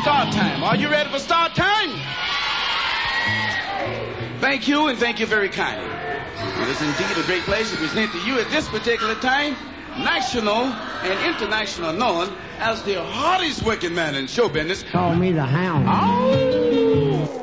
start time. Are you ready for start time? Thank you, and thank you very kindly. It is indeed a great pleasure to present to you at this particular time, national and international known as the hardest working man in show business. Call me the Hound. Oh!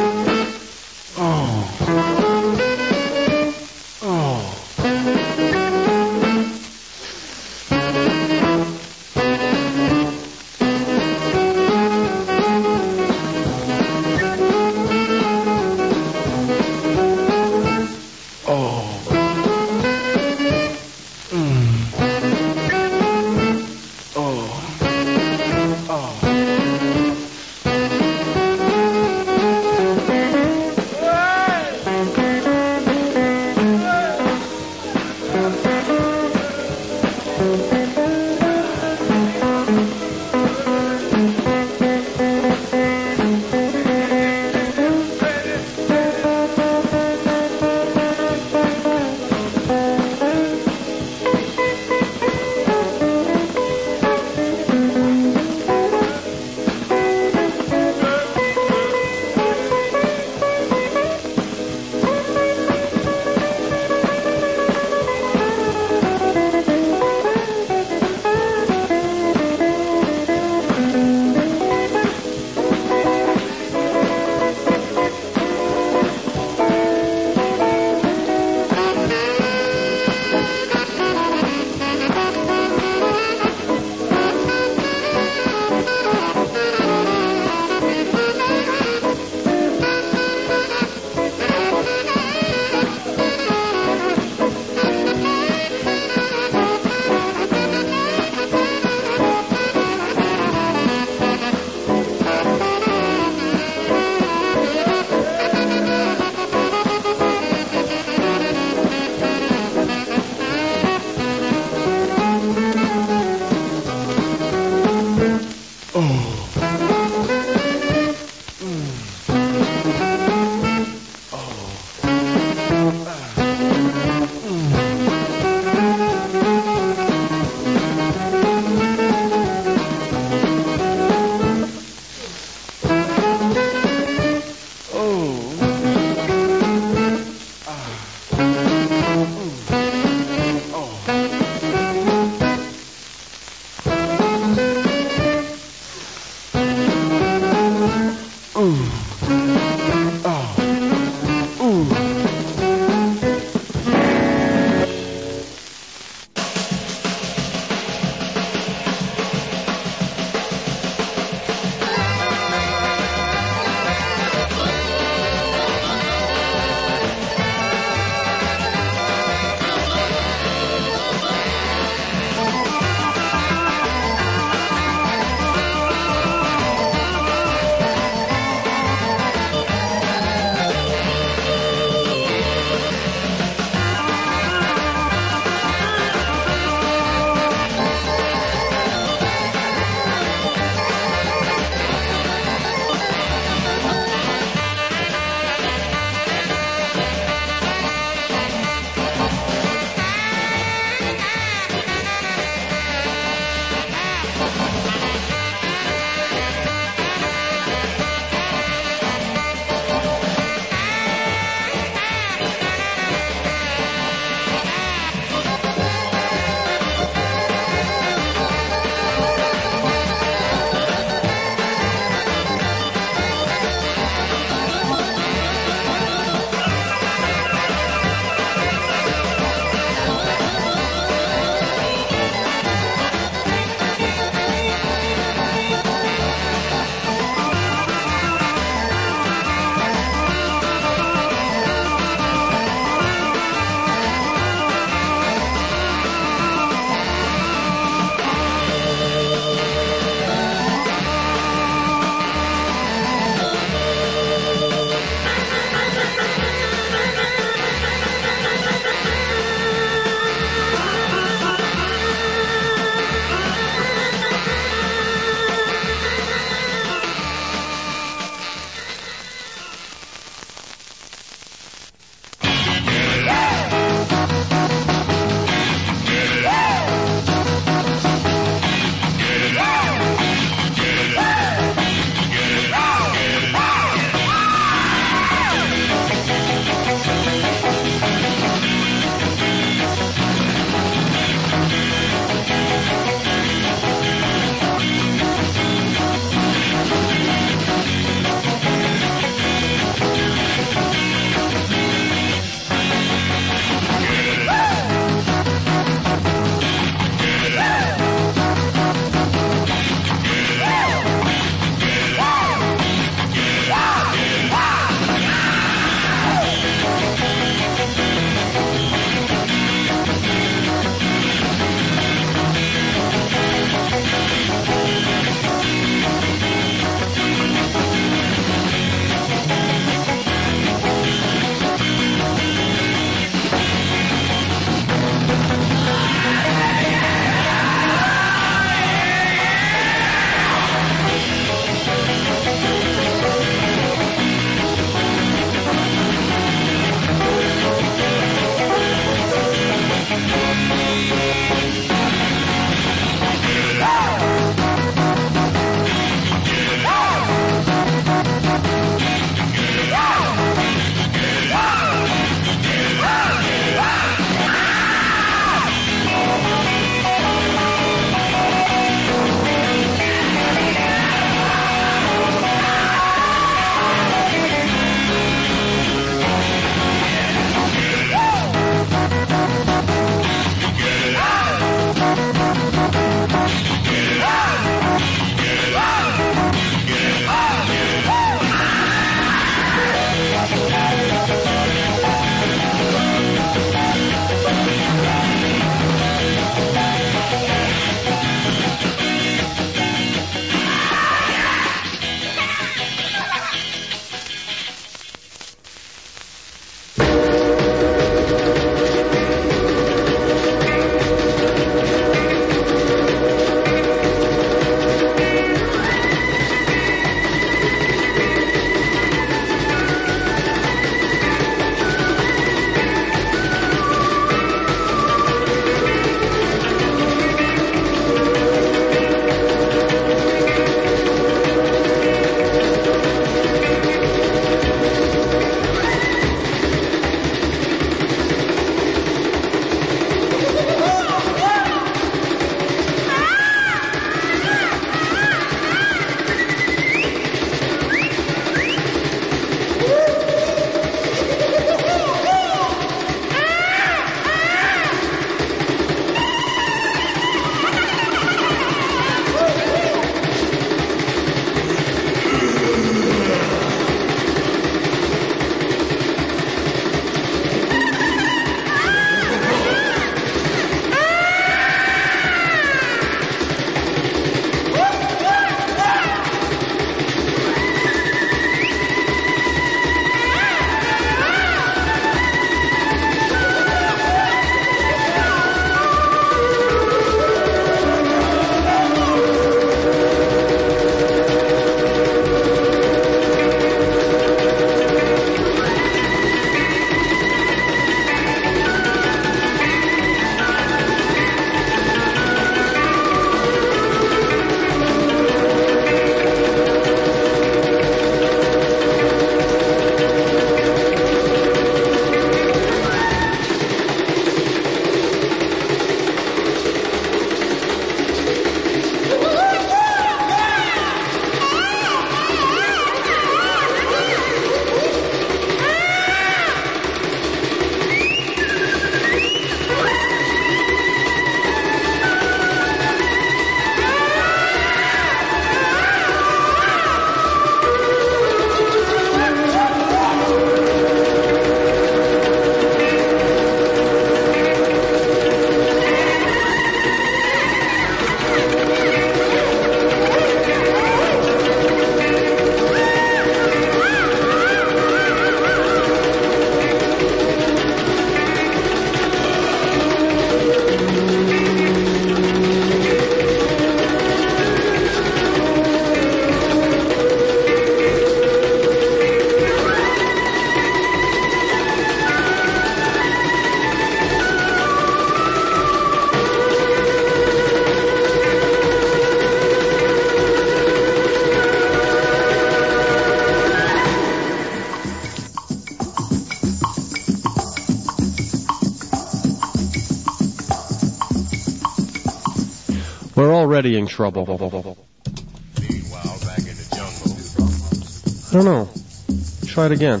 We're already in trouble. Meanwhile, back in the jungle. I don't know. Try it again.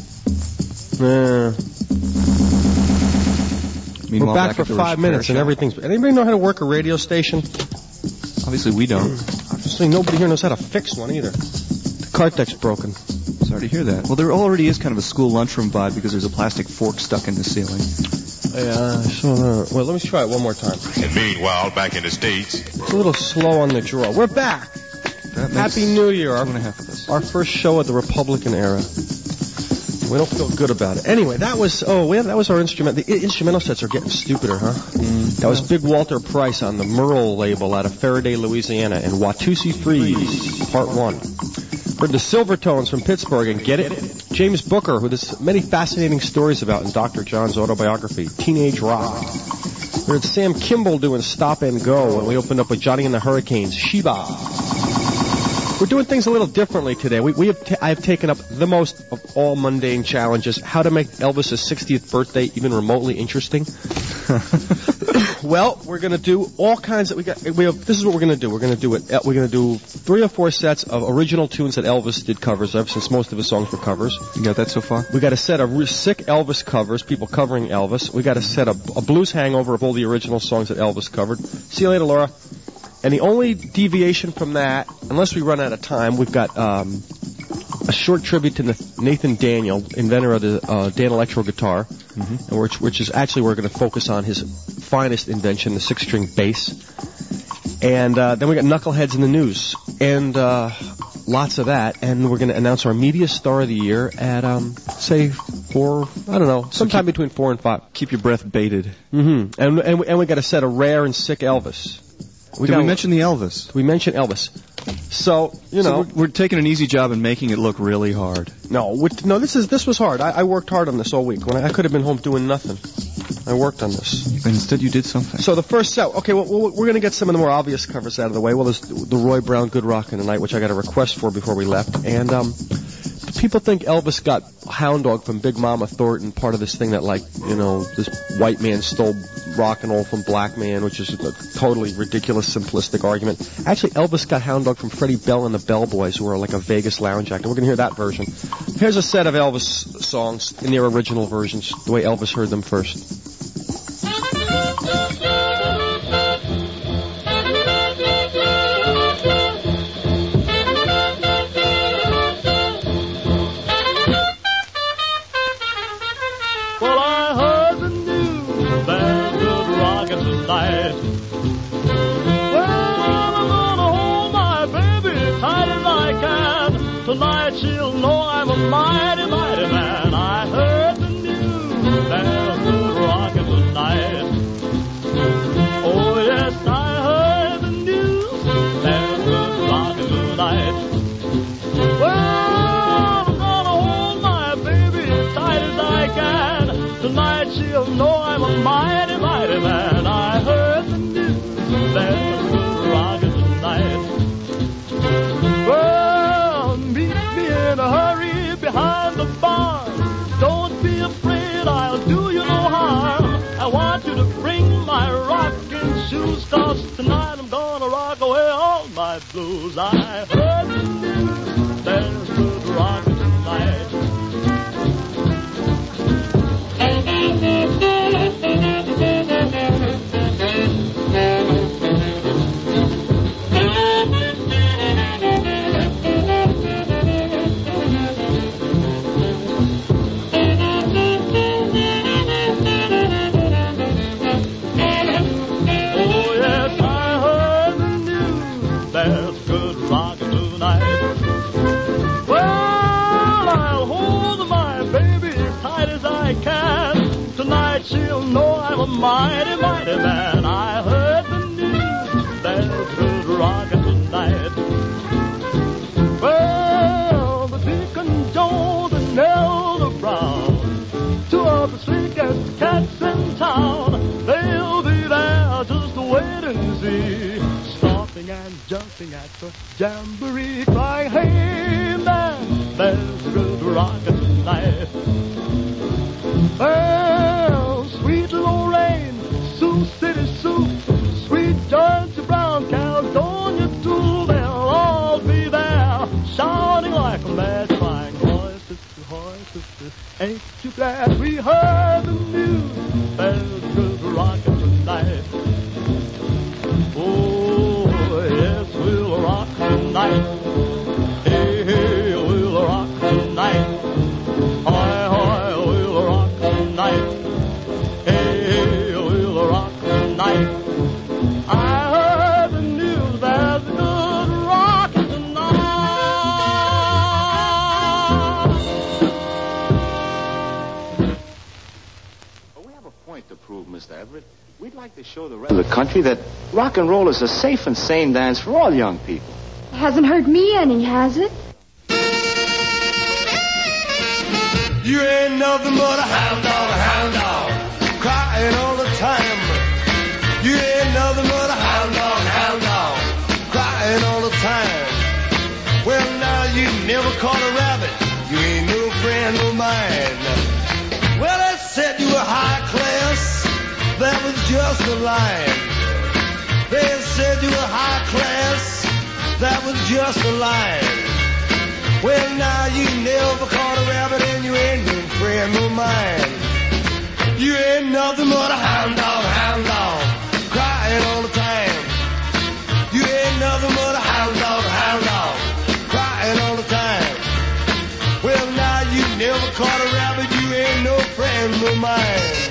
We're back for 5 minutes and everything's... Anybody know how to work a radio station? Obviously we don't. Obviously nobody here knows how to fix one either. The cart deck's broken. Sorry to hear that. Well, there already is kind of a school lunchroom vibe because there's a plastic fork stuck in the ceiling. Yeah, well, let me try it one more time. And meanwhile, back in the States. It's a little slow on the draw. We're back. Happy New Year. Our first show of the Republican era. We don't feel good about it. Anyway, that was our instrument. The instrumental sets are getting stupider, huh? That was Big Walter Price on the Merle label out of Faraday, Louisiana, and Watusi Freeze, Part 1. Heard the Silvertones from Pittsburgh, and get it? James Booker, who there's many fascinating stories about in Dr. John's autobiography, Teenage Rock. We heard Sam Kimball doing Stop and Go, and we opened up with Johnny and the Hurricanes, Sheba. We're doing things a little differently today. I have taken up the most of all mundane challenges, how to make Elvis's 60th birthday even remotely interesting. Well, we're going to do all kinds of... This is what we're going to do. We're going to do 3 or 4 sets of original tunes that Elvis did covers of, since most of his songs were covers. You got that so far? We got a set of sick Elvis covers, people covering Elvis. We got a set of a blues hangover of all the original songs that Elvis covered. See you later, Laura. And the only deviation from that, unless we run out of time, we've got a short tribute to Nathan Daniel, inventor of the Dan Electro guitar, and which is actually we're going to focus on his finest invention, the 6-string bass. And then we got Knuckleheads in the News, and lots of that. And we're going to announce our media star of the year at say 4, I don't know, sometime between 4 and 5. Keep your breath baited. And we got a set of rare and sick Elvis. Did we mention the Elvis? We mentioned Elvis. So, you know. So we're taking an easy job and making it look really hard. No, this was hard. I worked hard on this all week. When I could have been home doing nothing. I worked on this. And instead you did something. So the first set, okay, well, we're going to get some of the more obvious covers out of the way. Well, there's the Roy Brown Good Rockin' Tonight, which I got a request for before we left. And people think Elvis got Hound Dog from Big Mama Thornton, part of this thing that, like, you know, this white man stole rock and roll from black man, which is a totally ridiculous, simplistic argument. Actually, Elvis got Hound Dog from Freddie Bell and the Bell Boys, who are like a Vegas lounge act. And we're going to hear that version. Here's a set of Elvis songs in their original versions, the way Elvis heard them first. Tonight she'll know I'm a mighty, mighty man. I heard the news, there's good rockin' tonight. Oh yes, I heard the news, there's good rockin' tonight. Well, I'm gonna hold my baby tight as I can. Tonight she'll know I'm a mighty, mighty man. I heard the news, there's good rockin' tonight. In a hurry behind the bar. Don't be afraid, I'll do you no harm. I want you to bring my rocking shoes, 'cause tonight I'm gonna rock away all my blues. I heard the news, there's good rockin' tonight. Tonight she'll know I'm a mighty, mighty man. I heard the news, there's good rockin' tonight. Well, the Deacon Jones and Elder Brown, 2 of the slickest cats in town, they'll be there just to wait and see, stomping and jumping at the jamboree, crying, hey man, there's good rockin' tonight. Well, sweet Lorraine, Sioux City Sue, sweet Georgia Brown, Ain't you glad we heard the news? There's good rockin' tonight. Oh, yes, we'll rock tonight. Hey, hey, we'll rock tonight. Hoy, hoy, we'll rock tonight. Hey, hey, we'll rock tonight. I heard the news, there's good rockin' tonight. We have a point to prove, Mr. Everett. We'd like to show the rest of the country that rock and roll is a safe and sane dance for all young people. Hasn't hurt me any, has it? You ain't nothing but a hound dog, crying all the time. You ain't nothing but a hound dog, crying all the time. Well, now you never caught a rabbit. You ain't no friend of mine. Well, they said you were high class. That was just a line. They said you were high class. That was just a line. Well, now you never caught a rabbit and you ain't no friend of mine. You ain't nothing but a hound dog, crying all the time. You ain't nothing but a hound dog, crying all the time. Well, now you never caught a rabbit, you ain't no friend of mine.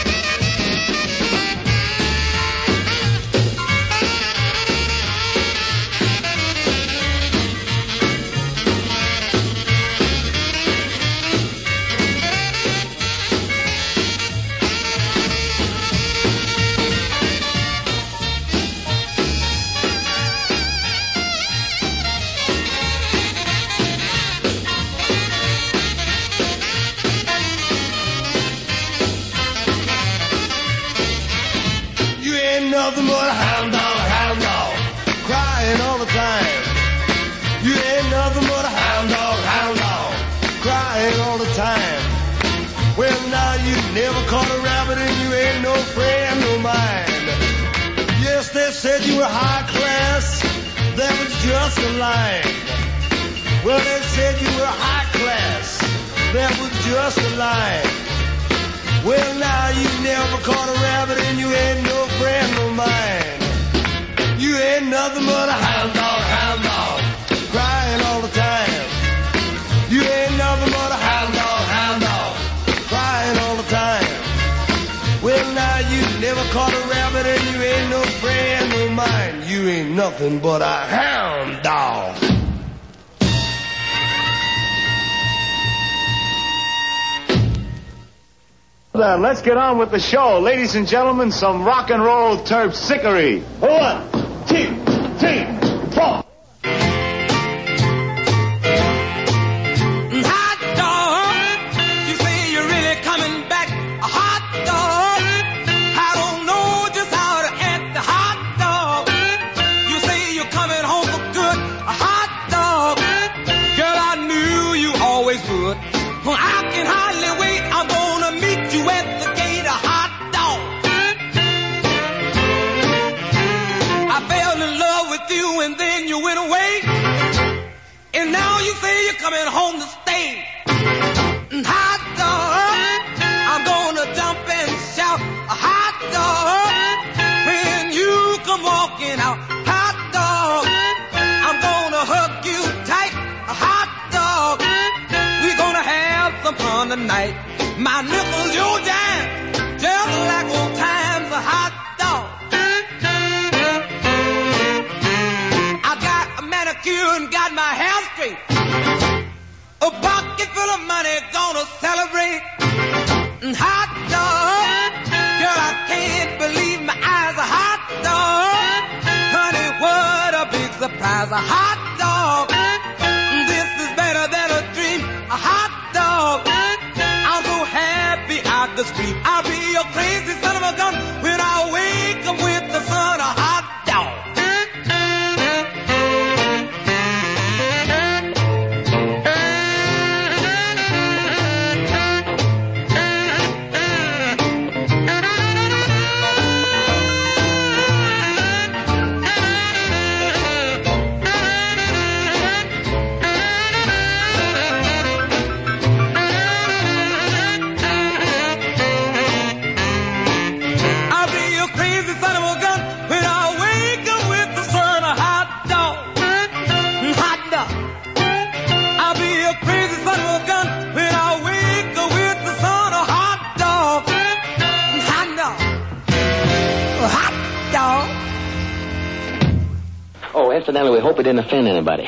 Nothing but a hound dog, crying all the time. You ain't nothing but a hound dog, crying all the time. Well, now you never caught a rabbit and you ain't no friend of mine. Yes, they said you were high class. That was just a line. Well, they said you were high class. That was just a line. Well, now you never caught a rabbit and you ain't no friend of mine. You ain't nothing but a hound dog, crying all the time. You ain't nothing but a hound dog, crying all the time. Well, now you never caught a rabbit and you ain't no friend of mine. You ain't nothing but a hound dog. Let's get on with the show. Ladies and gentlemen, some rock and roll terpsichore. 1, 2, 3, 4. Hot dog, you say you're really coming back. A hot dog, I don't know just how to act. A hot dog, you say you're coming home for good. A hot dog, girl, I knew you always would. Well, I can hardly wait. I'm gonna meet you at the gate. A hot dog. I fell in love with you and then you went away. And now you say you're coming home to stay. Hot dog, I'm gonna jump and shout. A hot dog, when you come walking out. Hot dog, I'm gonna hug you tight. A hot dog, we're gonna have some fun tonight. My nipples, your jam, just like old times. A hot dog. I got a manicure and got my hair straight. A pocket full of money, gonna celebrate. Hot dog, girl, I can't believe my eyes. A hot dog, honey, what a big surprise. A hot dog, this is better than a dream. A hot dog, I'm so happy I could scream. I'll be a crazy son of a gun when I wake up with the sun. A hot dog. incidentally, we hope it didn't offend anybody.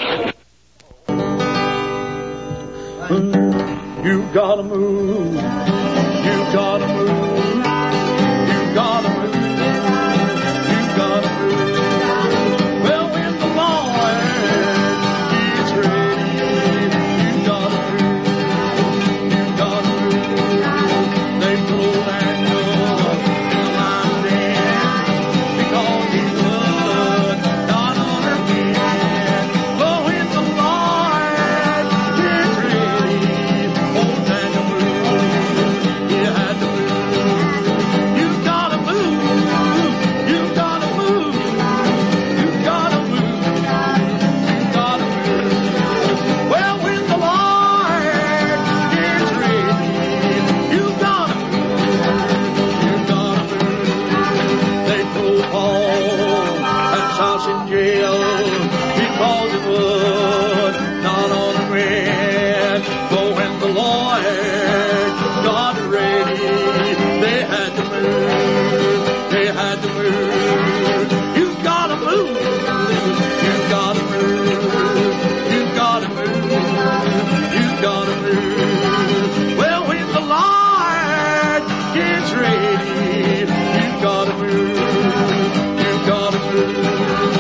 You gotta move. You gotta move. You gotta move. You gotta move. Well, when the Lord is ready, you gotta move. You gotta move. They told Daniel in the lion's den because he would not honor me. But when the Lord is ready, old Daniel moved. He had to move. You gotta move. You gotta move. You gotta move. You gotta move. Well, when the Lord is ready, you gotta move. You gotta move. They told Paul at South in jail because it would not honor me. But when the Lord got ready, they had to move. They had to move. You gotta move. You gotta move. You gotta move. You gotta move. Well, when the Lord gets ready, you gotta move. You gotta move.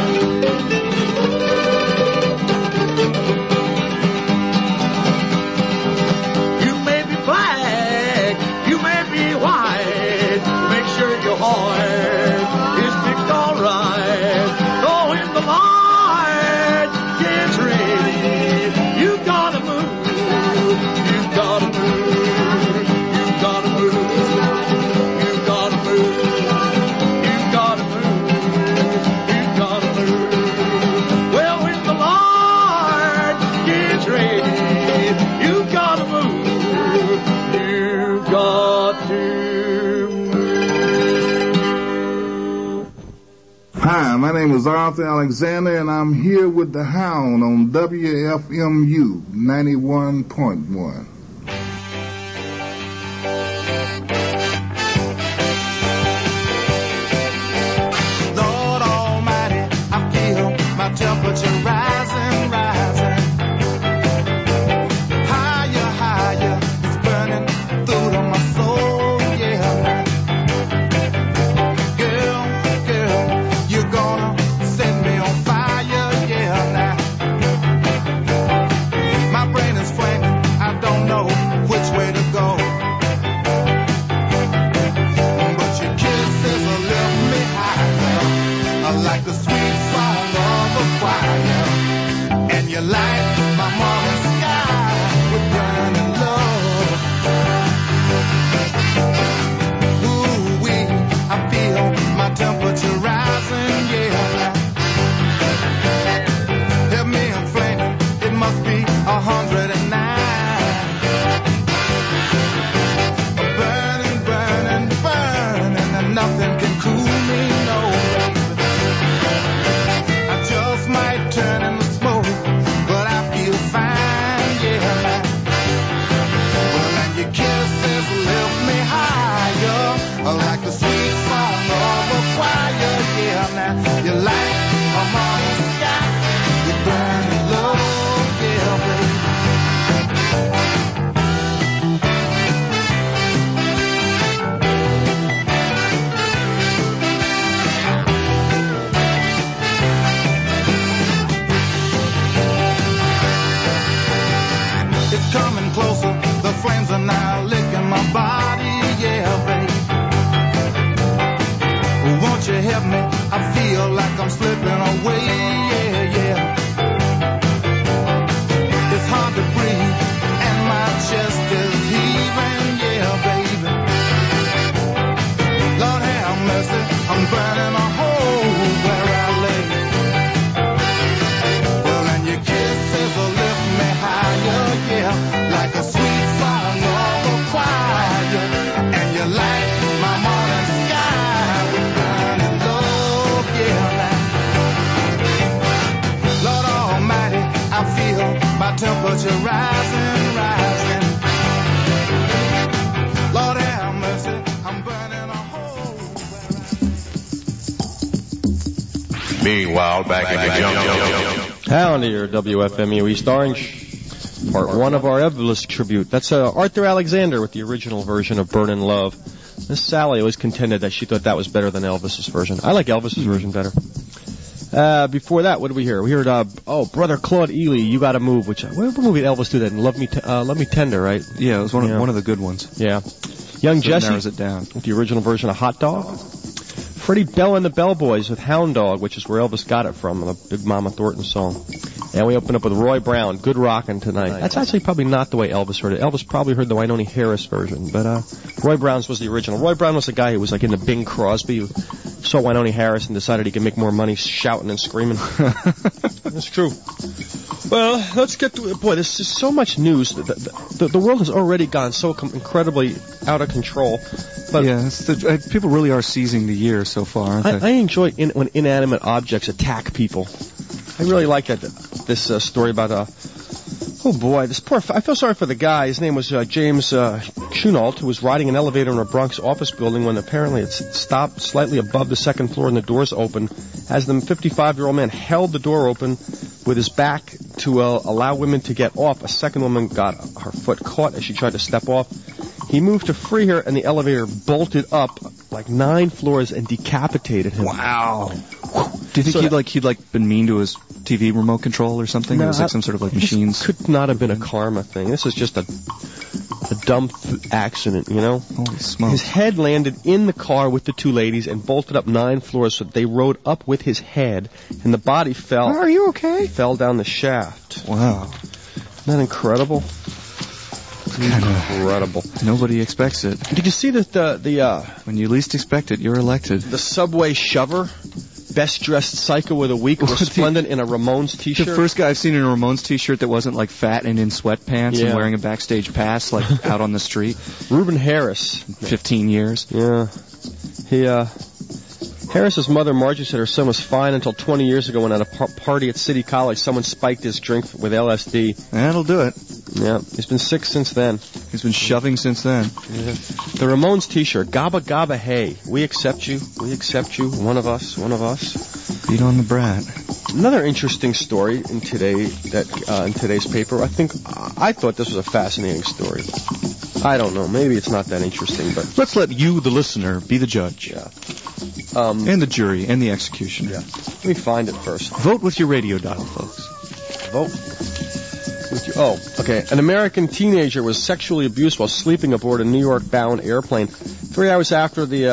You may be black, you may be white. Make sure your heart is picked all right. So when the Lord gets ready, you gotta move. You gotta move. You gotta move. You gotta move. You gotta move. You gotta move. Well, when the Lord gets ready, you gotta move. You got to move. Hi, my name is Arthur Alexander, and I'm here with the Hound on WFMU 91.1. Lord Almighty, I feel my temperature rising, rising. Higher, higher, it's burning through to my soul, yeah. Girl, girl, you're gonna set me on fire, yeah, now. My brain is flaming, I don't know which way to go. But your kisses will lift me higher, like the sweet song of a choir. And you light my morning sky with burning love. Ooh-wee, I feel my temperature rising, yeah. Help me, I'm flaming, it must be 109. Burning, burning, burning, and nothing can cool me, no. I just might turn into smoke, but I feel Meanwhile, back in the jungle. Hound here, WFMU East Orange. Part 1 of our Elvis tribute. That's Arthur Alexander with the original version of Burnin' Love. Miss Sally always contended that she thought that was better than Elvis's version. I like Elvis's version better. Before that, what did we hear? We heard, Brother Claude Ely, You Gotta Move, what movie did Elvis do that? Love Me Tender, right? Yeah, it was one of the good ones. Yeah. Young So Jesse narrows it down. with the original version of Hot Dog. Freddie Bell and the Bellboys with Hound Dog, which is where Elvis got it from, the Big Mama Thornton song. And we open up with Roy Brown, Good Rockin' Tonight. That's actually probably not the way Elvis heard it. Elvis probably heard the Wynonie Harris version, but Roy Brown's was the original. Roy Brown was the guy who was like into Bing Crosby, who saw Wynonie Harris and decided he could make more money shouting and screaming. That's true. Well, let's get to it. Boy, there's just so much news. The world has already gone so incredibly out of control. But yeah, people really are seizing the year so far, aren't they? I enjoy when inanimate objects attack people. I really like that. This story about oh boy, this poor. I feel sorry for the guy. His name was James Schoenault, who was riding an elevator in a Bronx office building when apparently it stopped slightly above the second floor and the doors opened. As the 55-year-old man held the door open with his back to allow women to get off, a second woman got her foot caught as she tried to step off. He moved to free her, and the elevator bolted up like 9 floors and decapitated him. Wow. Do you think he'd been mean to his TV remote control or something? No, it was like some sort of machines. This could not have been a karma thing. This is just a dumb accident, you know? Holy smokes. His head landed in the car with the 2 ladies and bolted up 9 floors, so they rode up with his head, and the body fell. Are you okay? Fell down the shaft. Wow. Isn't that incredible? Incredible. Nobody expects it. Did you see that the when you least expect it, you're elected. The subway shover, best dressed psycho of the week, resplendent in a Ramones t-shirt? The first guy I've seen in a Ramones t-shirt that wasn't like fat and in sweatpants and wearing a backstage pass like out on the street. Reuben Harris. 15 years. Yeah. Harris's mother, Margie, said her son was fine until 20 years ago when at a party at City College, someone spiked his drink with LSD. That'll do it. Yeah, he's been sick since then. He's been shoving since then. Yeah. The Ramones t-shirt, Gabba Gabba Hey, we accept you, one of us. Beat on the brat. Another interesting story in today's paper. I thought this was a fascinating story. I don't know, maybe it's not that interesting, but let's let you, the listener, be the judge. Yeah. And the jury, and the executioner. Yeah. Let me find it first. Vote with your radio dial, folks. Vote. Okay. An American teenager was sexually abused while sleeping aboard a New York-bound airplane. 3 hours after the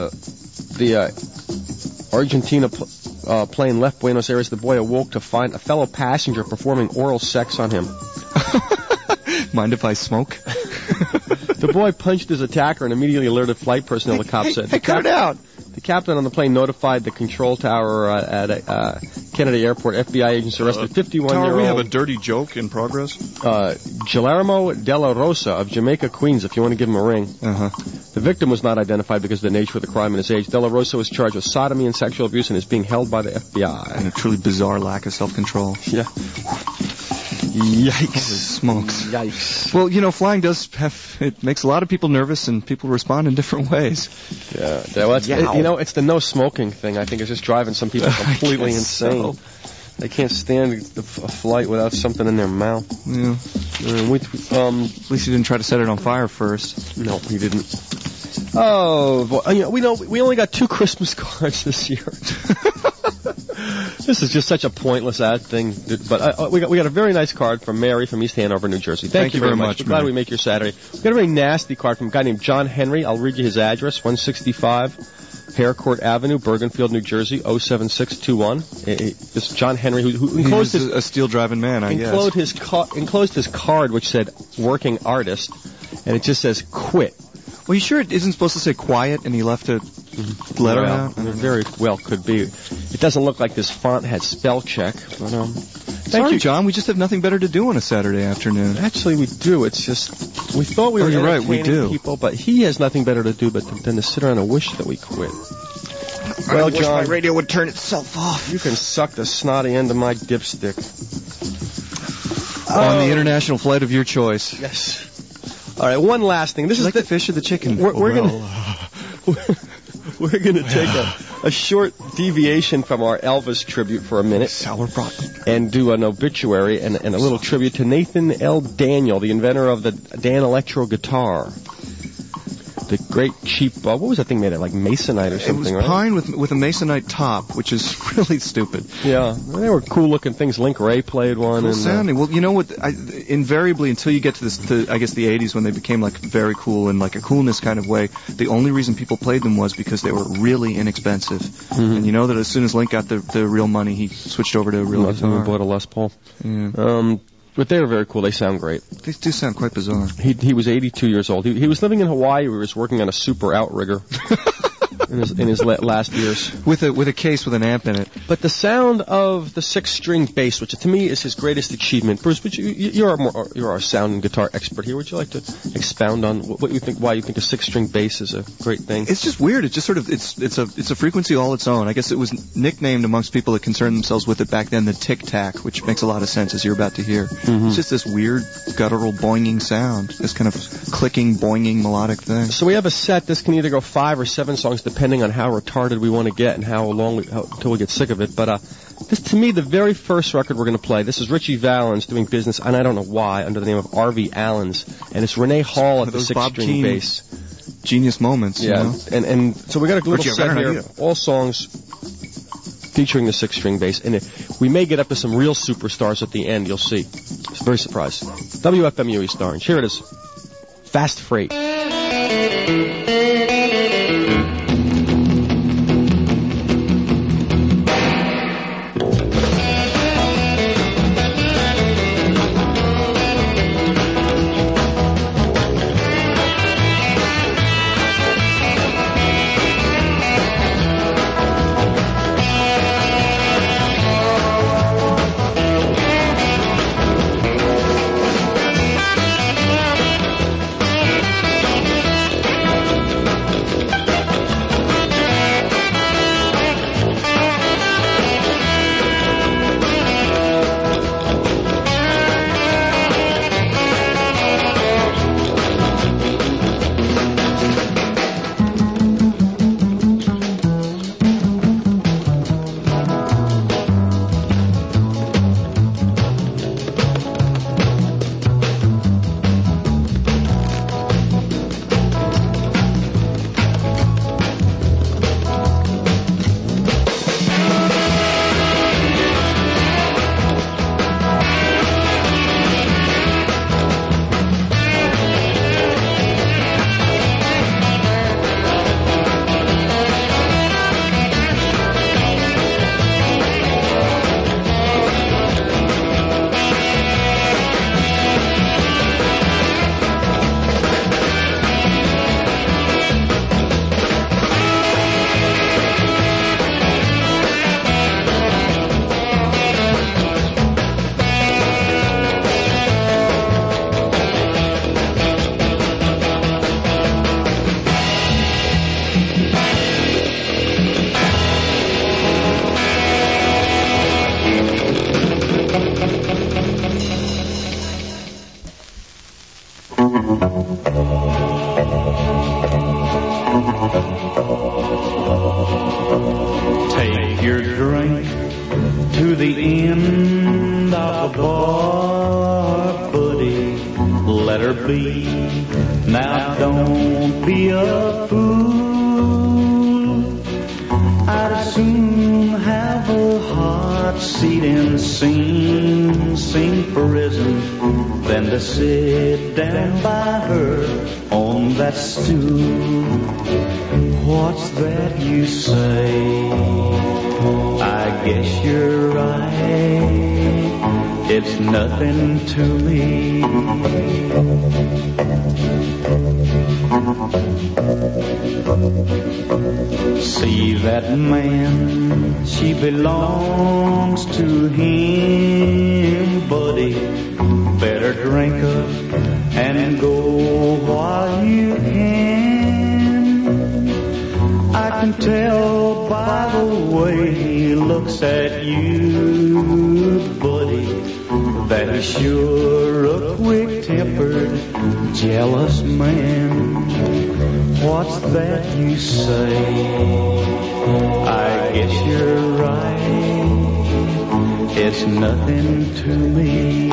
Argentina plane left Buenos Aires, the boy awoke to find a fellow passenger performing oral sex on him. Mind if I smoke? The boy punched his attacker and immediately alerted flight personnel, the cop said. Cut it out. The captain on the plane notified the control tower at Kennedy Airport. FBI agents arrested 51-year-old... we have a dirty joke in progress? Guillermo de la Rosa of Jamaica, Queens, if you want to give him a ring. Uh-huh. The victim was not identified because of the nature of the crime and his age. De la Rosa was charged with sodomy and sexual abuse and is being held by the FBI. And a truly bizarre lack of self-control. Yeah. Yikes. Smokes. Yikes. Well, flying it makes a lot of people nervous, and people respond in different ways. Yeah. Well, it's the no smoking thing. I think it's just driving some people completely insane. So. They can't stand a flight without something in their mouth. Yeah. At least he didn't try to set it on fire first. No, he didn't. Oh, boy. We only got 2 Christmas cards this year. This is just such a pointless ad thing, but we got a very nice card from Mary from East Hanover, New Jersey. Thank you very much. We're glad we make your Saturday. We got a very nasty card from a guy named John Henry. I'll read you his address: 165 Harecourt Avenue, Bergenfield, New Jersey, 07621. This John Henry, who enclosed a steel-driving man, I guess. Enclosed his card, which said "Working Artist," and it just says "Quit." Well, you sure it isn't supposed to say quiet, and he left a letter out? Very well could be. It doesn't look like this font had spell check, but thank you, John. We just have nothing better to do on a Saturday afternoon. Actually, we do. It's just we thought we were entertaining people, but he has nothing better to do than to sit around and wish that we quit. Well, I wish my radio would turn itself off. You can suck the snotty end of my dipstick. On the international flight of your choice. Yes. All right, one last thing. This is the fish or the chicken. We're gonna take a short deviation from our Elvis tribute for a minute. And do an obituary and a little tribute to Nathan L. Daniel, the inventor of the Dan Electro guitar. The great cheap, what was that thing made of? Like masonite or something, It was right? pine with a masonite top, which is really stupid. Yeah, they were cool looking things. Link Ray played one. Cool and, sounding. Well, you know what? Invariably, until you get to I guess the 80s when they became like very cool in like a coolness kind of way, the only reason people played them was because they were really inexpensive. Mm-hmm. And you know that as soon as Link got the real money, he switched over to a real guitar. Bought a Les Paul. Yeah. But they were very cool. They sound great. They do sound quite bizarre. He was 82 years old. He was living in Hawaii. He was working on a super outrigger in his last years. With a case with an amp in it. But the sound of the 6-string bass, which to me is his greatest achievement. Bruce, you're our sound and guitar expert here. Would you like to expound on what you think? Why you think a 6-string bass is a great thing? It's just weird. It's just sort of it's a frequency all its own. I guess it was nicknamed amongst people that concerned themselves with it back then the tic tac, which makes a lot of sense as you're about to hear. Mm-hmm. It's just this weird guttural boinging sound, this kind of clicking, boinging melodic thing. So we have a set. This can either go 5 or 7 songs depending on how retarded we want to get and how long until we get sick of it. But this, to me, the very first record we're going to play, this is Richie Valens doing business, and I don't know why, under the name of R.V. Allens, and it's Renee Hall at the 6-string bass. Genius moments. Yeah, you know? and so we got a little Richie, set here, all songs featuring the 6-string bass, and we may get up to some real superstars at the end. You'll see. It's very surprised. WFMU East Orange. Here it is. Fast Freight. Take your drink to the end of the bar, buddy. Let her be. Now don't be a fool. I'd as soon have a hot seat in Sing prison than to sit down by her on that stool. What's that you say? I guess you're right. It's nothing to me. See that man, she belongs to him, buddy. Better drink up and go while you can. I can tell by the way he looks at you, buddy, that he's sure a quick-tempered, jealous man. What's that you say? I guess you're right. It's nothing to me.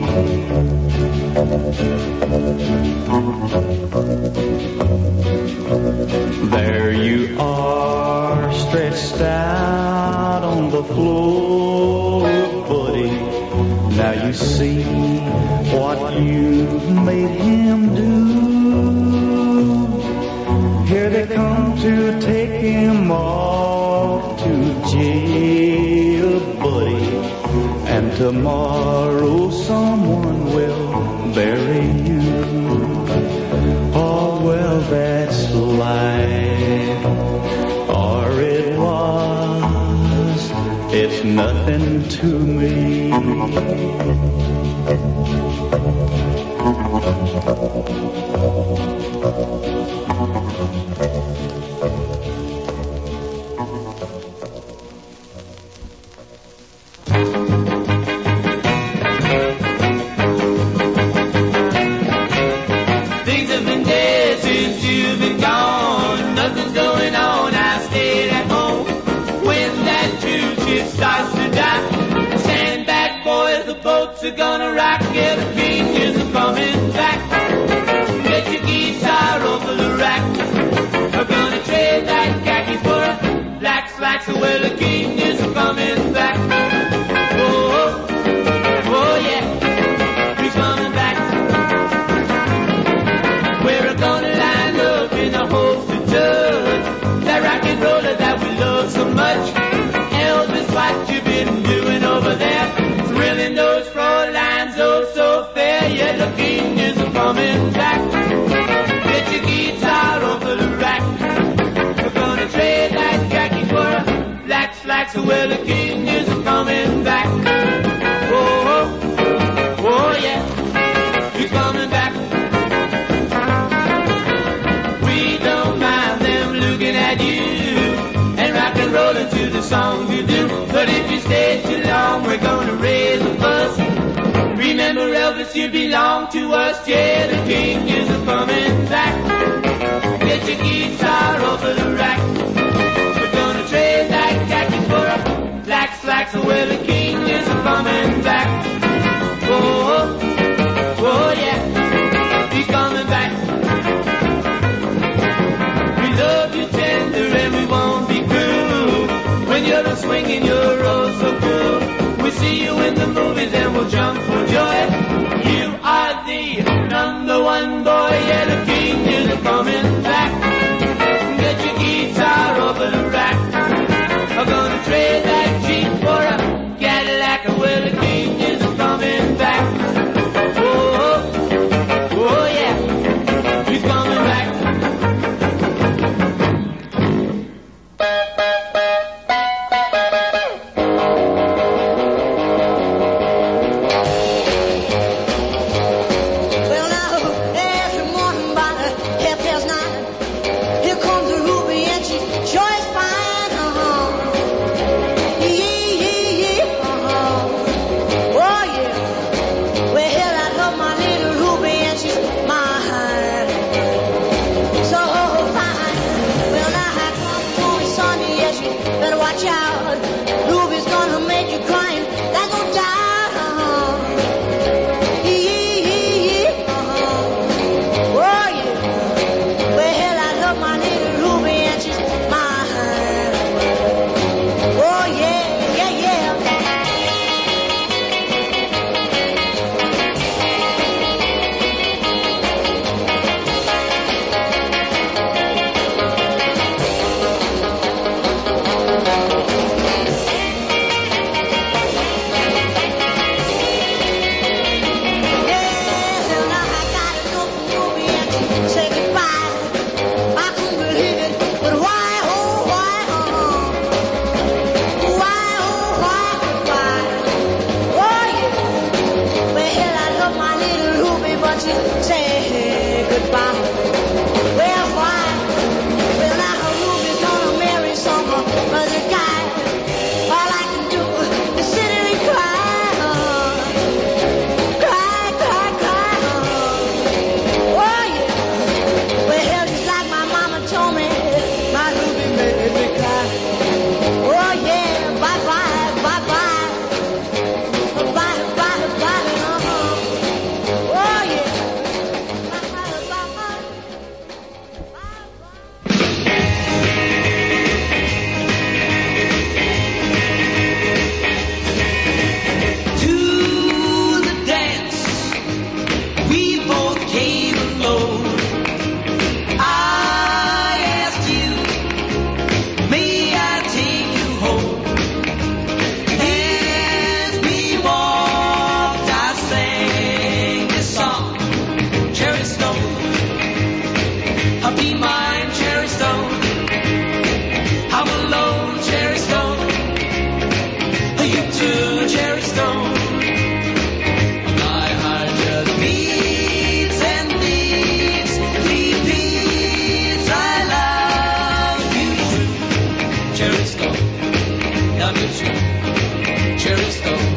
There you are, stretched out on the floor, buddy. Now you see what you've made him do. Here they come to take him off to jail, buddy. And tomorrow someone will bury you. Oh, well, that's life. Or it was. It's nothing to me. Things have been dead since you've been gone. Nothing's going on. I stayed at home. When that cruise ship starts to dock, stand back, boys. The boats are gonna rock. Yeah, the king is coming back. Get your guitar over the rack. We're gonna trade that khaki for a black slacks. Well, the king is coming back. Oh, oh yeah, he's coming back. We're gonna line up in a host of judge. That rock and roller that we love so much. Elvis, what you been doing over there? Thrilling those floor lines, oh so fair. Yeah, the king is coming back. Get your guitar over the rack. We're gonna trade that khaki for a black slacks. Well, the king is coming back. Oh, oh, oh yeah, he's coming back. We don't mind them looking at you and rock and rollin' to the songs you do. But if you stay too long, we're gonna raise a fuss. Remember, Elvis, you belong to us. Yeah, the king is coming back. Get your guitar over the rack. We're gonna trade that khaki for a black slacks. Well, the king is coming back. Oh, oh, oh yeah, he's coming back. We love you tender and we won't be cruel. When you're a swinging, you're oh so cool. We see you in the movies and we'll jump for joy. You are the number one boy. Yeah, the king is coming back. Get your guitar over the rack. I'm gonna trade that Jeep for a Cadillac. Well, the king is coming back. Oh, oh, oh yeah, he's coming back. to Cherry Stone. My heart just beats and beats, repeats. I love you true, Cherry Stone. Love you true, Cherry Stone.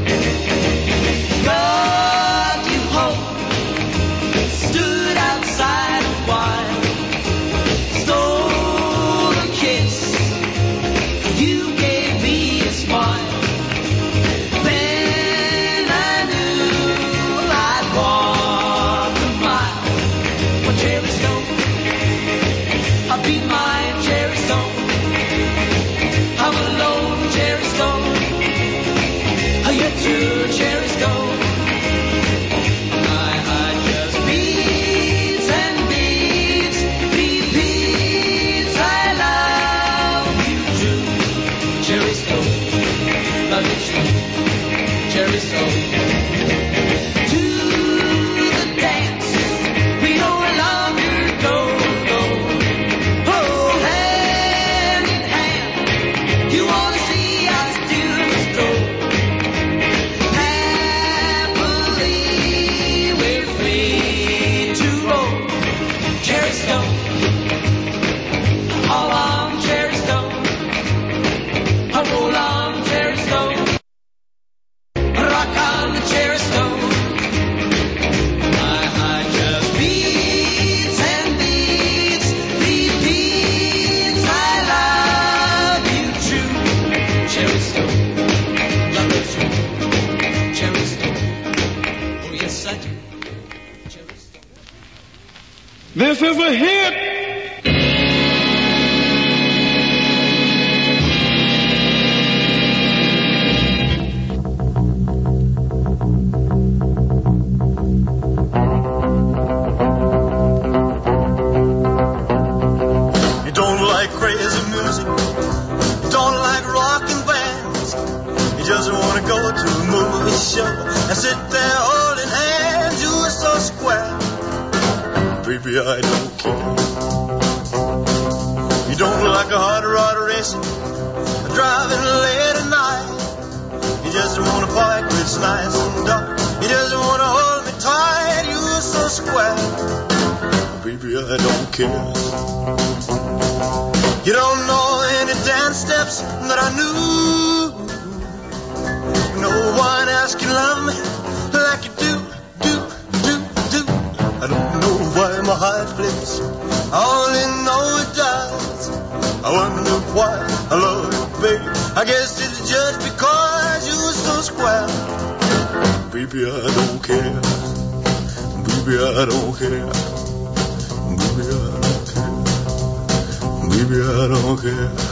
Brought you home, stood outside a while, stole a kiss. You gave me a smile. Then I knew I'd walk a mile. Well, Cherry Stone, I'll be my Cherry Stone. I'm alone, Cherry Stone. You're true, Cherry Stone. My heart just beats and beats, repeats. I love you true, Cherry Stone. Love you true, Cherry Stone. To the dance, we no longer go. Oh, hand in hand, you wanna see us still stroll. Happily, we're free to roll. Cherry Stone, all on Cherry Stone. I roll on Cherry Stone. Rock on the Cherry Stone. My heart just beats and beats, repeats. I love you true, Cherry Stone. Love you true, Cherry Stone. Oh yes I do, Cherry Stone. This is a hit. You don't like crazy music, you don't like rockin' bands. You just wanna go to a movie show and sit there holding hands. You are so square, baby, I don't care. You don't like a hot rod racing, driving late at night. You just wanna park where it's nice and dark. You just wanna hold me tight. You are so square, baby, I don't care. You don't know any dance steps that I knew. No one else can love me like you do. I don't know why my heart flips, I only know it does. I wonder why I love you, baby. I guess it's just because you're so square. Baby, I don't care. Baby, I don't care. Baby, I don't care. Baby, I don't care.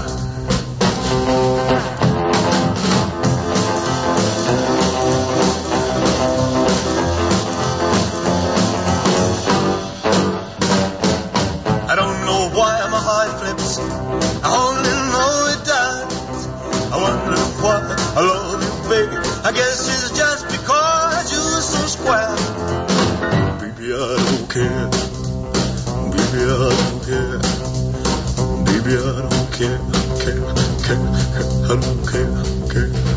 I don't know why my heart flips, I only know it does. I wonder why I love you, baby. I guess it's just because you're so square. Baby, I don't care. Baby, I don't care. Baby, I don't care. I don't care.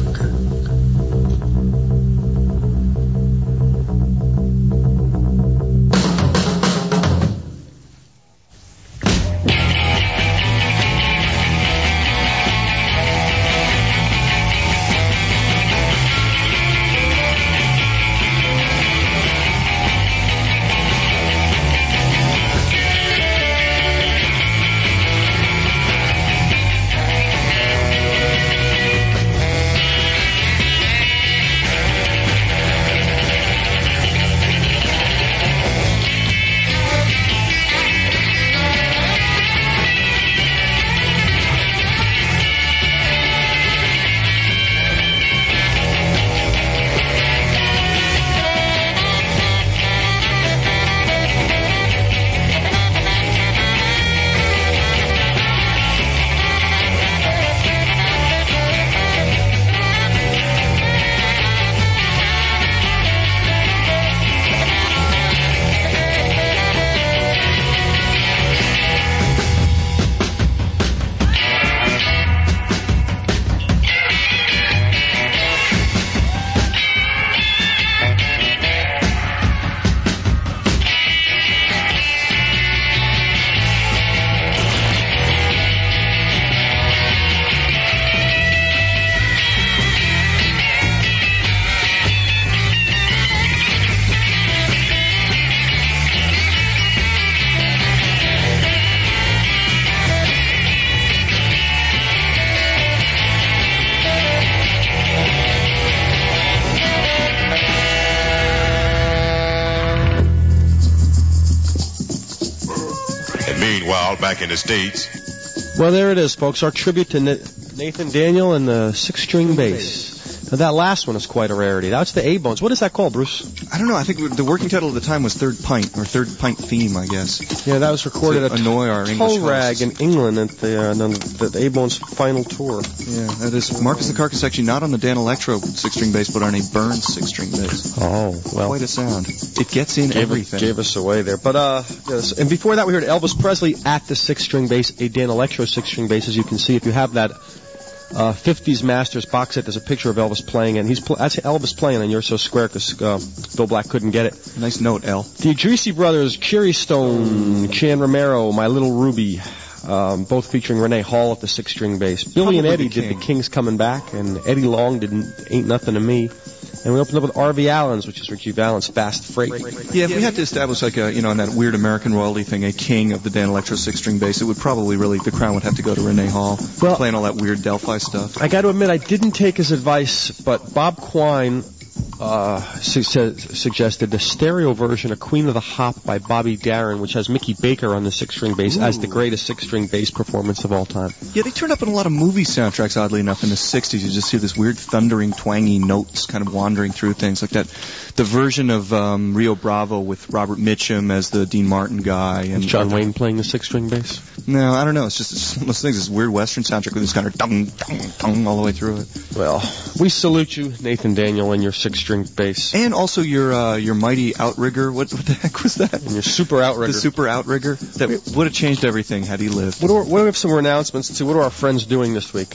while back in the States. Well, there it is, folks. Our tribute to Nathan Daniel and the six-string bass. Now, that last one is quite a rarity. That's the A-Bones. What is that called, Bruce? I don't know. I think the working title at the time was Third Pint, or Third Pint Theme, I guess. Yeah, that was recorded at annoy our English Toe-Rag in England at the A-Bones final tour. Yeah, that is Marcus the Carcass actually not on the Dan Electro six-string bass, but on a Burns six-string bass. Oh, well. Quite a sound. It gets in everything. Gave us away there. But, yes. And before that, we heard Elvis Presley at the six-string bass, a Dan Electro six-string bass, as you can see. If you have that 50s Masters box set, there's a picture of Elvis playing, and that's Elvis playing on You're So Square, because Bill Black couldn't get it. Nice note, L. The Idrisi Brothers, Cherry Stone, Chan Romero, My Little Ruby, both featuring Renee Hall at the six-string bass. Billy and Eddie did The King's Coming Back, and Eddie Long did Ain't Nothing to Me. And we opened up with R.V. Allen's, which is Richie Valens' Fast Freight. Yeah, if we had to establish, like, in that weird American royalty thing, a king of the Dan Electro six-string bass, it would probably the crown would have to go to Renee Hall, playing all that weird Delphi stuff. I got to admit, I didn't take his advice, but Bob Quine suggested the stereo version of Queen of the Hop by Bobby Darin, which has Mickey Baker on the six-string bass as the greatest six-string bass performance of all time. Yeah, they turned up in a lot of movie soundtracks, oddly enough, in the 60s. You just hear this weird thundering, twangy notes kind of wandering through things like that. The version of Rio Bravo with Robert Mitchum as the Dean Martin guy. And John Wayne playing the six-string bass? No, I don't know. It's just one of those things, this weird Western soundtrack with this kind of dung, dung, dung all the way through it. Well, we salute you, Nathan Daniel, and your six-string bass. And also your mighty outrigger. What the heck was that? And your super outrigger. The super outrigger. That would have changed everything had he lived. What do we have some announcements to? What are our friends doing this week?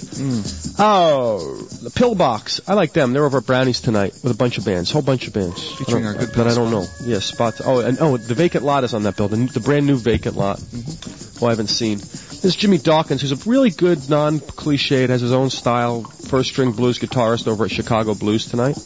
Oh, the Pillbox. I like them. They're over at Brownies tonight with a bunch of bands. Whole bunch of bands. Featuring our good that I don't know. Yeah, spots. Oh, and the vacant lot is on that building. The brand new vacant lot. Who I haven't seen. This is Jimmy Dawkins, who's a really good, non-cliched, has his own style, first-string blues guitarist over at Chicago Blues tonight.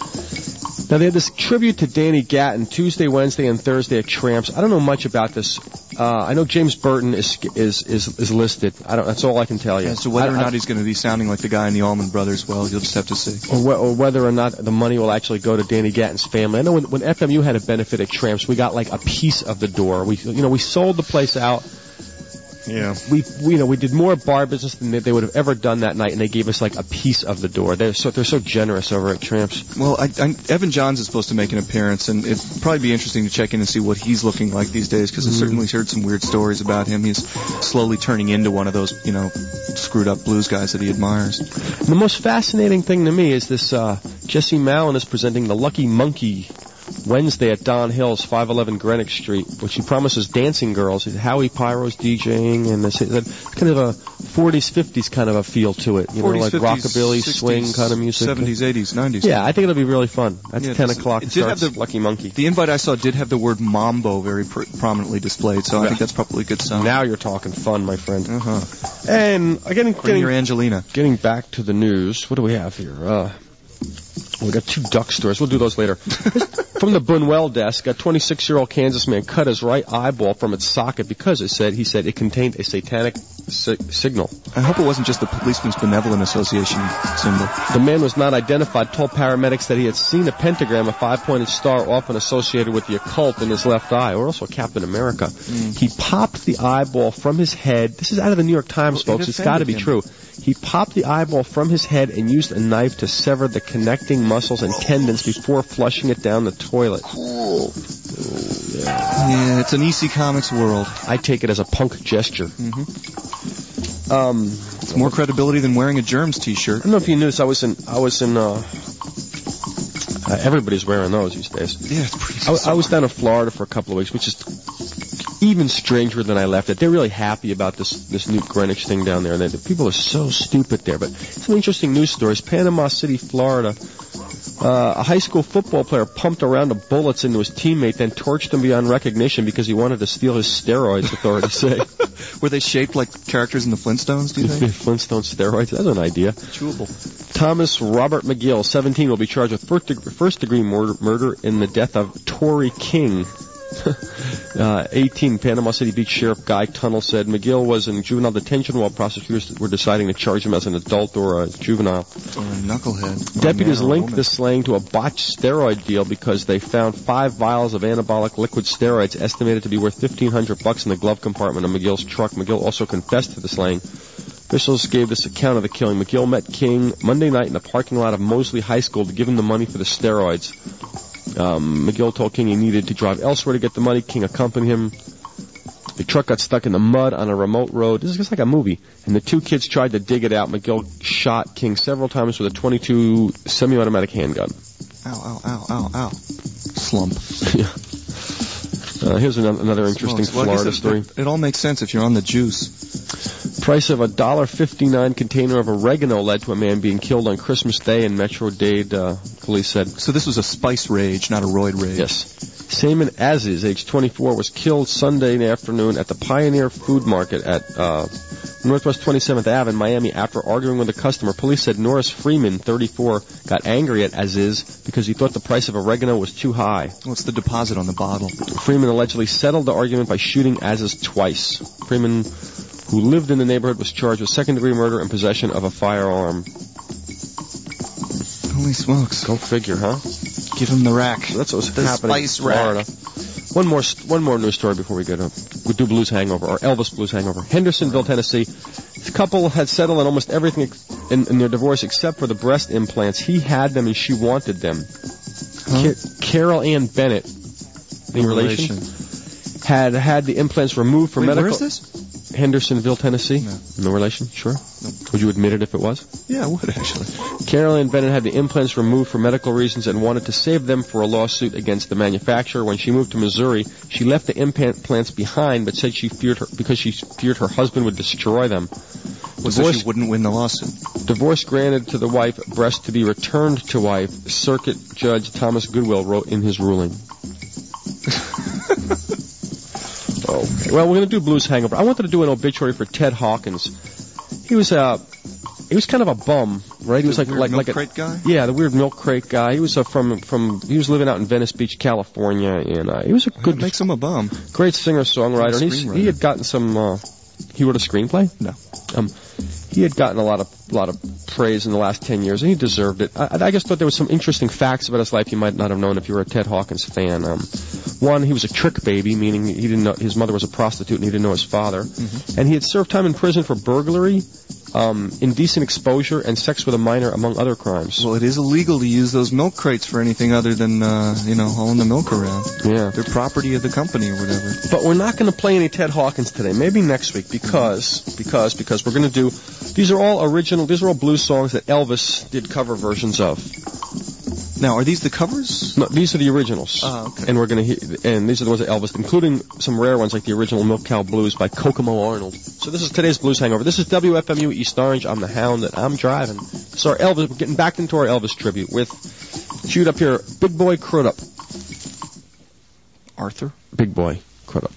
Now, they had this tribute to Danny Gatton Tuesday, Wednesday, and Thursday at Tramps. I don't know much about this. I know James Burton is listed. That's all I can tell you. Yeah, so whether or not he's going to be sounding like the guy in the Allman Brothers, well, you'll just have to see. Or whether or not the money will actually go to Danny Gatton's family. I know when FMU had a benefit at Tramps, we got like a piece of the door. We sold the place out. Yeah. We did more bar business than they would have ever done that night, and they gave us like a piece of the door. They're so generous over at Tramps. Well, Evan Johns is supposed to make an appearance, and it'd probably be interesting to check in and see what he's looking like these days, because I certainly heard some weird stories about him. He's slowly turning into one of those, screwed up blues guys that he admires. And the most fascinating thing to me is this, Jesse Mallon is presenting the Lucky Monkey Wednesday at Don Hill's, 511 Greenwich Street, which he promises dancing girls. Howie Pyro's DJing, and it's kind of a 40s, 50s kind of a feel to it. 40s, like 50s, rockabilly, 60s, swing kind of music. 70s, 80s, 90s. Yeah, I think it'll be really fun. That's 10 o'clock. It starts Lucky Monkey. The invite I saw did have the word Mambo very prominently displayed, so I think that's probably a good sign. Now you're talking fun, my friend. And Bring your Angelina. Getting back to the news, what do we have here? We got 2 duck stores. We'll do those later. From the Bunwell desk, a 26-year-old Kansas man cut his right eyeball from its socket because he said it contained a satanic signal. I hope it wasn't just the Policemen's Benevolent Association symbol. The man was not identified, told paramedics that he had seen a pentagram, a 5-pointed star often associated with the occult, in his left eye, or also Captain America. He popped the eyeball from his head. This is out of the New York Times, folks. It's got to be true. He popped the eyeball from his head and used a knife to sever the connecting muscles and tendons before flushing it down the toilet. Cool. Yeah, it's an EC Comics world. I take it as a punk gesture. It's more credibility than wearing a Germs t-shirt. I don't know if you knew this. I was in everybody's wearing those these days. Yeah, it's pretty I was down in Florida for a couple of weeks, which is even stranger than I left it. They're really happy about this new Greenwich thing down there. The people are so stupid there. But some interesting news stories. Panama City, Florida. A high school football player pumped a round of bullets into his teammate, then torched him beyond recognition because he wanted to steal his steroids, authorities say. Were they shaped like characters in the Flintstones, do you think? Flintstone steroids? That's an idea. Chewable. Thomas Robert McGill, 17, will be charged with first-degree murder in the death of Tory King. 18, Panama City Beach Sheriff Guy Tunnel said McGill was in juvenile detention while prosecutors were deciding to charge him as an adult or a juvenile. Or a knucklehead. Deputies linked the slaying to a botched steroid deal because they found 5 vials of anabolic liquid steroids estimated to be worth $1,500 in the glove compartment of McGill's truck. McGill also confessed to the slaying. Officials gave this account of the killing. McGill met King Monday night in the parking lot of Mosley High School to give him the money for the steroids. McGill told King he needed to drive elsewhere to get the money. King accompanied him. The truck got stuck in the mud on a remote road. This is just like a movie. And the 2 kids tried to dig it out. McGill shot King several times with a .22 semi-automatic handgun. Ow. Slump. Yeah. Here's another interesting Florida story. It all makes sense if you're on the juice. Price of a $1.59 container of oregano led to a man being killed on Christmas Day in Metro-Dade, police said. So this was a spice rage, not a roid rage. Yes. Seaman Aziz, age 24, was killed Sunday afternoon at the Pioneer Food Market at Northwest 27th Ave in Miami after arguing with a customer. Police said Norris Freeman, 34, got angry at Aziz because he thought the price of oregano was too high. What's the deposit on the bottle? Freeman allegedly settled the argument by shooting Aziz twice. Freeman, who lived in the neighborhood, was charged with second-degree murder and possession of a firearm. Holy smokes. Go figure, huh? Give him the rack. That's what's happening in Florida. Rack. One more news story before we go to we do Blues Hangover, or Elvis Blues Hangover. Hendersonville, Tennessee. The couple had settled on almost everything in their divorce except for the breast implants. He had them and she wanted them. Huh? Carol Ann Bennett, the relation, had the implants removed for medical... Where is this? Hendersonville, Tennessee. No relation? Sure? Would you admit it if it was? Yeah, I would, actually. Carol Ann Bennett had the implants removed for medical reasons and wanted to save them for a lawsuit against the manufacturer. When she moved to Missouri, she left the implants behind, but said she feared her husband would destroy them. So she wouldn't win the lawsuit. Divorce granted to the wife, breast to be returned to wife, Circuit Judge Thomas Goodwill wrote in his ruling. Okay. Well, we're going to do Blues Hangover. I wanted to do an obituary for Ted Hawkins. He was kind of a bum, right? He was like a milk crate guy? Yeah, the weird milk crate guy. He was he was living out in Venice Beach, California, and he was a good. What makes him a bum? Great singer-songwriter. He had gotten some. He wrote a screenplay? No. He had gotten a lot of praise in the last 10 years, and he deserved it. I just thought there was some interesting facts about his life you might not have known if you were a Ted Hawkins fan. One, he was a trick baby, meaning he didn't know his mother was a prostitute and he didn't know his father. Mm-hmm. And he had served time in prison for burglary, indecent exposure, and sex with a minor, among other crimes. Well, it is illegal to use those milk crates for anything other than, hauling the milk around. Yeah. They're property of the company or whatever. But we're not going to play any Ted Hawkins today. Maybe next week because we're going to do, these are all blues songs that Elvis did cover versions of. Now, are these the covers? No, these are the originals. Oh, okay. And these are the ones that Elvis, including some rare ones like the original Milk Cow Blues by Kokomo Arnold. So this is today's Blues Hangover. This is WFMU East Orange. I'm the Hound and I'm driving. So we're getting back into our Elvis tribute with, shoot up here, Big Boy Crudup. Arthur? Big Boy Crudup.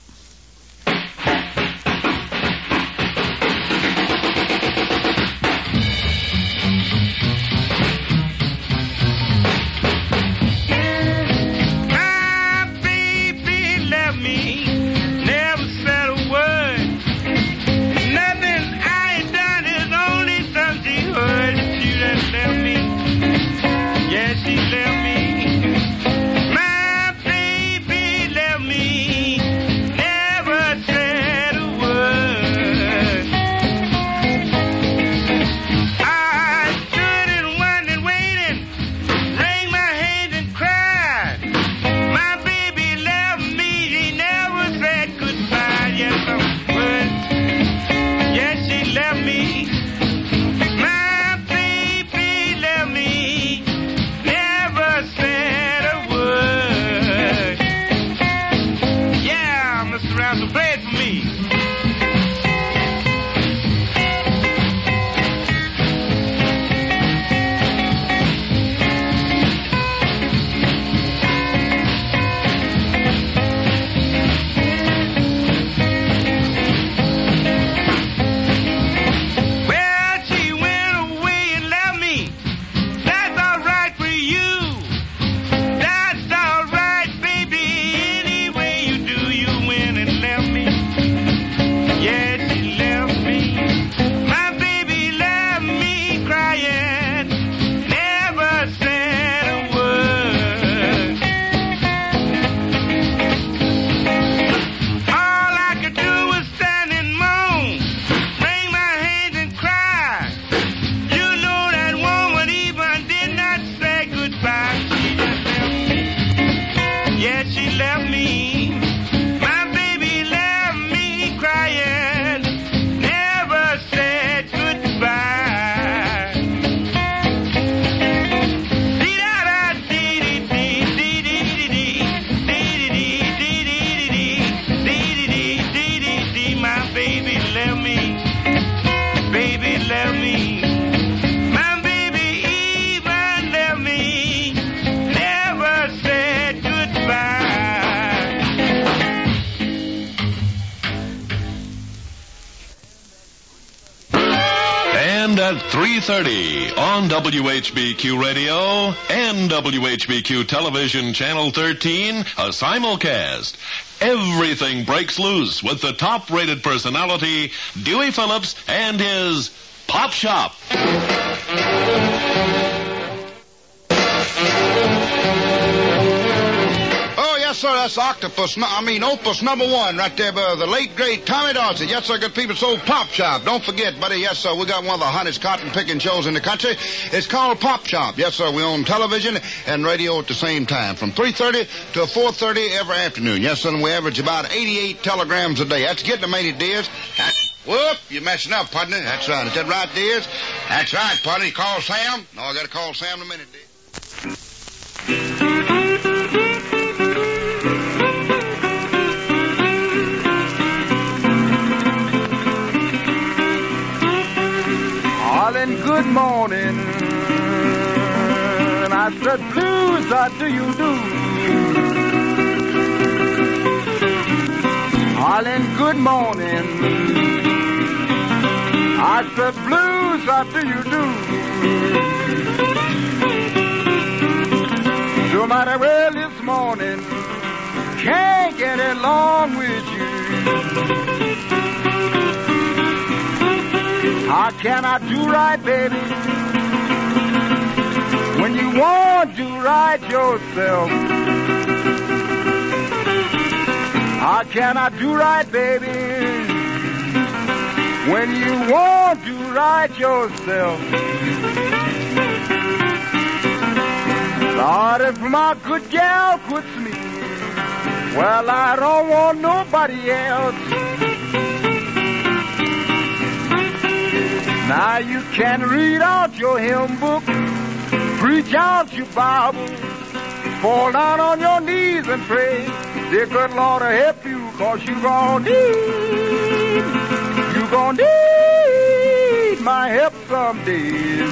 My baby left me, never at 3:30 on WHBQ Radio and WHBQ Television Channel 13, a simulcast. Everything breaks loose with the top-rated personality, Dewey Phillips, and his Pop Shop. Yes, sir, that's Opus number 1 right there by the late, great Tommy Dorsey. Yes, sir, good people, it's old Pop Shop. Don't forget, buddy, yes, sir, we got one of the hottest cotton-picking shows in the country. It's called Pop Shop. Yes, sir, we own television and radio at the same time from 3:30 to 4:30 every afternoon. Yes, sir, and we average about 88 telegrams a day. That's getting them, ain't it, dears? Whoop, you're messing up, partner. That's right. Is that right, dears? That's right, partner. You call Sam? No, I got to call Sam in a minute, dear. Darling, good morning. I said, blues, how do you do? Darling, good morning. I said, blues, how do you do? No matter well this morning, can't get along with you. How can I do right, baby, when you won't do right yourself? How can I do right, baby, when you won't do right yourself? Lord, if my good gal quits me, well, I don't want nobody else. Now you can read out your hymn book, preach out your Bible, fall down on your knees and pray. Dear good Lord will help you, 'cause you gonna need my help someday.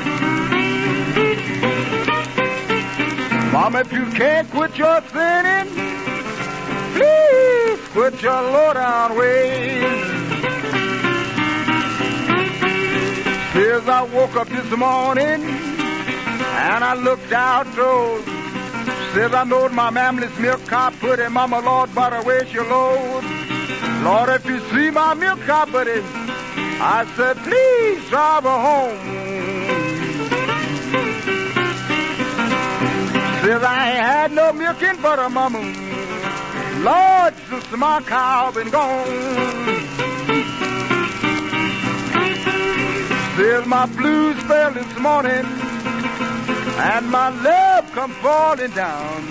Mom, if you can't quit your sinning, please quit your low-down ways. As I woke up this morning and I looked outdoors, says I knowed my family's milk cart put in Mama, Lord, butter, where's your load? Lord, if you see my milk cart, buddy, I said, please drive her home. Says I ain't had no milk and butter, Mama. Lord, since my cow been gone. Says my blues fell this morning and my love come falling down.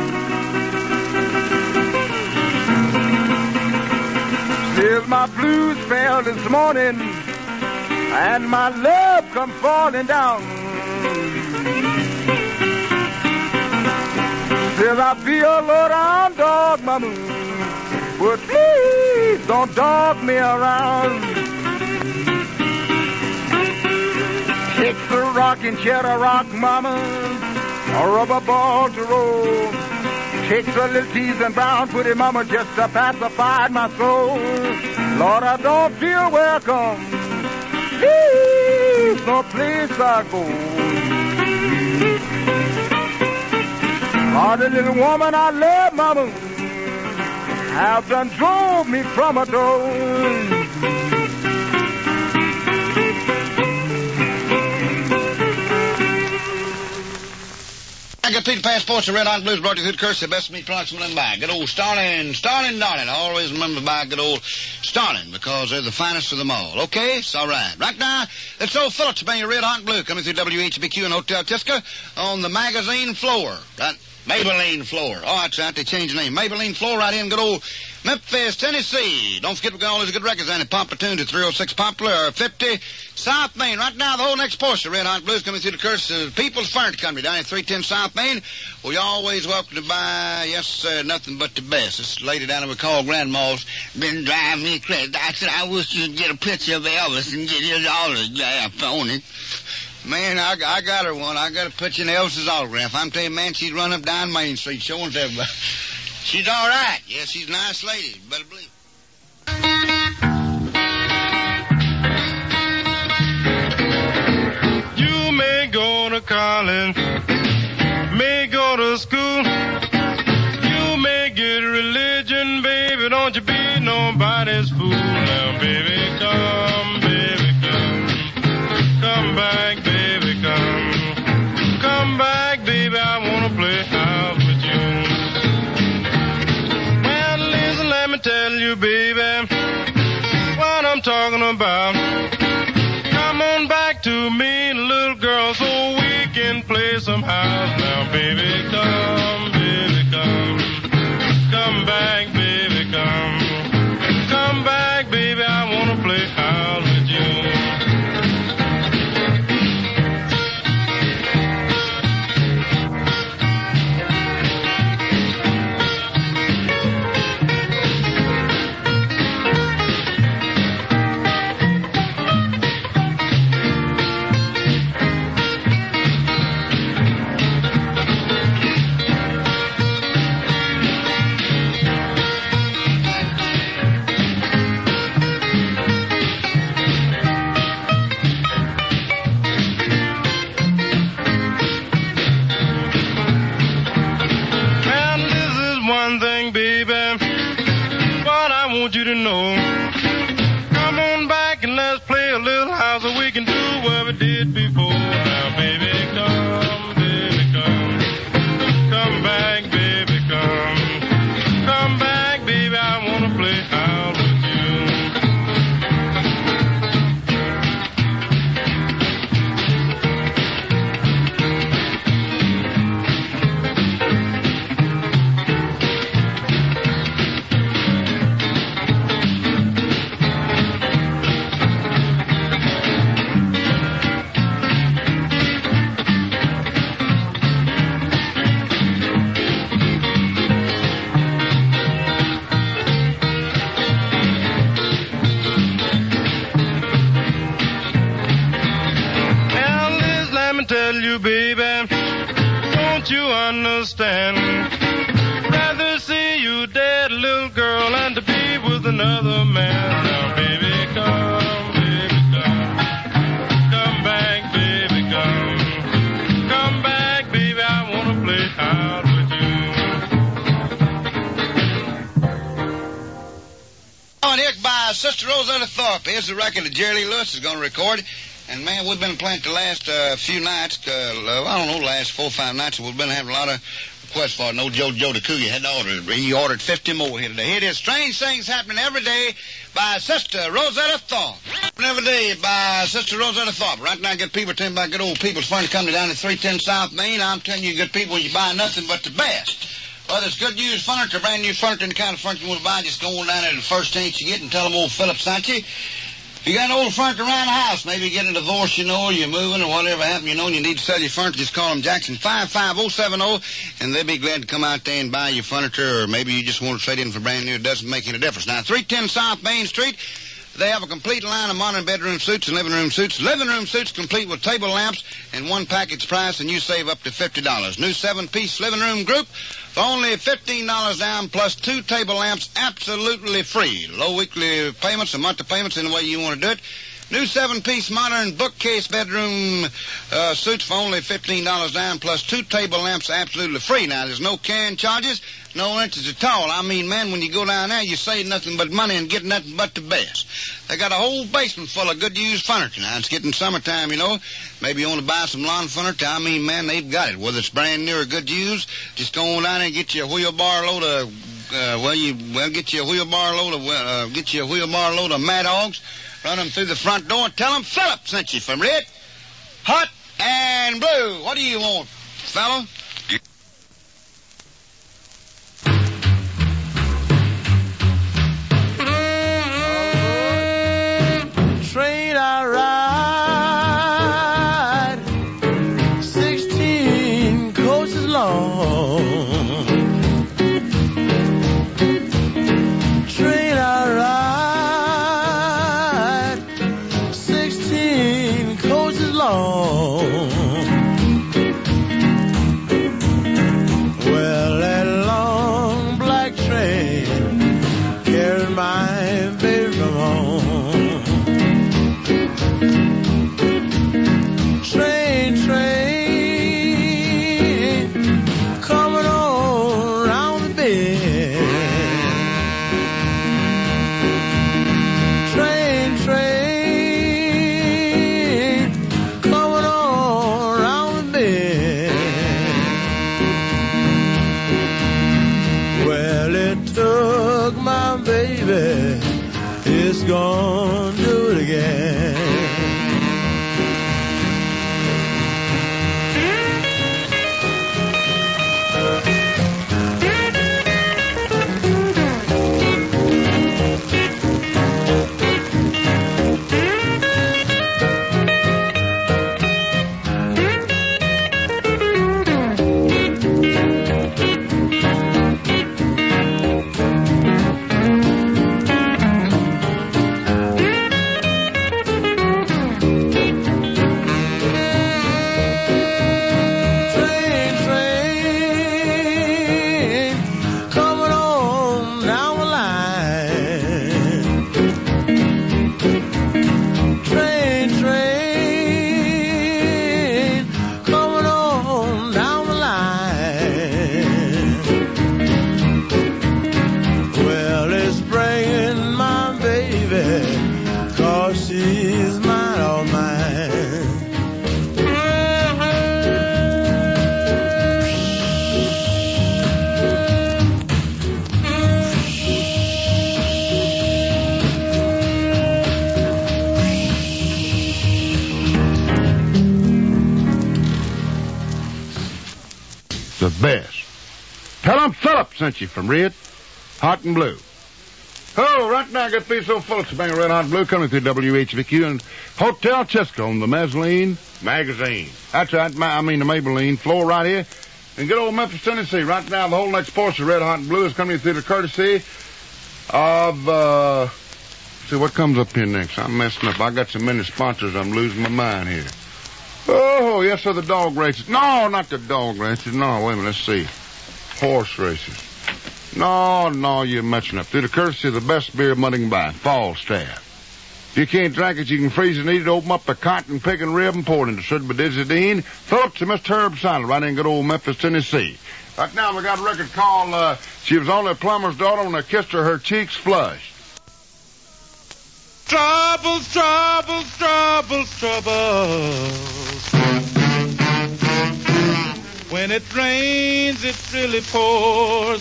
Says my blues fell this morning and my love come falling down. Says I be a low-down dog, mama, but please don't dog me around. Takes a rocking chair to rock, mama, a rubber ball to roll. Takes a little tease and brown, put it, mama, just to pacify my soul. Lord, I don't feel welcome. Please, no place I go. Oh, the little woman I love, mama, have done drove me from a door. I got Peter Passports, the Red Hot Blues, brought you through the curse, the best meat products from them by. Good old Starling, darling. Always remember to buy good old Starling, because they're the finest of them all. Okay? It's all right. Right now, it's old Phillips bringing you Red Hot Blue, coming through WHBQ in Hotel Tisca on the magazine floor. Right? Maybelline floor. Oh, that's right. They changed the name. Maybelline floor right in good old Memphis, Tennessee. Don't forget, we've got all these good records on it. Papa Tunes at 306 Poplar or 50 South Main. Right now, the whole next portion of Red Hot Blues coming through the curse of People's Furniture Company down at 310 South Main. Well, you're always welcome to buy, yes, sir, nothing but the best. This lady down there we call Grandma's been driving me crazy. I said, I wish you'd get a picture of Elvis and get his autograph on it. Man, I got her one. I got a picture of Elvis's autograph. I'm telling you, man, she'd run up down Main Street showing to everybody. She's all right. Yeah, she's a nice lady. You better believe it. darling may go to school. You may get religion, baby. Don't you be nobody's fool. Now, baby, come, baby, come. Come back, baby, come. Come back, baby, I want to play house with you. Well, listen, let me tell you, baby, what I'm talking about. Come on back to me, little girl, so we can play some house. Now, baby, come, baby, come. Come back, baby, come. Come back, baby, I want to play house with you. You to know. Come on back and let's play a little house so we can do what we did before. Now, baby, come, baby, come. Come back, baby, come. Come back, baby, I want to play house with tell you, baby, don't you understand? Rather see you dead, little girl, and to be with another man. Now, baby, come, baby, come. Come back, baby, come. Come back, baby, I want to play hard with you. Oh, and here's by Sister Rosetta Thorpe. Here's the record that Jerry Lee Lewis is going to record. And, man, we've been playing it the last few nights. I don't know, the last 4 or 5 nights. We've been having a lot of requests for it. No Joe the Cougar had to order it. He ordered 50 more here today. Here it is, Strange Things Happening Every Day by Sister Rosetta Thorpe. Every day by Sister Rosetta Thorpe. Right now, good people telling about good old people's furniture coming down to 310 South Main. I'm telling you, good people, you buy nothing but the best. Whether it's good used furniture, brand new furniture, any kind of furniture you want to buy, just go on down there to the first chance you get and tell them old Philip sent you. If you got old furniture around the house, maybe you get a divorce, or you're moving or whatever happened, and you need to sell your furniture, just call them Jackson 55070, and they'll be glad to come out there and buy your furniture, or maybe you just want to trade in for brand new. It doesn't make any difference. Now, 310 South Main Street, they have a complete line of modern bedroom suites and living room suites. Living room suites complete with table lamps and one package price, and you save up to $50. New 7-piece living room group for only $15 down plus 2 table lamps absolutely free. Low weekly payments or monthly payments in the way you want to do it. New 7-piece modern bookcase bedroom suites for only $15 down plus 2 table lamps absolutely free. Now, there's no carrying charges, no interest at all. I mean, man, when you go down there, you save nothing but money and get nothing but the best. They got a whole basement full of good used furniture. Now, it's getting summertime, Maybe you want to buy some lawn furniture. I mean, man, they've got it. Whether it's brand new or good used, just go on down there and get you a wheelbarrow load of, get you a wheelbarrow load of Mad Hogs. Run them through the front door and tell them Philip sent you from Red, Hot, and Blue. What do you want, fella? Train I ride, 16 coaches long. Train I ride, 16 coaches long. just gonna do it again. The best. Tell 'em Philip sent you from Red, Hot and Blue. Oh, right now I got to be so full of Bang Red Hot and Blue coming through WHBQ and Hotel Chisco on the Mezzanine Magazine. That's right, the Maybelline floor right here. And good old Memphis, Tennessee. Right now the whole next portion of Red Hot and Blue is coming through the courtesy of, see what comes up here next. I'm messing up. I got so many sponsors I'm losing my mind here. Oh, yes, sir, the dog races. No, not the dog races. No, wait a minute, let's see. Horse races. No, you're messing up. Through the courtesy of the best beer money can buy, Falstaff. If you can't drink it, you can freeze and eat it, open up the cotton picking rib and pour it into Sudbadizidine. Phillips and Mr. Herb Silent, right in good old Memphis, Tennessee. Right now we got a record called, She Was Only a Plumber's Daughter When I Kissed Her Cheeks Flushed. Troubles, troubles, troubles, troubles. When it rains, it really pours.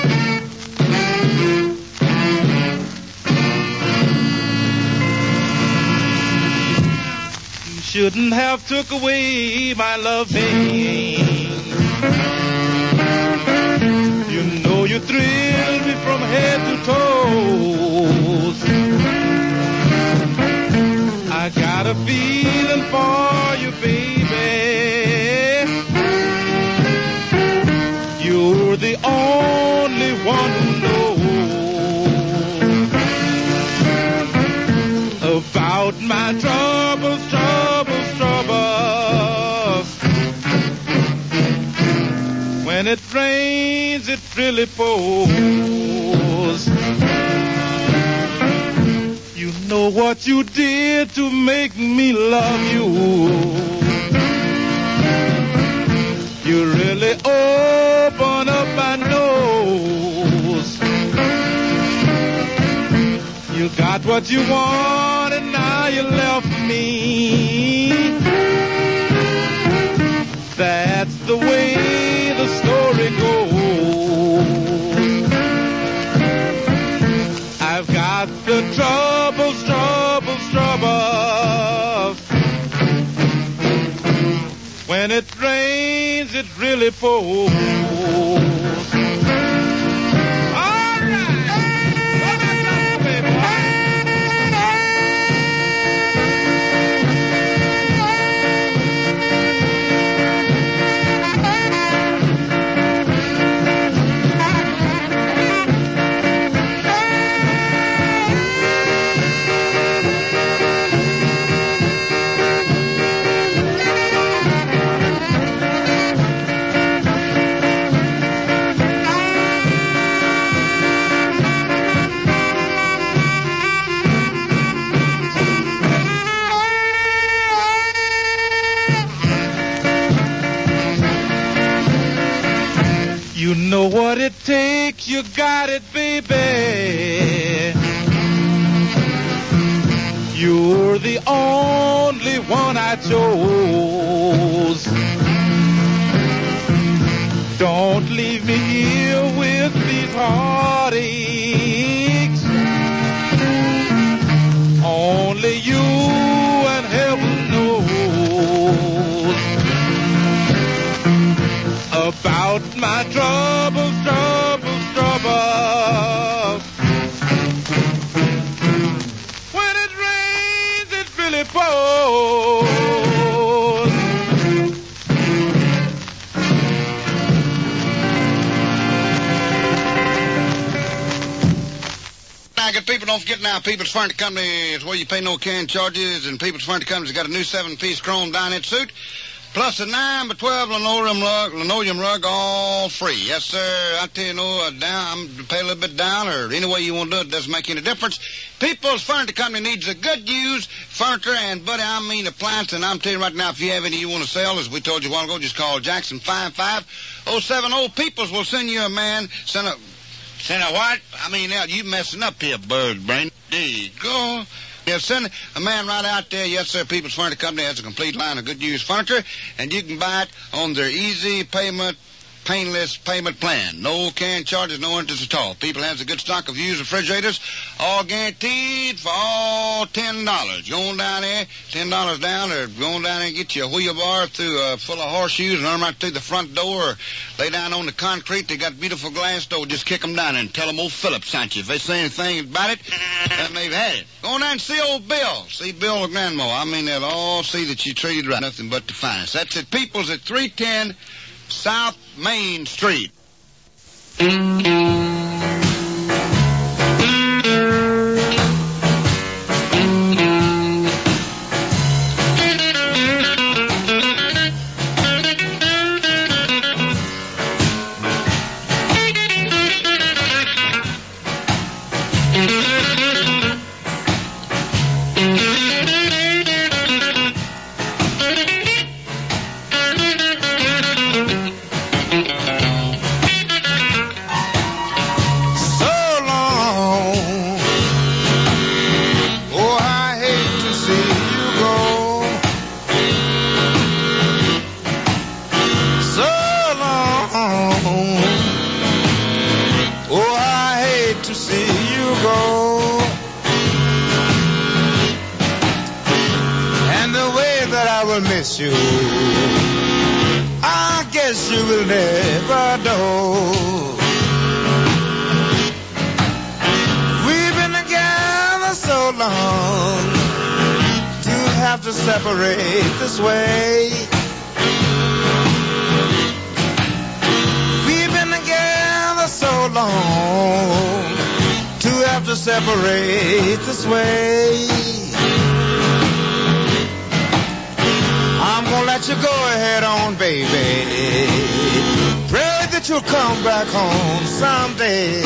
You shouldn't have took away my loving. You know you thrilled me from head to toes. I got a feeling for you, baby. You're the only one who knows about my troubles, troubles, troubles. When it rains, it really pours. You know what you did to make me love you. You really open up my nose. You got what you want and now you left me. That's the way the story goes. I've got the troubles, troubles, troubles. When it rains, it really pours. All right. What about trouble, baby? You know what it takes, you got it, baby. You're the only one I chose. Don't leave me here with these heartaches. out my troubles. When it rains, it really pours. Now, good people, don't forget now, People's Furniture Company is where you pay no can charges, and People's Furniture Company's got a new 7-piece chrome dinette suit, plus a 9x12 linoleum rug, all free. Yes, sir. I tell you, I'm pay a little bit down, or any way you want to do it, doesn't make any difference. People's Furniture Company needs a good used furniture, and, buddy, I mean appliance, and I'm telling you right now, if you have any you want to sell, as we told you a while ago, just call Jackson 55070. People's will send you a man, send a what? I mean, now, you messing up here, bird brain. There you go. Yeah, send a man right out there. Yes, sir. People's Furniture Company has a complete line of good used furniture, and you can buy it on their easy payment, painless payment plan. No can charges, no interest at all. People has a good stock of used refrigerators, all guaranteed for all $10. Go on down there, $10 down, or go on down there and get you a wheelbarrow full of horseshoes and run right through the front door, or lay down on the concrete. They got beautiful glass door. Just kick them down and tell them old Philip sent you. If they say anything about it, that they've had it. Go on down and see old Bill. See Bill or Grandma. I mean, they'll all see that you treated right. Nothing but the finest. That's at People's at 310 South Main Street. You, I guess you will never know. We've been together so long to have to separate this way. We've been together so long to have to separate this way. I'm gonna let you go ahead on, baby. Pray that you'll come back home someday.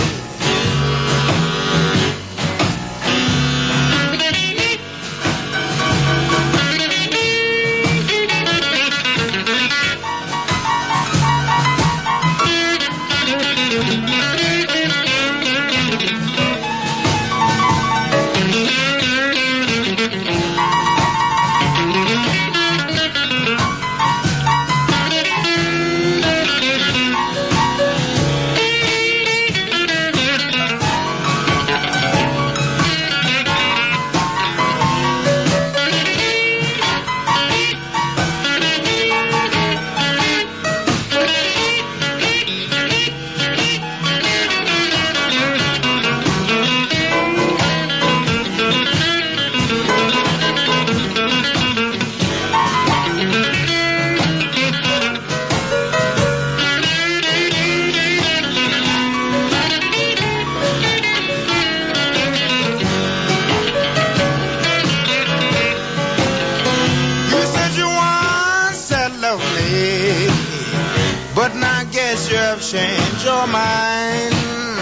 Change your mind.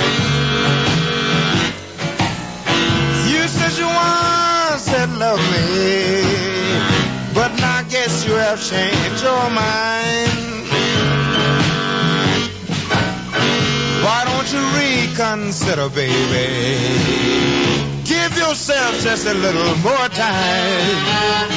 You said you once said love me, but now I guess you have changed your mind. Why don't you reconsider, baby? Give yourself just a little more time.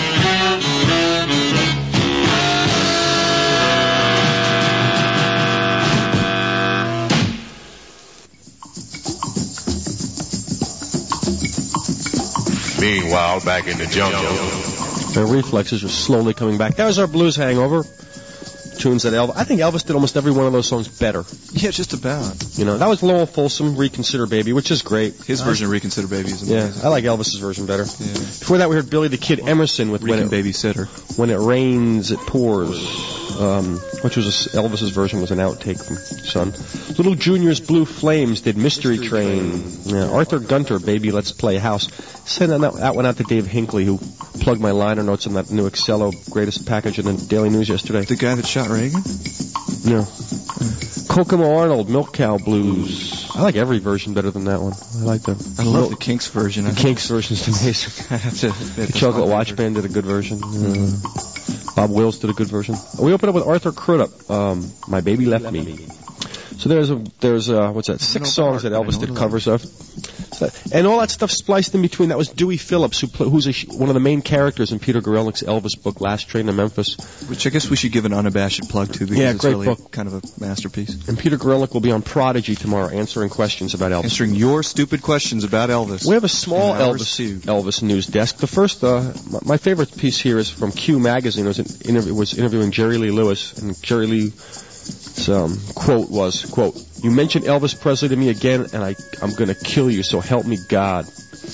Meanwhile, back in the jungle. Their reflexes are slowly coming back. That was our blues hangover. tunes that I think Elvis did almost every one of those songs better. Yeah, just about. You know, that was Lowell Folsom, Reconsider Baby, which is great. His version of Reconsider Baby is amazing. Yeah, I like Elvis's version better. Yeah. Before that, we heard Billy the Kid Emerson with Babysitter. When It Rains, It Pours, which was Elvis's version was an outtake from Son. Little Junior's Blue Flames did Mystery Train. Yeah, Arthur Gunter, Baby Let's Play House. Send that one out to Dave Hinckley, who plugged my liner notes on that new Excello greatest package in the Daily News yesterday. The guy that shot Reagan? No. Kokomo Arnold, Milk Cow Blues. I like every version better than that one. I like the. I love the Kinks version. The Kinks version is amazing. I have to. The Chocolate Watch Band did a good version. Bob Wills did a good version. We opened up with Arthur Crudup, My Baby Left Me. So there's what's that? 6 songs that Elvis did covers of. And all that stuff spliced in between. That was Dewey Phillips, who's one of the main characters in Peter Gorelick's Elvis book, Last Train to Memphis. Which I guess we should give an unabashed plug to, because it's great really book. Kind of a masterpiece. And Peter Gorelick will be on Prodigy tomorrow answering questions about Elvis. Answering your stupid questions about Elvis. We have a small Elvis news desk. The first, my favorite piece here is from Q Magazine. It was interviewing Jerry Lee Lewis, and Jerry Lee... quote was, quote, "You mentioned Elvis Presley to me again, and I'm going to kill you, so help me God."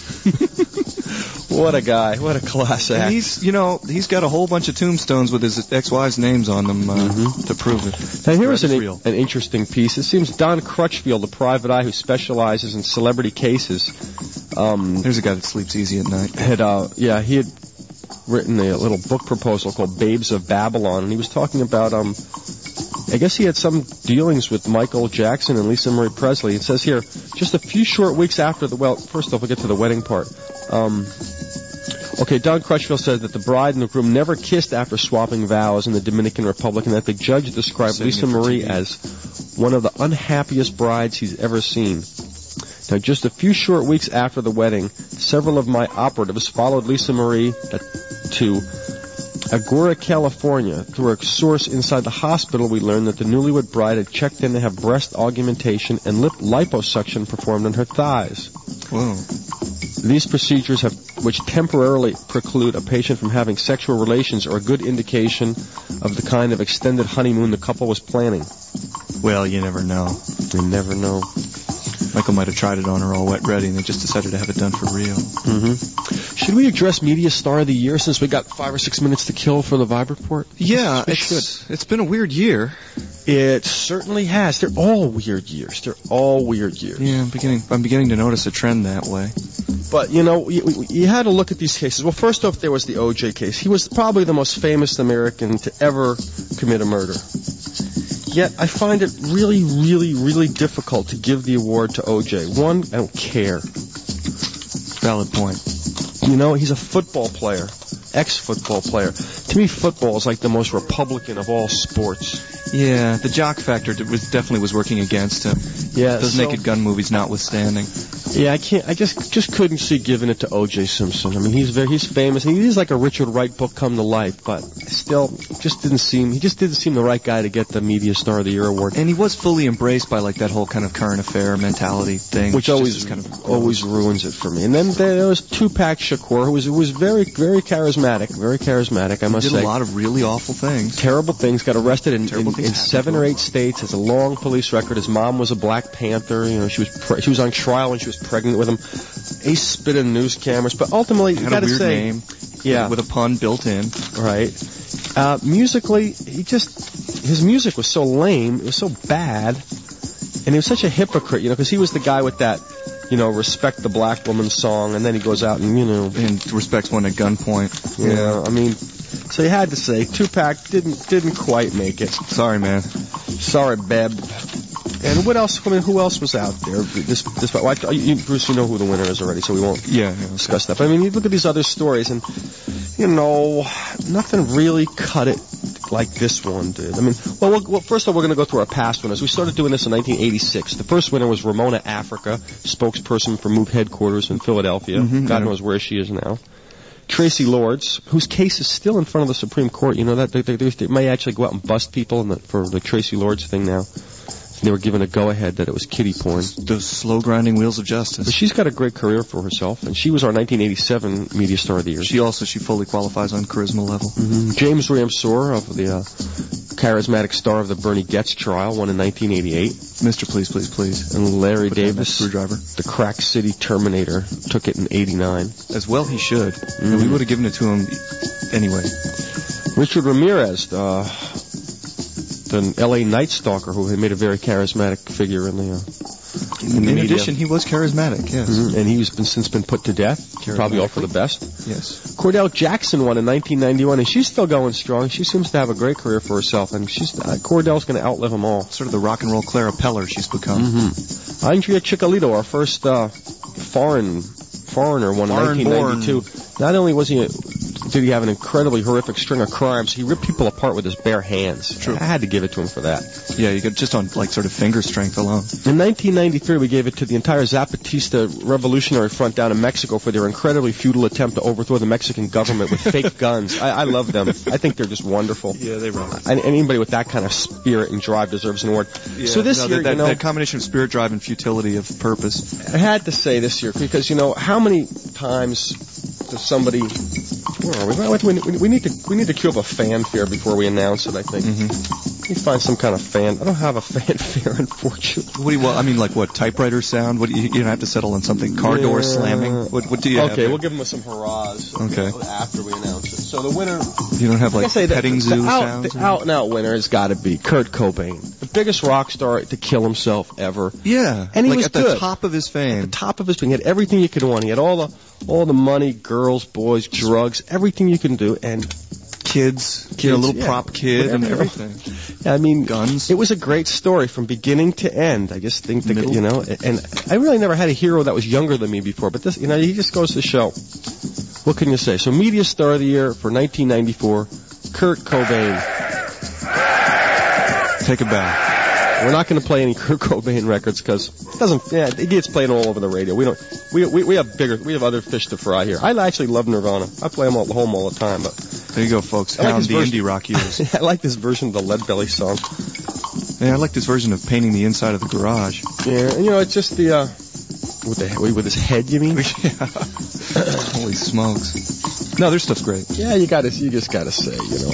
What a guy. What a class act. And he's got a whole bunch of tombstones with his ex-wives' names on them to prove it. Now, here is an interesting piece. It seems Don Crutchfield, the private eye who specializes in celebrity cases... There's a guy that sleeps easy at night. He had written a little book proposal called Babes of Babylon, and he was talking about... I guess he had some dealings with Michael Jackson and Lisa Marie Presley. It says here, just a few short weeks after first off, we'll get to the wedding part. Don Crutchfield said that the bride and the groom never kissed after swapping vows in the Dominican Republic, and that the judge described Lisa Marie as one of the unhappiest brides he's ever seen. Now, just a few short weeks after the wedding, several of my operatives followed Lisa Marie to Agoura, California. Through a source inside the hospital, we learned that the newlywed bride had checked in to have breast augmentation and lip liposuction performed on her thighs. Whoa. These procedures which temporarily preclude a patient from having sexual relations, are a good indication of the kind of extended honeymoon the couple was planning. Well, you never know. You never know. Michael might have tried it on her all wet ready, and they just decided to have it done for real. Mm-hmm. Should we address Media Star of the Year, since we got 5 or 6 minutes to kill for the Vibe Report? Yeah, it's been a weird year. It certainly has. They're all weird years. Yeah, I'm beginning to notice a trend that way. But, you had to look at these cases. Well, first off, there was the O.J. case. He was probably the most famous American to ever commit a murder. Yet I find it really, really, really difficult to give the award to O.J. One, I don't care. Valid point. He's a football player, ex-football player. To me, football is like the most Republican of all sports. Yeah, the jock factor definitely was working against him. Yeah, those Naked Gun movies notwithstanding. Yeah, I just couldn't see giving it to O.J. Simpson. I mean, he's famous. He's like a Richard Wright book come to life, but still, he just didn't seem the right guy to get the Media Star of the Year award. And he was fully embraced by that whole kind of current affair mentality thing, which always ruins it for me. And then there was Tupac Shakur, who was very, very charismatic, I must say. Did a lot of really awful things. Terrible things. Got arrested in 7 or 8 states. Has a long police record. His mom was a Black Panther. She was on trial when she was pregnant with him. Ace spit in news cameras, but ultimately, you got to say, name, with a pun built in, right? Musically, his music was so lame, it was so bad, and he was such a hypocrite, because he was the guy with that, respect the black woman song, and then he goes out and and respects one at gunpoint. Yeah, I mean, so you had to say Tupac didn't quite make it. Sorry, man. Sorry, Beb. And what else? I mean, who else was out there? Bruce, you know who the winner is already, so we won't discuss that. But I mean, you look at these other stories, and nothing really cut it like this one did. I mean, well, first of all, we're going to go through our past winners. We started doing this in 1986. The first winner was Ramona Africa, spokesperson for Move headquarters in Philadelphia. Mm-hmm. God knows where she is now. Tracy Lords, whose case is still in front of the Supreme Court. That they may actually go out and bust people for the Tracy Lords thing now. They were given a go-ahead that it was kiddie porn. Those slow-grinding wheels of justice. But she's got a great career for herself, and she was our 1987 Media Star of the Year. She fully qualifies on charisma level. Mm-hmm. James Ramsour of the charismatic star of the Bernie Getz trial, won in 1988. Mr. Please, Please, Please. And Larry Davis, Screwdriver. the Crack City Terminator, took it in 89. As well he should. And we would have given it to him anyway. Richard Ramirez, the L.A. Night Stalker, who had made a very charismatic figure in the In media. addition, he was charismatic, yes. And he's since been put to death. Probably all for the best. Yes. Cordell Jackson won in 1991, and she's still going strong. She seems to have a great career for herself, and Cordell's going to outlive them all. Sort of the rock and roll Clara Peller she's become. Andrea Chicalito, our first foreigner, won in 1992. Not only did he have an incredibly horrific string of crimes, he ripped people apart with his bare hands. True. I had to give it to him for that. Yeah, you could just on sort of finger strength alone. In 1993, we gave it to the entire Zapatista Revolutionary Front down in Mexico for their incredibly futile attempt to overthrow the Mexican government with fake guns. I love them. I think they're just wonderful. Yeah, they rock. And anybody with that kind of spirit and drive deserves an award. Yeah, so this year, that combination of spirit, drive, and futility of purpose. I had to say this year because how many times does somebody? Where are we? We need to cue up a fanfare before we announce it. I think. Let me find some kind of fan. I don't have a fanfare, unfortunately. What typewriter sound? What you don't have to settle on something. Car door slamming. What do you have? Okay, we'll give them some hurrahs. Okay. After we announce it. So the winner. You don't have petting zoo sounds. The out and out winner has got to be Kurt Cobain, the biggest rock star to kill himself ever. Yeah. And he was at the top of his fame. At the top of his fame, he had everything you could want. He had all the money, girls, boys, drugs, everything you can do, and kids, a little prop kid, and everything. I mean, guns. It was a great story from beginning to end. I just think that and I really never had a hero that was younger than me before. But this, he just goes to show. What can you say? So, Media Star of the Year for 1994, Kurt Cobain. Take a bow. We're not going to play any Kurt Cobain records because it gets played all over the radio. We have other fish to fry here. I actually love Nirvana. I play them at home all the time. But there you go, folks. Hound the indie rock years. I like this version of the Lead Belly song. Yeah, I like this version of painting the inside of the garage. Yeah, and it's just with his head, you mean? Yeah. Holy smokes. No, their stuff's great. Yeah, you just gotta say,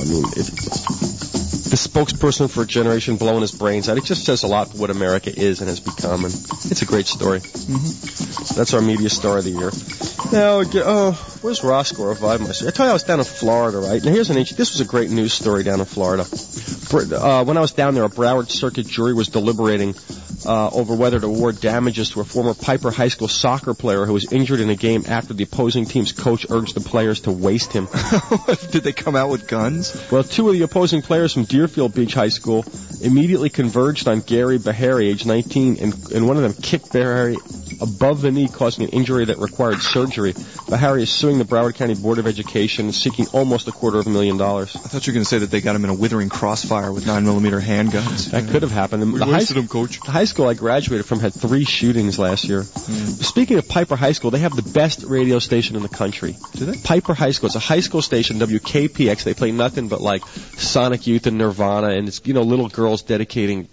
the spokesperson for a generation blowing his brains out. It just says a lot for what America is and has become, and it's a great story. That's our Media Star of the Year. Now, where's Roscoe? Revive myself. I told you I was down in Florida, right? Now, this was a great news story down in Florida. When I was down there, a Broward Circuit jury was deliberating over whether to award damages to a former Piper High School soccer player who was injured in a game after the opposing team's coach urged the players to waste him. Did they come out with guns? Well, two of the opposing players from Deerfield Beach High School immediately converged on Gary Bahari, age 19, and one of them kicked Bahari above the knee, causing an injury that required surgery. Bahari is suing the Broward County Board of Education, seeking almost $250,000. I thought you were going to say that they got him in a withering crossfire with 9mm handguns. That could have happened. We wasted him, Coach. The high school I graduated from had 3 shootings last year. Speaking of Piper High School, they have the best radio station in the country. Do they? Piper High School. It's a high school station, WKPX. They play nothing but Sonic Youth and Nirvana, and it's little girls dedicating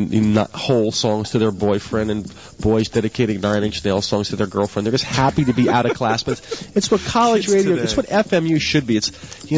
whole songs to their boyfriend and boys dedicating 9 Inch Nails songs to their girlfriend. They're just happy to be out of class. But it's what college radio, it's what FMU should be. It's,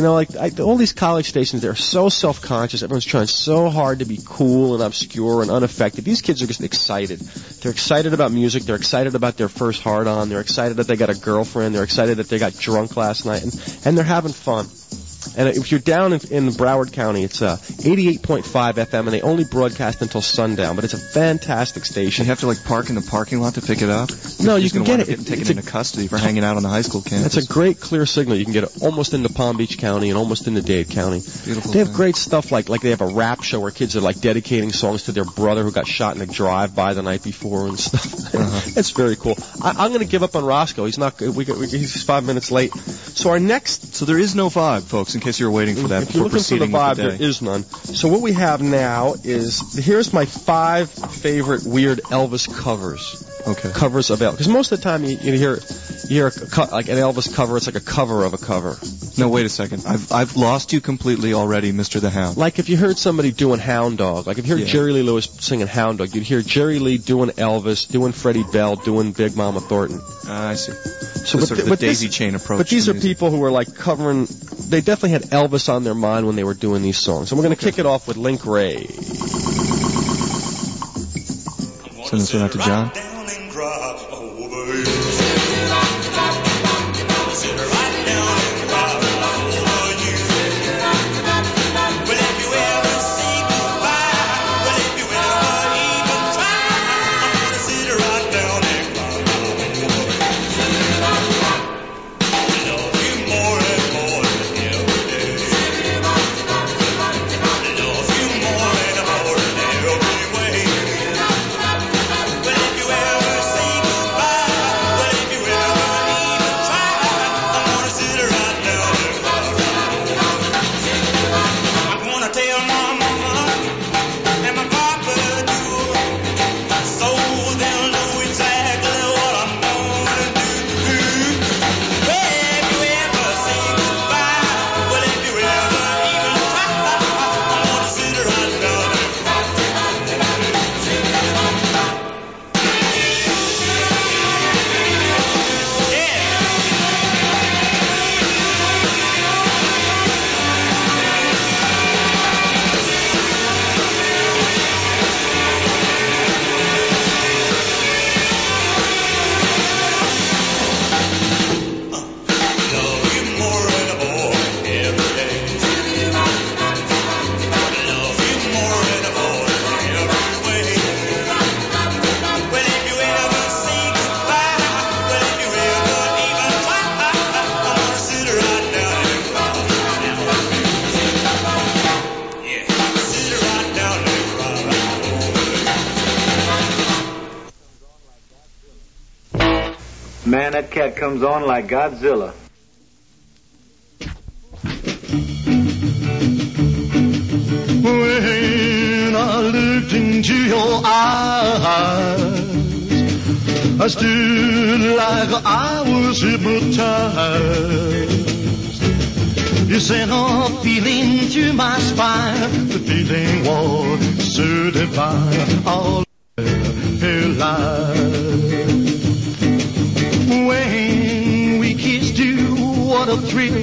all these college stations, they're so self-conscious. Everyone's trying so hard to be cool and obscure and unaffected. These kids are just excited. They're excited about music. They're excited about their first hard-on. They're excited that they got a girlfriend. They're excited that they got drunk last night. And they're having fun. And if you're down in Broward County, it's 88.5 FM, and they only broadcast until sundown. But it's a fantastic station. You have to park in the parking lot to pick it up. No, you can get it. Getting taken into custody for hanging out on the high school campus. It's a great clear signal. You can get it almost into Palm Beach County and almost into Dade County. Beautiful. They have great stuff like they have a rap show where kids are dedicating songs to their brother who got shot in a drive-by the night before and stuff. It's very cool. I'm going to give up on Roscoe. He's not. He's 5 minutes late. So there is no vibe, folks. In case you're waiting for that. If you're looking for the vibe, there is none. So what we have now here's my 5 favorite weird Elvis covers. Okay. Covers of Elvis. Because most of the time you hear You hear like an Elvis cover, it's like a cover of a cover. No, wait a second. I've lost you completely already, Mr. the Hound. Like if you heard somebody doing Hound Dog, like if you heard Jerry Lee Lewis singing Hound Dog, you'd hear Jerry Lee doing Elvis, doing Freddie Bell, doing Big Mama Thornton. I see. So sort of the daisy chain approach. But these are people who were like covering, they definitely had Elvis on their mind when they were doing these songs. And we're going to kick it off with Link Ray. Send this one out to John. Man, that cat comes on like Godzilla. When I looked into your eyes, I stood like I was hypnotized. You sent a feeling to my spine, the feeling was so divine, all paralyzed. When we kissed you, what a thrill.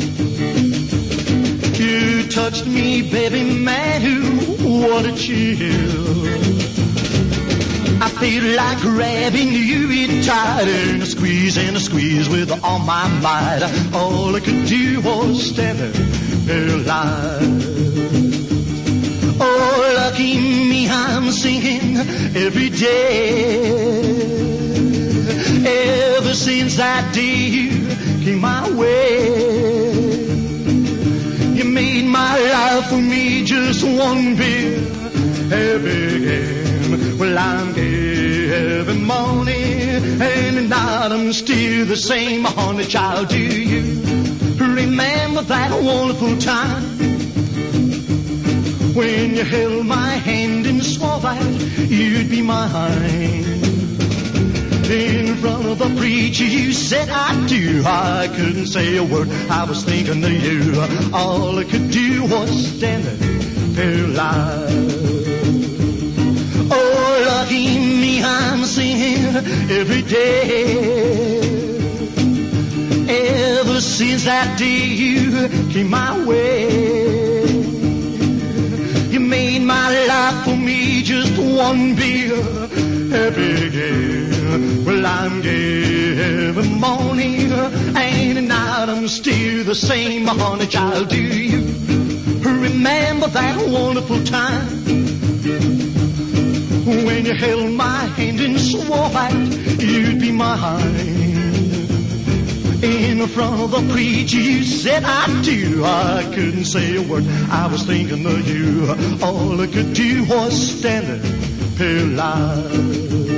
You touched me, baby, man, what a chill. I feel like grabbing you in tight and a squeeze with all my might. All I could do was stand there paralyzed. Oh, lucky me, I'm singing every day. Ever since that day you came my way, you made my life for me just one big happy game. Well, I'm gay every morning and at night I'm still the same. Honey child, do you remember that wonderful time when you held my hand and swore that you'd be mine? In front of the preacher you said I do. I couldn't say a word, I was thinking of you. All I could do was stand there paralyzed. Oh, lucky me, I'm singing every day. Ever since that day you came my way, you made my life for me just one big happy game. Well, I'm gay every morning and at night I'm still the same. Honey child, do you remember that wonderful time when you held my hand and swore that you'd be mine? In front of the preacher you said I do. I couldn't say a word, I was thinking of you. All I could do was stand there paralyzed.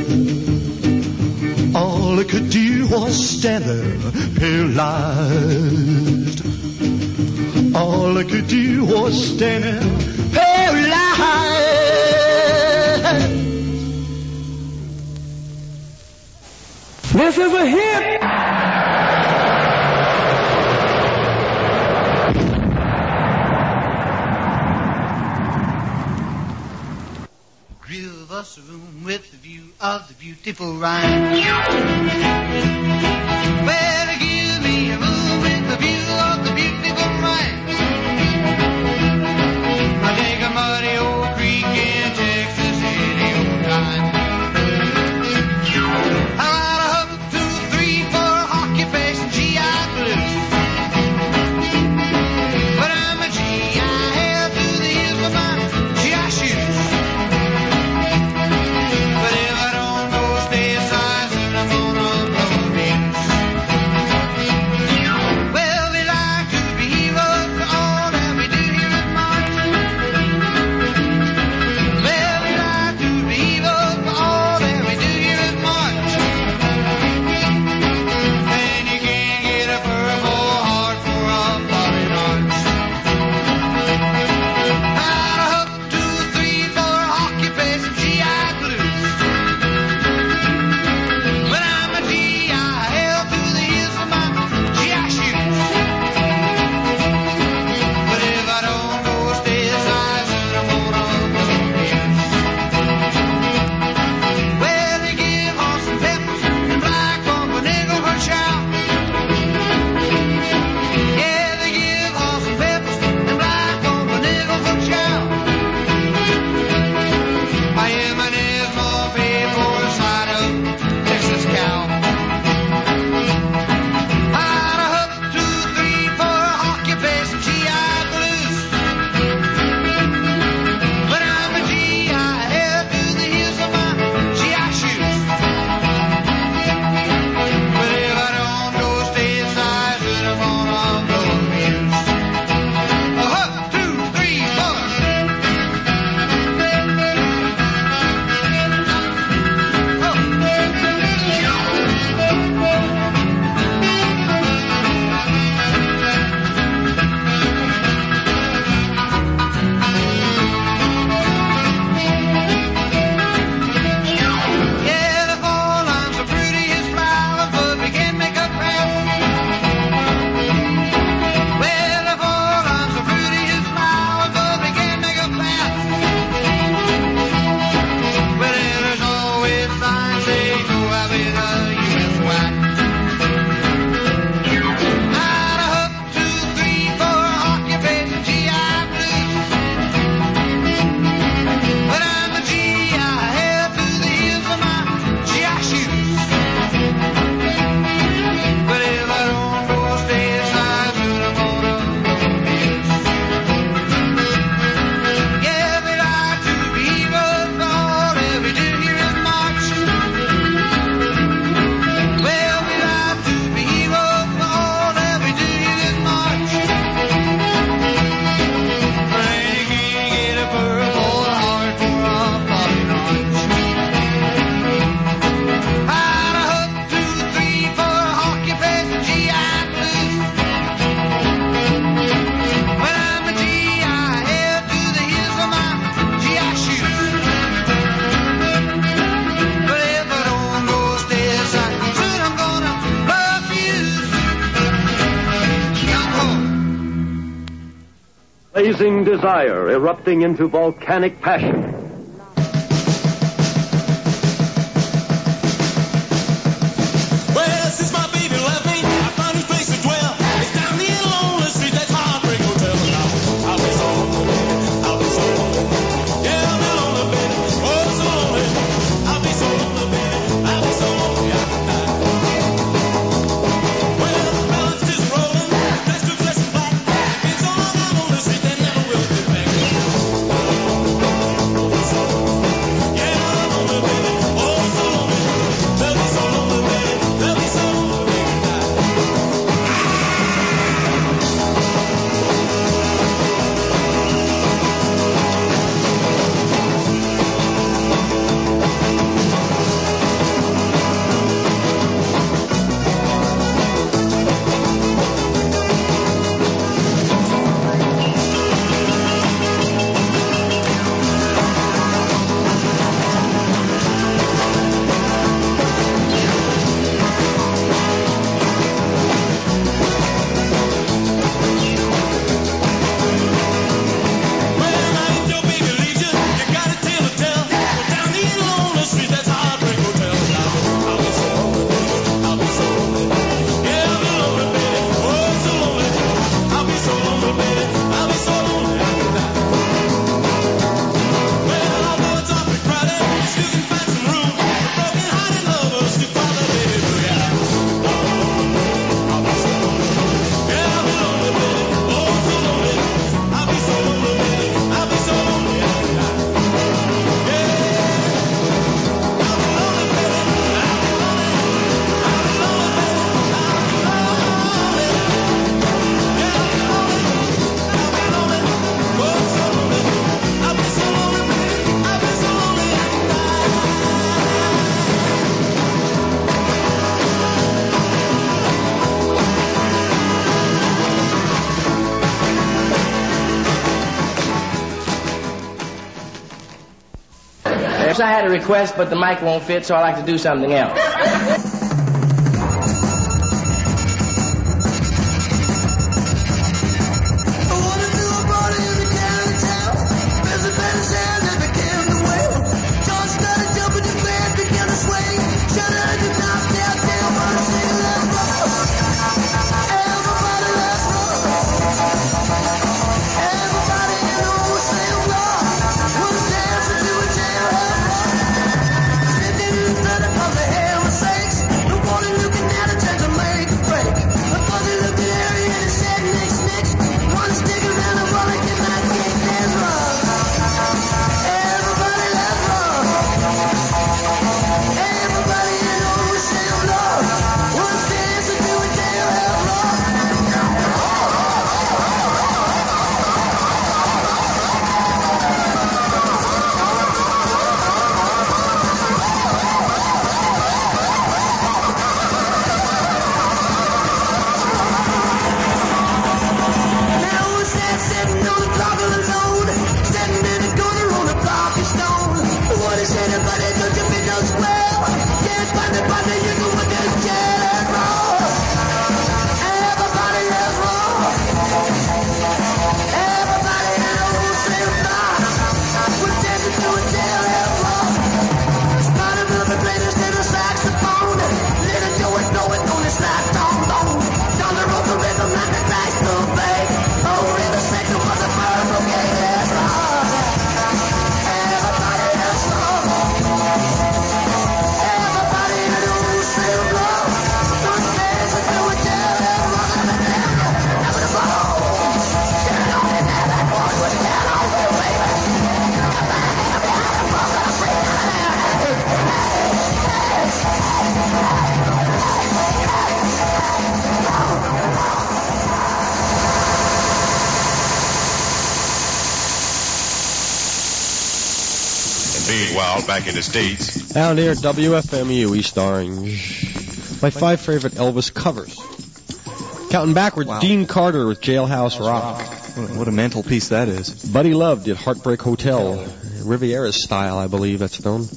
All I could do was stand there paralyzed. All I could do was stand there paralyzed. This is a hit. of us a room with the view of the beautiful Rhine. Well, give me a room with the view of the beautiful Rhine. I take a muddy old creek in Texas any old time. I ride a hub 2, 3, 4 hockey face and GI blues. But I'm a GI held through the heels of my GI shoes. But if I don't go stay aside, then I'm gonna blow a fuse. Well, we like to be heroes for all that we do here at March. Well, we like to be heroes for all that we do here at March. And you can't get a purple heart for a florid arch. Out of hook 2, 3, 4 hockey face and GI blues. But I'm a GI held through the heels of my GI shoes. But if I don't go stay aside, then I'm gonna blow a fuse. Well, they give horse and peppers and black pumpernickel for chow. Yeah, they give horse and peppers and black pumpernickel for chow. I am an Esmond pay for a side of Texas cow. Out of hook 2, 3, 4 hockey face and GI blues. But I'm a GI held through the heels of my GI shoes. But if I don't go stay aside, then I'm gonna blow a fuse. A hook 2, 3, 4. Yeah, the four lines are pretty as flowers, but we can't make a path. Well, the four lines are pretty as flowers, but we can't make a path. Well, there's always signs say go out with a U.S. whack. Out of hook 2, 3, 4 hockey face and GI blues. But I'm a GI held through the heels of my GI shoes. But if I don't go stay aside, then I'm gonna blow a fuse. Yeah, we like to be heroes for all that we do here in March. Well, we like to be heroes for all that we do here in March. But you can't get a purple heart for a florid arch. Out of hook 2, 3, 4 hockey face and GI blues. But I'm a GI held through the heels of my GI shoes. But if I don't go stay aside, soon I'm gonna blow a fuse. Young ho. Blazing desire erupting into volcanic passion. Well, since my baby left me, I found a new place to dwell. It's down the end along the street, that's Heartbreak Hotel. Now, I'll be so lonely, I'll be so lonely. Yeah, I'll be lonely, baby. Oh, so lonely. I'll be so lonely, baby. I'll be so lonely, I could die. Well, the balance is rolling, that's good dress in black. It's so long I'm on the street, they never will get back. course, I had a request, but the mic won't fit, so I like to do something else. Meanwhile, back in the States. Down here, WFMU, East Orange. My 5 favorite Elvis covers. Counting backwards, Wow. Dean Carter with Jailhouse Rock. What a mantelpiece that is. Buddy Love did Heartbreak Hotel. Riviera's style, I believe that's known.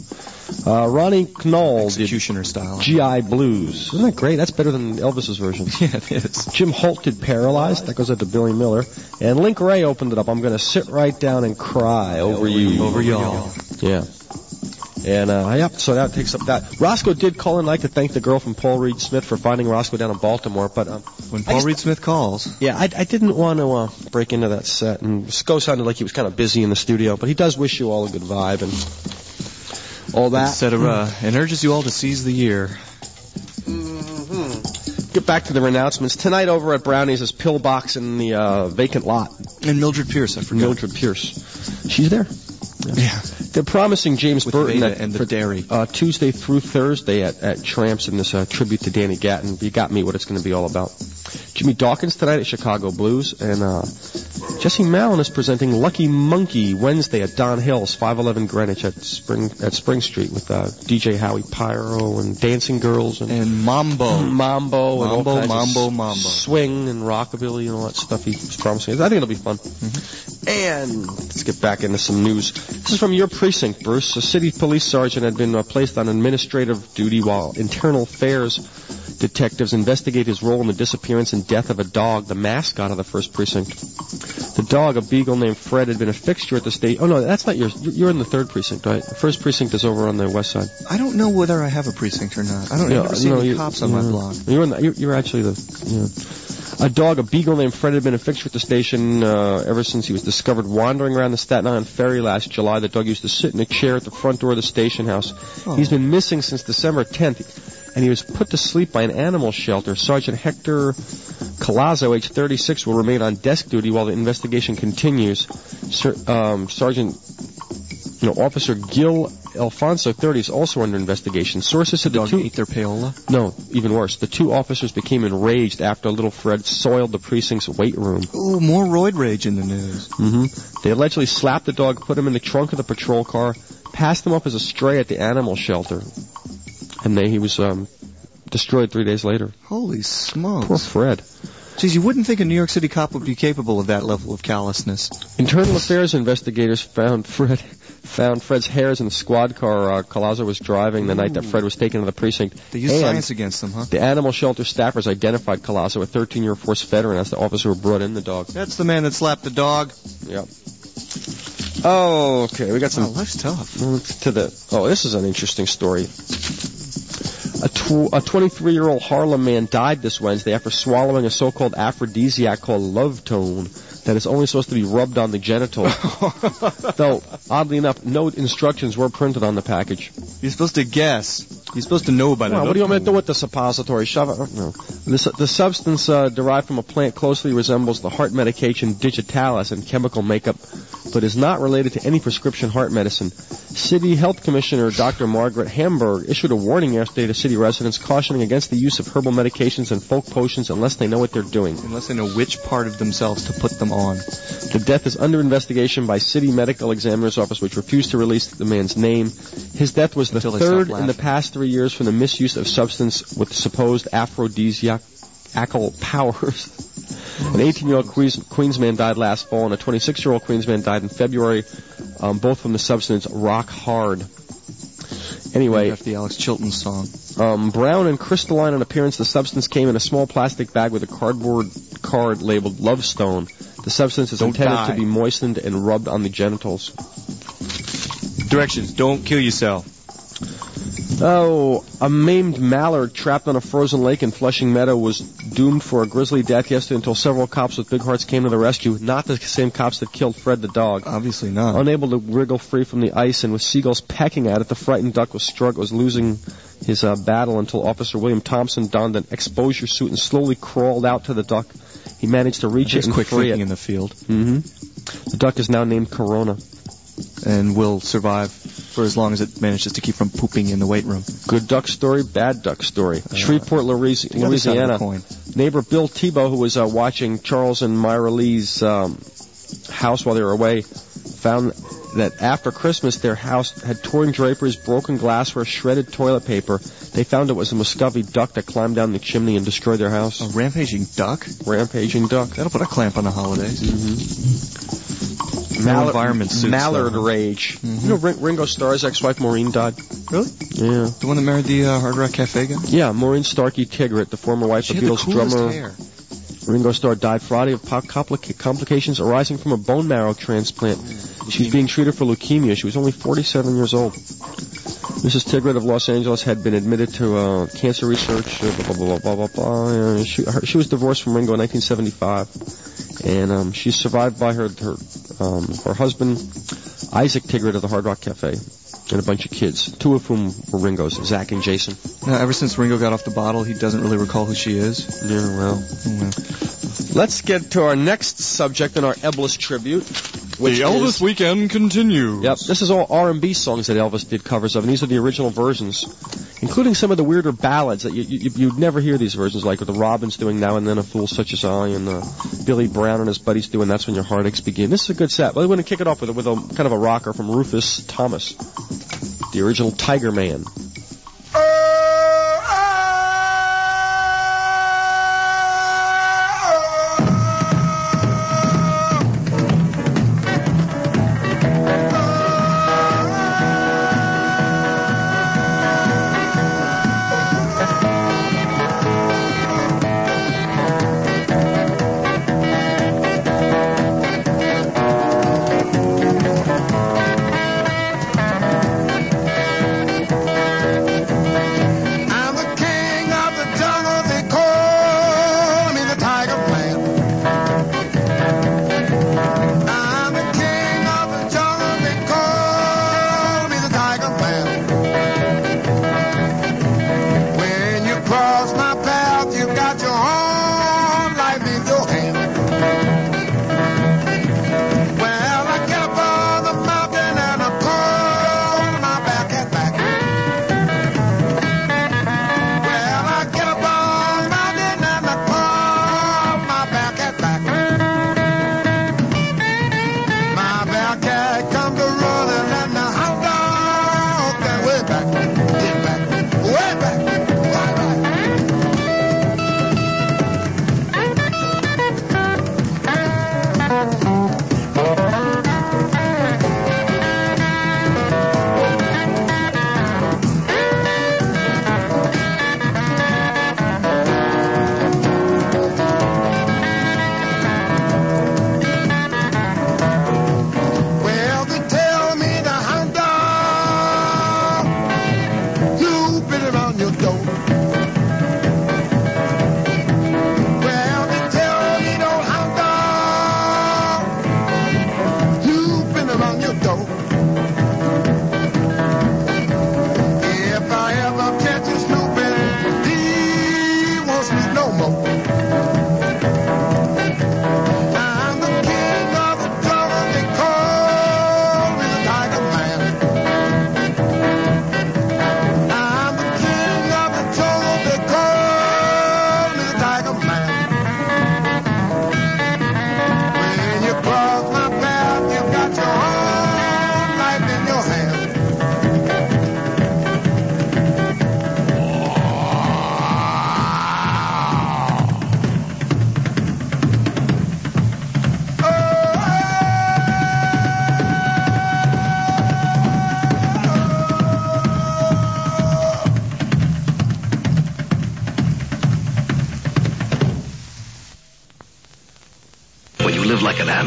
Ronnie Knoll Executioner style. G.I. Blues. Isn't that great? That's better than Elvis's version. Yeah, it is. Jim Holt did Paralyzed. That goes out to Billy Miller. And Link Ray opened it up. I'm going to sit right down and cry over you. Over y'all. Yeah. And, yep, so that takes up that. Roscoe did call in. I'd like to thank the girl from Paul Reed Smith for finding Roscoe down in Baltimore. But when Paul Reed Smith calls. Yeah, I didn't want to break into that set. And Sco sounded like he was kind of busy in the studio. But he does wish you all a good vibe and all that. Etc. And urges you all to seize the year. Mm-hmm. Get back to the renouncements. Tonight over at Brownie's is Pillbox in the vacant lot. And Mildred Pierce, I forgot. Mildred Pierce. She's there. Yeah. They're promising James With Burton Veda and the dairy. Tuesday through Thursday at Tramps in this tribute to Danny Gatton. You got me what it's going to be all about. Jimmy Dawkins tonight at Chicago Blues, and Jesse Mallon is presenting Lucky Monkey Wednesday at Don Hill's, 511 Greenwich at Spring Street with DJ Howie Pyro and Dancing Girls and Mambo and all kinds Mambo of swing and rockabilly and all that stuff he's promising. I think it'll be fun. Mm-hmm. And let's get back into some news. This is from your precinct, Bruce. A city police sergeant had been placed on administrative duty while internal affairs detectives investigate his role in the disappearance and death of a dog, the mascot of the 1st Precinct. The dog, a beagle named Fred, had been a fixture at the state. Oh, no, that's not yours. You're in the 3rd Precinct, right? The 1st Precinct is over on the west side. I don't know whether I have a precinct or not. I don't ever see any cops on my block. You're actually the... A dog, a beagle named Fred, had been a fixture at the station ever since he was discovered wandering around the Staten Island ferry last July. The dog used to sit in a chair at the front door of the station house. Oh. He's been missing since December 10th, and he was put to sleep by an animal shelter. Sergeant Hector Collazo, age 36, will remain on desk duty while the investigation continues. Officer Gil Alfonso, 30, is also under investigation. Sources said the dog ate their payola? No, even worse. The 2 officers became enraged after little Fred soiled the precinct's weight room. Ooh, more roid rage in the news. Mm-hmm. They allegedly slapped the dog, put him in the trunk of the patrol car, passed him up as a stray at the animal shelter, and he was destroyed 3 days later. Holy smokes. Poor Fred. Geez, you wouldn't think a New York City cop would be capable of that level of callousness. Internal affairs investigators found Fred found Fred's hairs in the squad car Collazo was driving the night that Fred was taken to the precinct. They used science against them, huh? The animal shelter staffers identified Collazo, a 13-year force veteran, as the officer who brought in the dog. That's the man that slapped the dog. Yep. Oh, okay. We got some. Oh, life's tough. This is an interesting story. A 23-year-old Harlem man died this Wednesday after swallowing a so-called aphrodisiac called Love Tone that is only supposed to be rubbed on the genital. Though, oddly enough, no instructions were printed on the package. You're supposed to guess. You're supposed to know about it. What do you want me to do with the suppository? Shove it? No. The substance derived from a plant closely resembles the heart medication Digitalis in chemical makeup, but is not related to any prescription heart medicine. City Health Commissioner Dr. Margaret Hamburg issued a warning yesterday to city residents cautioning against the use of herbal medications and folk potions unless they know what they're doing. Unless they know which part of themselves to put them on. The death is under investigation by City Medical Examiner's Office, which refused to release the man's name. His death was the third in the past 3 years from the misuse of substance with supposed aphrodisiacal powers. An 18-year-old Queens man died last fall, and a 26-year-old Queens man died in February, both from the substance Rock Hard. Anyway, after the Alex Chilton song. Brown and crystalline in appearance, the substance came in a small plastic bag with a cardboard card labeled Love Stone. The substance is intended to be moistened and rubbed on the genitals. Directions: don't kill yourself. Oh, a maimed mallard trapped on a frozen lake in Flushing Meadow was doomed for a grisly death yesterday until several cops with big hearts came to the rescue. Not the same cops that killed Fred the dog. Obviously not. Unable to wriggle free from the ice and with seagulls pecking at it, the frightened duck was losing his battle until Officer William Thompson donned an exposure suit and slowly crawled out to the duck. He managed to reach it and quick free it. In the field. Mm-hmm. The duck is now named Corona. And will survive for as long as it manages to keep from pooping in the weight room. Good duck story, bad duck story. Shreveport, Louisiana. Neighbor Bill Tebow, who was watching Charles and Myra Lee's house while they were away, found that after Christmas their house had torn draperies, broken glassware, shredded toilet paper. They found it was a Muscovy duck that climbed down the chimney and destroyed their house. A rampaging duck? Rampaging duck. That'll put a clamp on the holidays. Mm-hmm. Environment suits, Mallard rage. Mm-hmm. You know Ringo Starr's ex-wife Maureen died? Really? Yeah. The one that married the Hard Rock Cafe guy? Yeah, Maureen Starkey Tigert, the former wife of Beatles drummer. Hair. Ringo Starr died Friday of complications arising from a bone marrow transplant. She was being treated for leukemia. She was only 47 years old. Mrs. Tigert of Los Angeles had been admitted to cancer research. She was divorced from Ringo in 1975, and she's survived by her husband, Isaac Tigert of the Hard Rock Cafe, and a bunch of kids, two of whom were Ringo's, Zach and Jason. Now, ever since Ringo got off the bottle, he doesn't really recall who she is. Yeah, well. Let's get to our next subject in our Elvis tribute. The Elvis Weekend continues. Yep, this is all R&B songs that Elvis did covers of, and these are the original versions, including some of the weirder ballads that you'd never hear these versions, like with the Robins doing Now and Then a Fool Such As I, and Billy Brown and his buddies doing That's When Your Heartaches Begin. This is a good set. Well, we're going to kick it off with a kind of a rocker from Rufus Thomas, the original Tiger Man.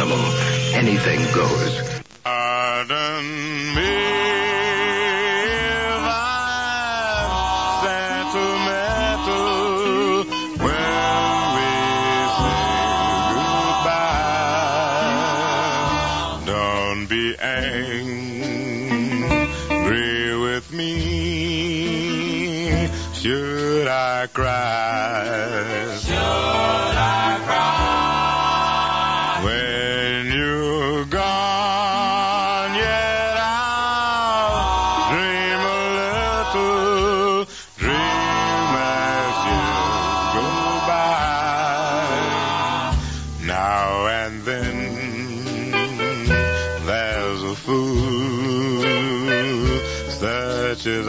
animal. Anything goes. Pardon me if I'm sentimental when we say goodbye. Don't be angry with me. Should I cry? Should I cry? When you're gone, yet I'll dream a little dream as you go by. Now and then there's a fool such as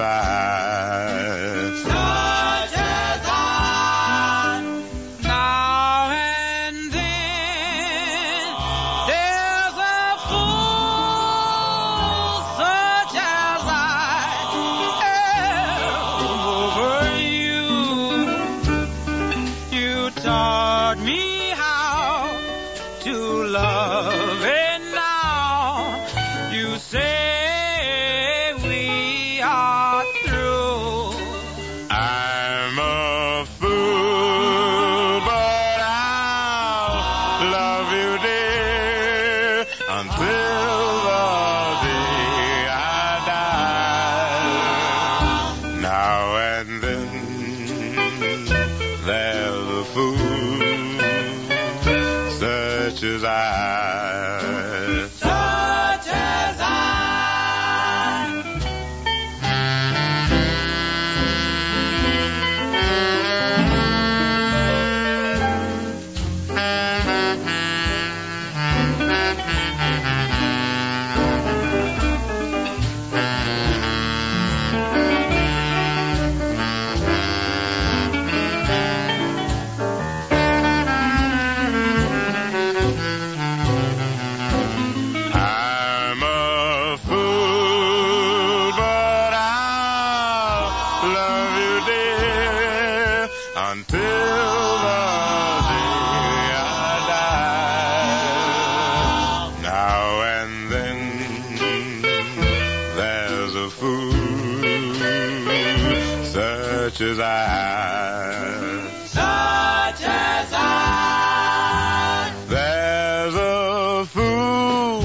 there's a fool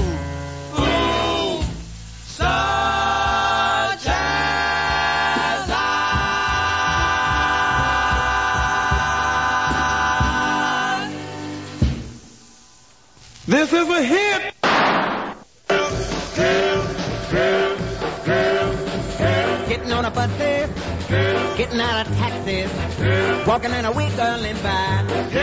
such as This is a hit. Getting on a bus, getting out of taxis, walking in a week girl in by.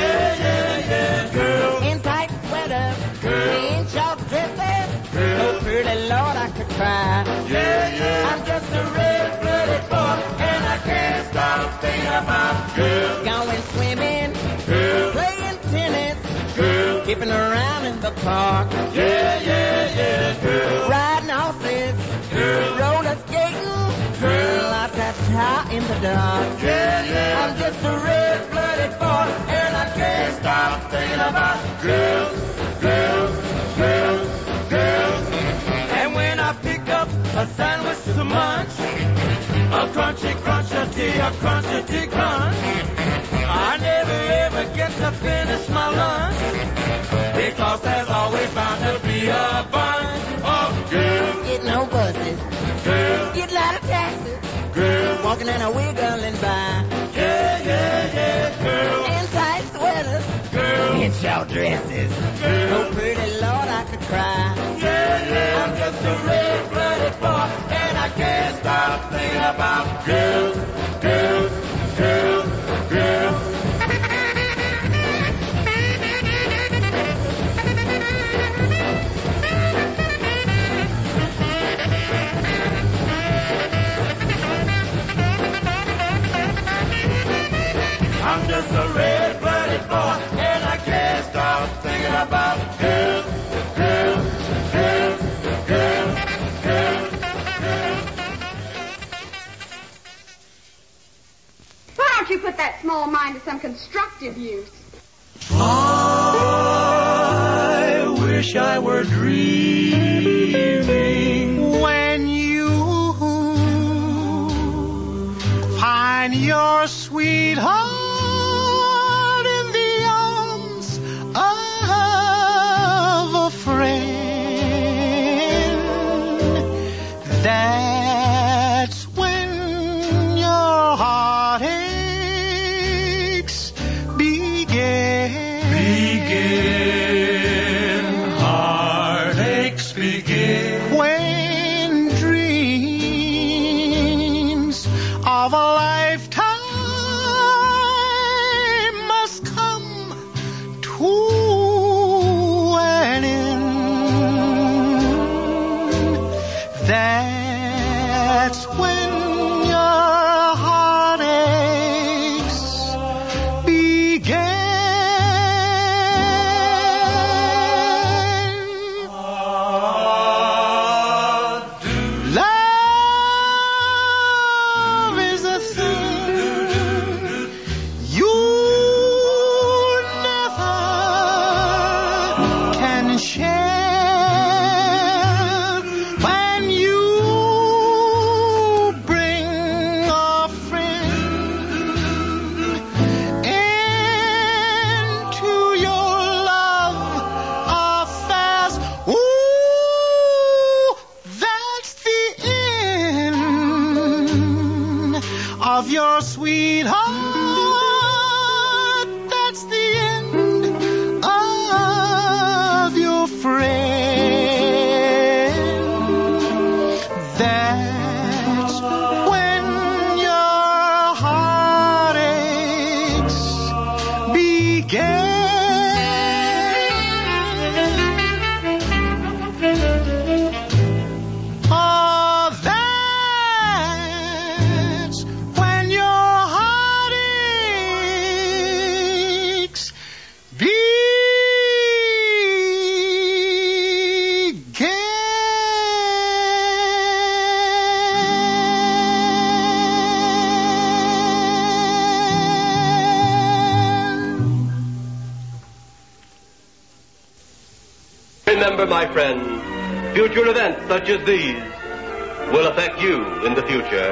In tight sweaters, in short dresses, so pretty Lord I could cry. I'm just a red-blooded boy, and I can't stop thinking about girls. Going swimming, playing tennis, skipping around in the park. Riding horses, roller skating, la-ta-ta in the dark. I'm just a red-blooded boy, and I can't stop thinking about girls. And when I pick up a sandwich to munch, a crunchy tea, a crunchy tea crunch, I never ever get to finish my lunch, because there's always bound to be a bunch of girls. Getting on buses, get a lot of taxis, walking in a wiggling by. In tight sweaters, in short dresses, so pretty Lord I could cry. I'm just a red-blooded boy, and I can't stop thinking about girls. I'm just a red-blooded boy, and I can't stop thinking about girls. Why don't you put that small mind to some constructive use? I will wish I were dreaming. When you find your sweetheart in the arms of a friend, that's when your heartaches begin. Heartaches begin. When dreams of a lifetime must come to an end, that's when your heartaches begin. Love is a thing you never can share. When you bring a friend into your love affairs, ooh, that's the end of your sweetheart. That's the end of your friend. That's when your heartaches begin. Oh, that's when your heartaches Remember, my friends, future events such as these will affect you in the future.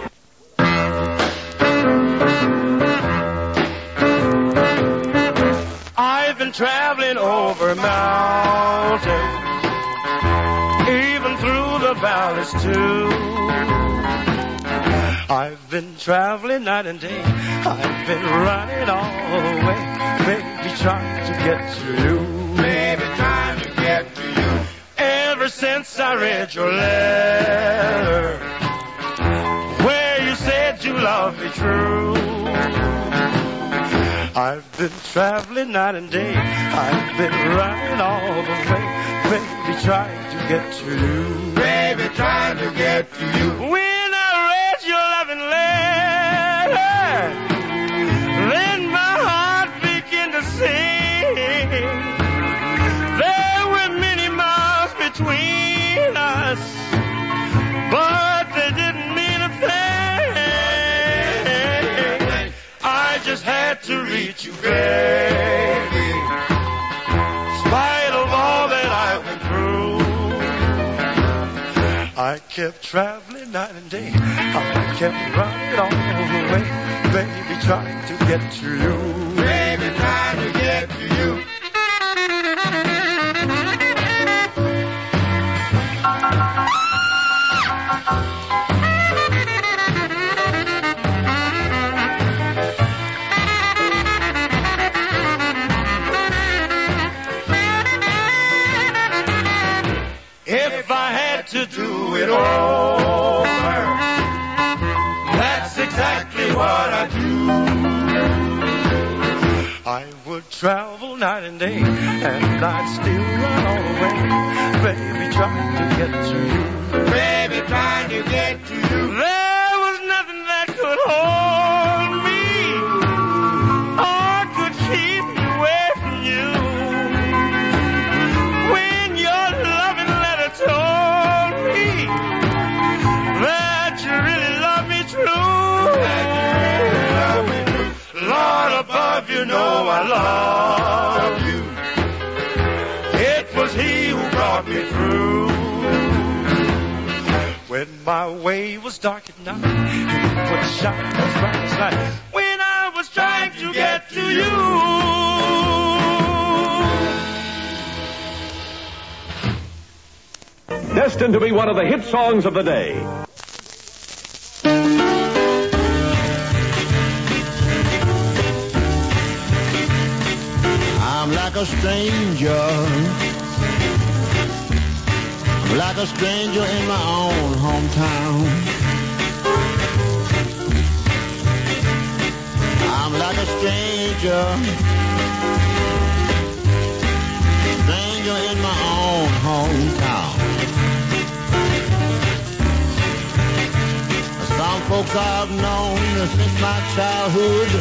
I've been traveling over mountains, even through the valleys too. I've been traveling night and day. I've been running all the way, baby, trying to get to you. Baby, trying to get to you. Ever since I read your letter, where you said you loved me true. I've been traveling night and day. I've been running all the way, baby, trying to get to you. Baby, trying to get to you. When I read your loving letter, then my heart began to sing. There were many miles between us, but they didn't mean a thing. I just had to reach you, baby, in spite of all that I went through. I kept traveling night and day. I kept running all the way, baby, trying to get to you. Baby, trying to get to you. If I had to do it over, that's exactly what I'd do. I would travel night and day, and I'd still run all the way, baby, trying to get to you. Baby, trying to get to you. There was nothing that could hold me or could keep me away from you. When your loving letter told me that you really love me true, Lord above, you know I love you. It was brought me through. When my way was dark at night, when the shine was bright as light, when I was trying to get to you. Destined to be one of the hit songs of the day. I'm like a stranger. I'm like a stranger in my own hometown. I'm like a stranger. Stranger in my own hometown. Some folks I've known since my childhood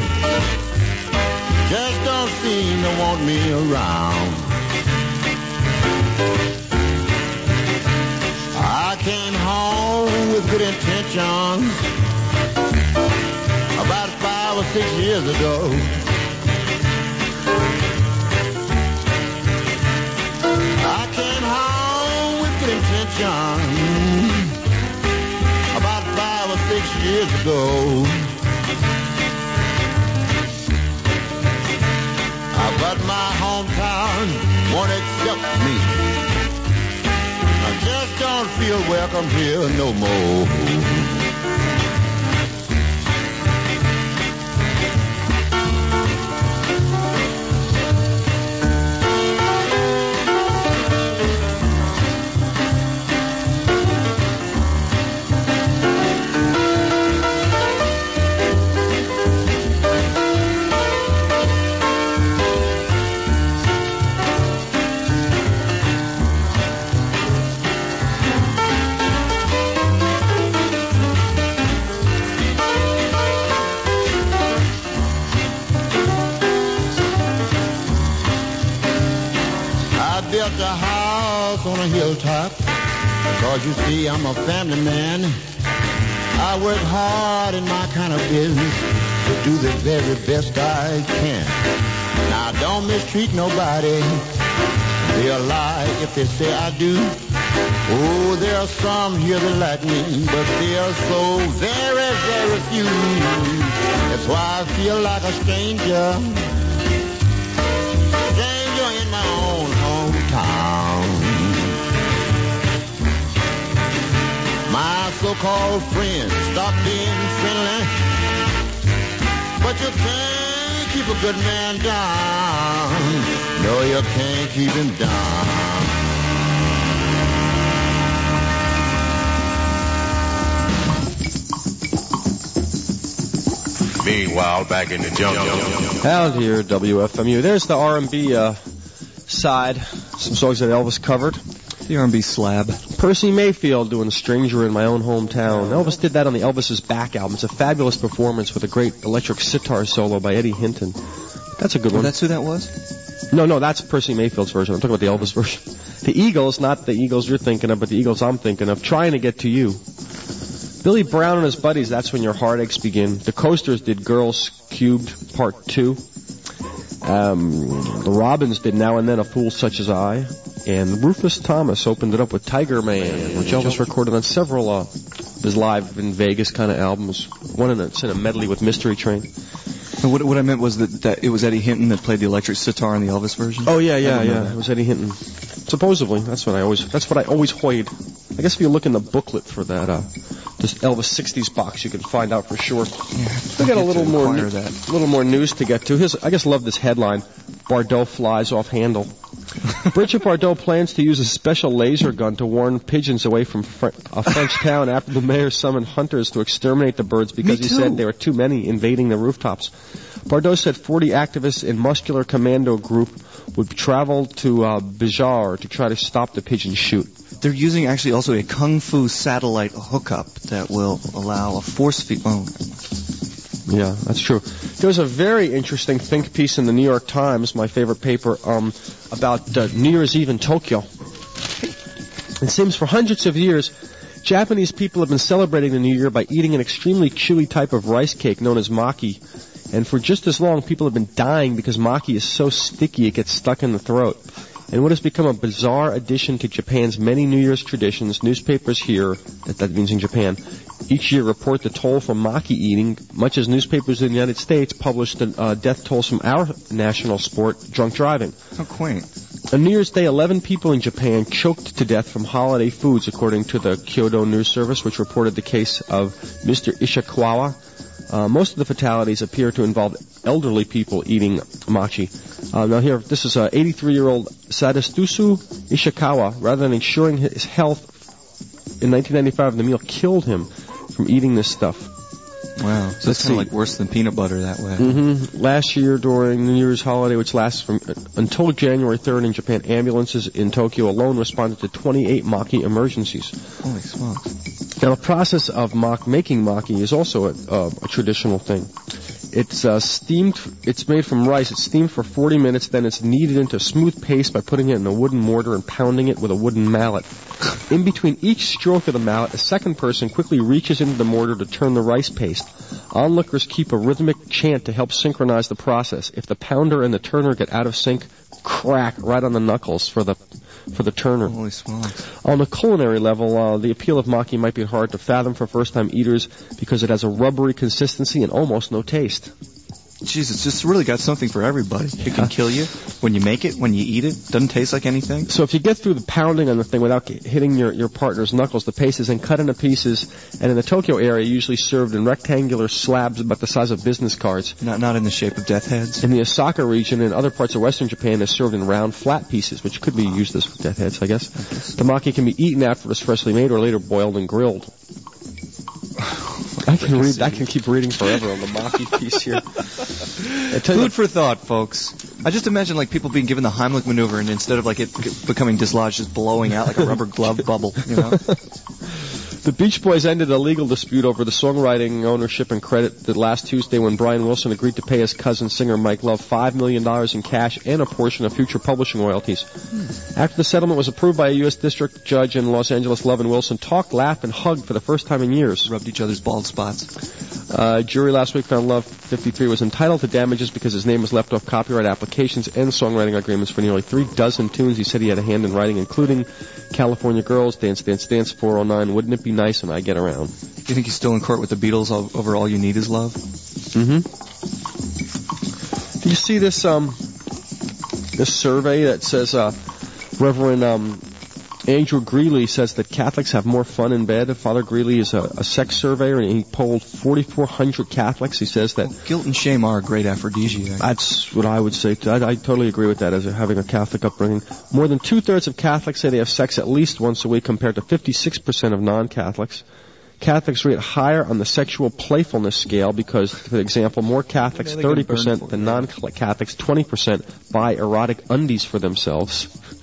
just don't seem to want me around. I came home with good intentions about 5 or 6 years ago. I came home with good intentions about 5 or 6 years ago. But my hometown won't accept me. I just don't feel welcome here no more. built a house on a hilltop, because you see I'm a family man. I work hard in my kind of business to do the very best I can. Now don't mistreat nobody. They'll lie if they say I do. Oh, there are some here that like me, but they are so very, very few. That's why I feel like a stranger. Stranger in my own hometown. My so-called friends stop being friendly, but you can't keep a good man down. No, you can't keep him down. Meanwhile, back in the jungle. Out here, WFMU. There's the R&B side. Some songs that Elvis covered. The R&B slab. Percy Mayfield doing Stranger in My Own Hometown. Elvis did that on the Elvis's Back album. It's a fabulous performance with a great electric sitar solo by Eddie Hinton. That's a good one. That's who that was? No, that's Percy Mayfield's version. I'm talking about the Elvis version. The Eagles, not the Eagles you're thinking of, but the Eagles I'm thinking of, Trying to Get to You. Billy Brown and his buddies, That's When Your Heartaches Begin. The Coasters did Girls Cubed Part 2. The Robins did Now and Then, A Fool Such as I. And Rufus Thomas opened it up with Tiger Man, which Elvis recorded on several of his live in Vegas kind of albums. It's in a medley with Mystery Train. What I meant was that it was Eddie Hinton that played the electric sitar in the Elvis version? Oh, yeah. It was Eddie Hinton. Supposedly. That's what I always hoid. I guess if you look in the booklet for that, this Elvis 60s box, you can find out for sure. Yeah, we got a little more news to get to. I just love this headline. Bardot flies off handle. Brigitte Bardot plans to use a special laser gun to warn pigeons away from a French town after the mayor summoned hunters to exterminate the birds because he said there were too many invading the rooftops. Bardot said 40 activists in Muscular Commando Group would travel to Bijar to try to stop the pigeon shoot. They're using actually also a Kung Fu satellite hookup that will allow a force field. Oh. Yeah, that's true. There was a very interesting think piece in the New York Times, my favorite paper, about New Year's Eve in Tokyo. It seems for hundreds of years, Japanese people have been celebrating the New Year by eating an extremely chewy type of rice cake known as maki. And for just as long, people have been dying because maki is so sticky it gets stuck in the throat. In what has become a bizarre addition to Japan's many New Year's traditions, newspapers here, that means in Japan, each year report the toll from maki eating, much as newspapers in the United States publish the death tolls from our national sport, drunk driving. How quaint. On New Year's Day, 11 people in Japan choked to death from holiday foods, according to the Kyodo News Service, which reported the case of Mr. Ishikawa. Most of the fatalities appear to involve elderly people eating mochi. Now here, this is 83-year-old Sadasusu Ishikawa. Rather than ensuring his health in 1995, the meal killed him from eating this stuff. Wow, so that's kind of like worse than peanut butter that way. Mm-hmm. Last year, during New Year's holiday, which lasts from until January 3rd in Japan, ambulances in Tokyo alone responded to 28 maki emergencies. Holy smokes. Now, the process of making maki is also a traditional thing. It's steamed. It's made from rice. It's steamed for 40 minutes. Then it's kneaded into a smooth paste by putting it in a wooden mortar and pounding it with a wooden mallet. In between each stroke of the mallet, a second person quickly reaches into the mortar to turn the rice paste. Onlookers keep a rhythmic chant to help synchronize the process. If the pounder and the turner get out of sync, crack right on the knuckles for the turner. Holy smokes. On a culinary level, the appeal of maki might be hard to fathom for first-time eaters because it has a rubbery consistency and almost no taste. Jeez, it's just really got something for everybody. It can kill you when you make it, when you eat it. Doesn't taste like anything. So if you get through the pounding on the thing without hitting your partner's knuckles, the paste is then cut into pieces, and in the Tokyo area, usually served in rectangular slabs about the size of business cards. Not in the shape of death heads? In the Osaka region and other parts of western Japan, it's served in round, flat pieces, which could be used as death heads, I guess. The maki can be eaten after it's freshly made or later boiled and grilled. I can keep reading forever on the maki piece here. Food for thought, folks. I just imagine like people being given the Heimlich maneuver and instead of like it becoming dislodged, just blowing out like a rubber glove bubble, you know? The Beach Boys ended a legal dispute over the songwriting ownership and credit the last Tuesday when Brian Wilson agreed to pay his cousin singer Mike Love $5 million in cash and a portion of future publishing royalties. After the settlement was approved by a U.S. district judge in Los Angeles, Love and Wilson talked, laughed, and hugged for the first time in years. Rubbed each other's bald spots. Jury last week found Love, 53, was entitled to damages because his name was left off copyright applications and songwriting agreements for nearly 36 tunes he said he had a hand in writing, including California Girls, Dance, Dance, Dance, 409, Wouldn't It Be Nice When I Get Around. Do you think he's still in court with the Beatles over All You Need Is Love? Mm-hmm. Do you see this this survey that says Reverend Andrew Greeley says that Catholics have more fun in bed? Father Greeley is a sex surveyor, and he polled 4,400 Catholics. He says that guilt and shame are a great aphrodisiac. That's what I would say. I totally agree with that as having a Catholic upbringing. More than two-thirds of Catholics say they have sex at least once a week, compared to 56% of non-Catholics. Catholics rate higher on the sexual playfulness scale because, for example, more Catholics, 30%, than non-Catholics, 20%, buy erotic undies for themselves.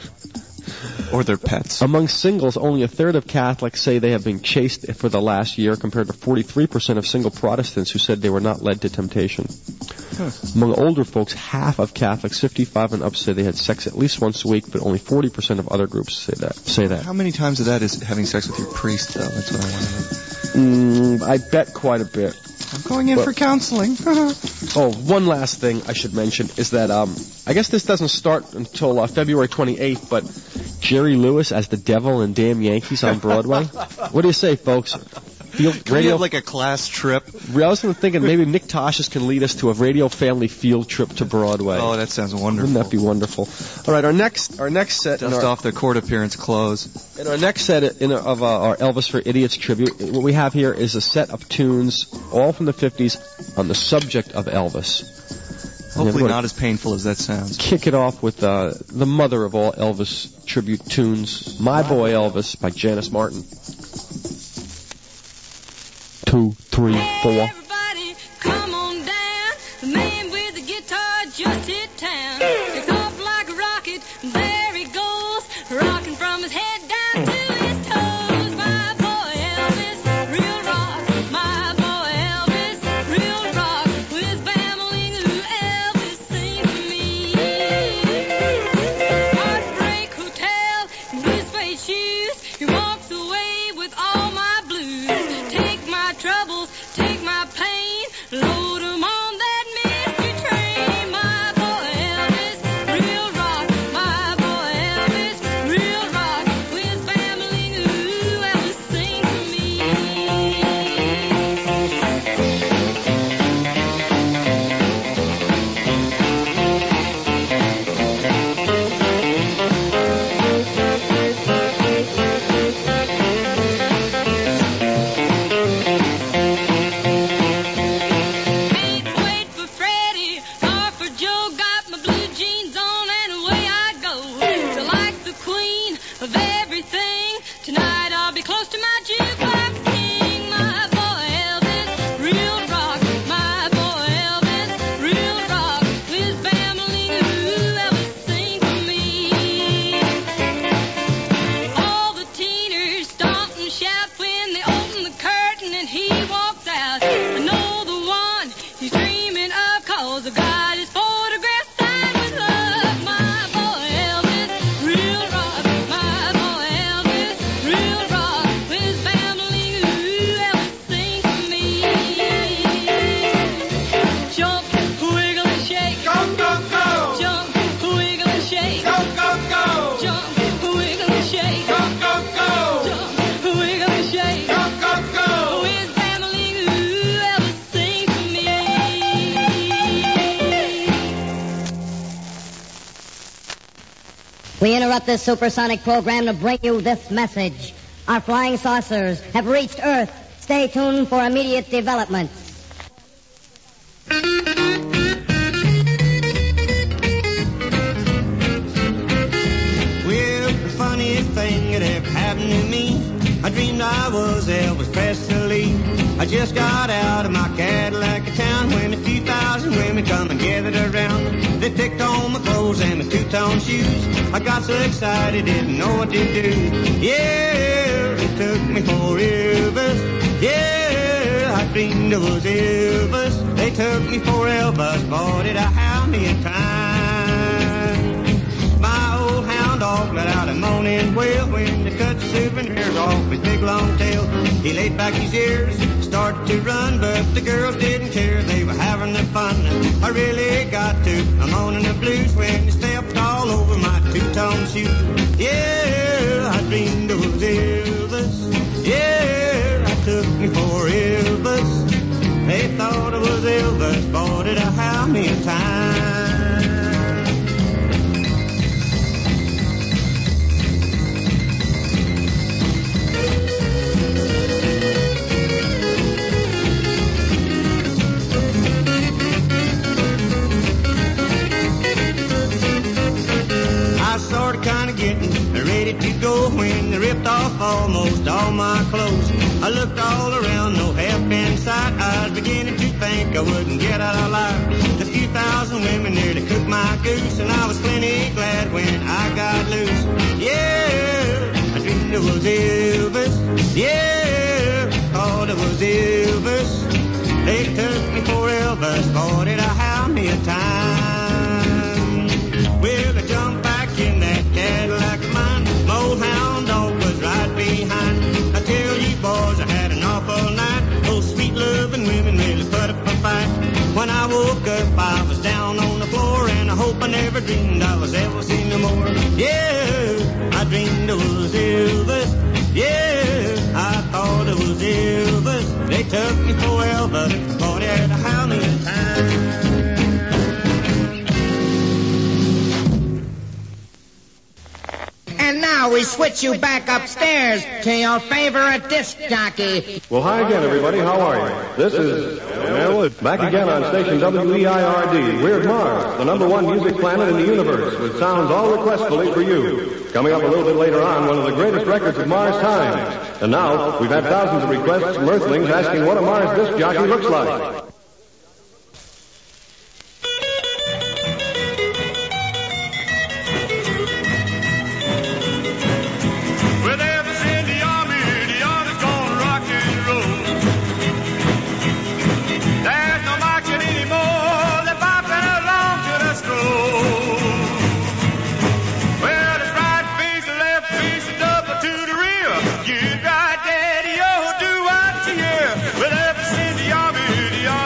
Or their pets. Among singles, only a third of Catholics say they have been chaste for the last year, compared to 43% of single Protestants who said they were not led to temptation. Among older folks, half of Catholics, 55 and up, say they had sex at least once a week, but only 40% of other groups say that. How many times of that is having sex with your priest, though? That's what I want to know. I bet quite a bit. I'm going in for counseling. One last thing I should mention is that I guess this doesn't start until February 28th, but Jerry Lewis as the devil in Damn Yankees on Broadway. What do you say, folks? Can we have like a class trip? I was thinking maybe Nick Toshis can lead us to a radio family field trip to Broadway. Oh, that sounds wonderful. Wouldn't that be wonderful? All right, our next set. Dust off the court appearance clothes. In our next set of our Elvis for Idiots tribute, what we have here is a set of tunes, all from the 50s, on the subject of Elvis. Hopefully not as painful as that sounds. Kick it off with the mother of all Elvis tribute tunes, My Boy Elvis by Janis Martin. 2, 3, 4. Everybody, come on down. The man with the guitar just hit town. Takes off like a rocket, there he goes, rocking from his head down to his toes. My boy Elvis, real rock. My boy Elvis, real rock. With family who Elvis sings to me. Heartbreak Hotel, blue suede shoes. He walks away with all my blues. Take my troubles, take my pain, load 'em on that mystery train. My boy Elvis, We interrupt this supersonic program to bring you this message. Our flying saucers have reached Earth. Stay tuned for immediate developments. Well, the funniest thing that ever happened to me, I dreamed I was Elvis Presley. I just got out of my Cadillac town when a few thousand women come and gathered around. They picked on my clothes and my two-tone shoes. I got so excited, didn't know what to do. Yeah, they took me for Elvis. Yeah, I dreamed I was Elvis. They took me for Elvis. Boy, did I have me a time. My old hound dog let out a moaning wail when they cut the souvenirs off his big long tail. He laid back his ears, started to run, but the girls didn't care. They were having their fun. I really got to. I'm moaning the blues when they stepped all over my two-tone shoe. Yeah, I dreamed it was Elvis. Yeah, I took me for Elvis. They thought it was Elvis. Boy, did I have me a time. Ready to go when they ripped off almost all my clothes. I looked all around, no half in sight. I was beginning to think I wouldn't get out alive. A few thousand women nearly cooked my goose, and I was plenty glad when I got loose. Yeah, I dreamed it was Elvis. Yeah, thought it was Elvis. They took me for Elvis. Boy, did I have me a time. Well, I jumped back in that Cadillac of mine. My old hound dog was right behind. I tell you boys, I had an awful night. Those sweet loving women really put up a fight. When I woke up, I was down on the floor, and I hope I never dreamed I was Elvis anymore. Yeah, I dreamed it was Elvis. Yeah, I thought it was Elvis. They took me for Elvis. Boy, did I have me a time. And now we switch you back upstairs to your favorite disc jockey. Well, hi again, everybody. How are you? This is Elwood, back again on station WEIRD, Weird Mars, the #1 music planet in the universe, with sounds all requestfully for you. Coming up a little bit later on, one of the greatest records of Mars times. And now, we've had thousands of requests from Earthlings asking what a Mars disc jockey looks like. Get right, Daddy, oh, do what you hear. Well, ever since the army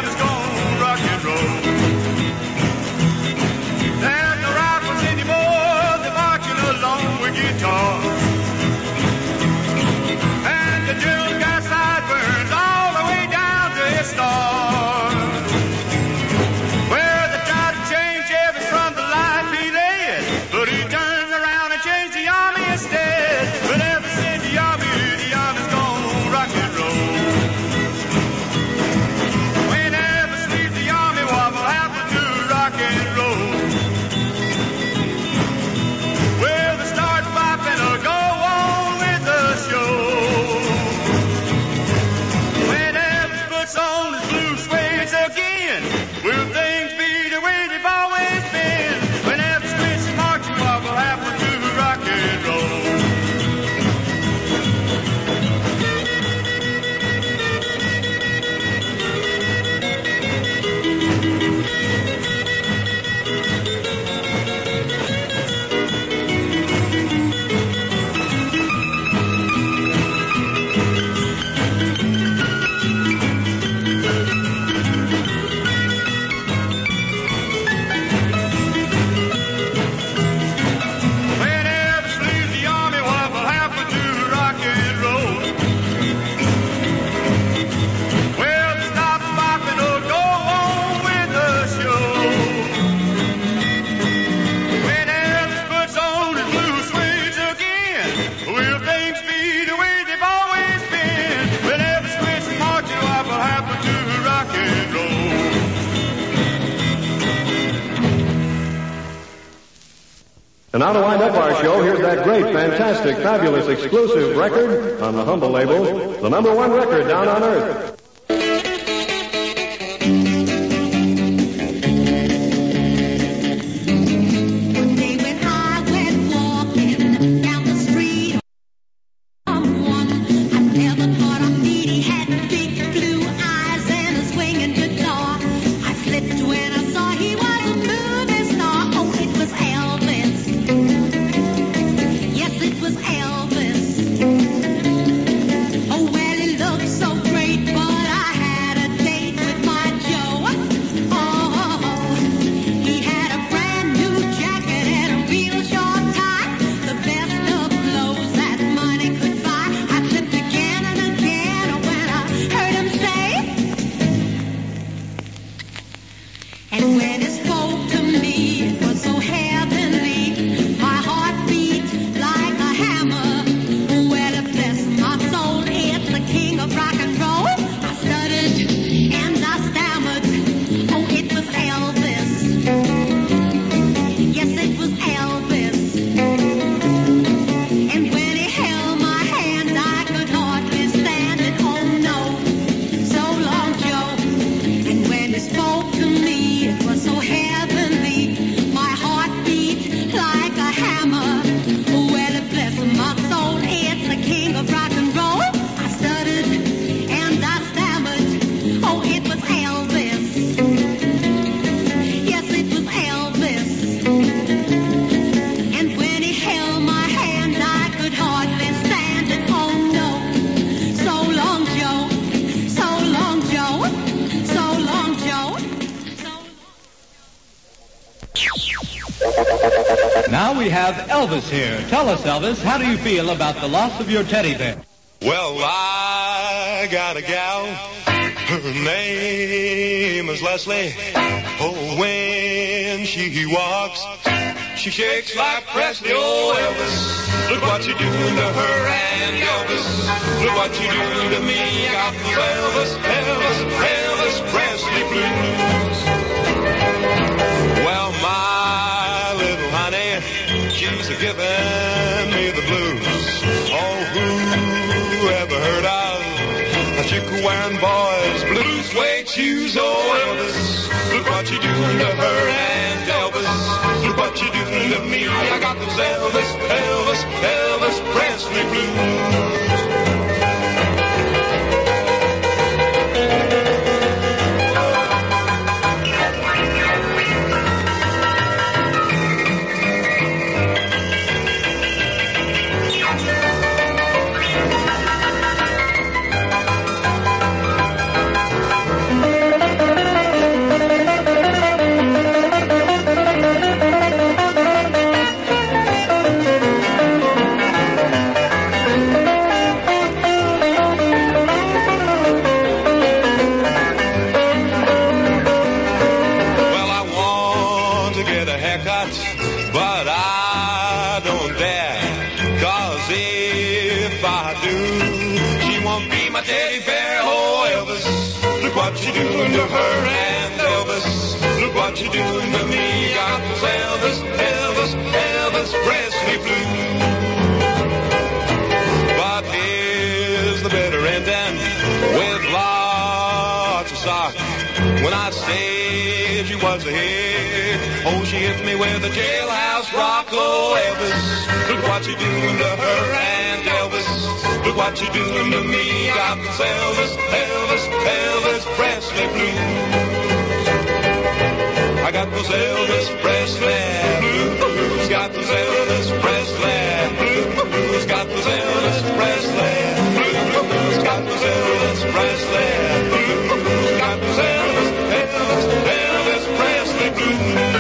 And now to wind up our show, here's that great, fantastic, fabulous, exclusive record on the humble label, the #1 record down on earth. Now we have Elvis here. Tell us, Elvis, how do you feel about the loss of your teddy bear? Well, I got a gal. Her name is Leslie. Oh, when she walks, she shakes like Presley. Oh, Elvis, look what you're doing to her. And Elvis, look what you're doing to me. I got the Elvis Presley blues. Well, my little honey, she's a-giving me the blues. Oh, who ever heard of a chick-wearing boys blue suede shoes? Oh, Elvis, look what you're doing to her. And Elvis, look what you're doing to me. I got those Elvis Presley blues. Doing to her. And Elvis, look what you're doing to me. Got those Elvis Presley blues. But here's the bitter ending with lots of sock. When I said she was a hit, oh, she hit me with a jailhouse rock. Oh, Elvis, look what you're doing to her. And Elvis, look what you're doing to me. Got those Elvis Presley blues. I got those Elvis Presley blues. Got those Elvis Presley blues. Got those Elvis Presley blues. Got those Elvis Presley blues. Got those Elvis Presley blues.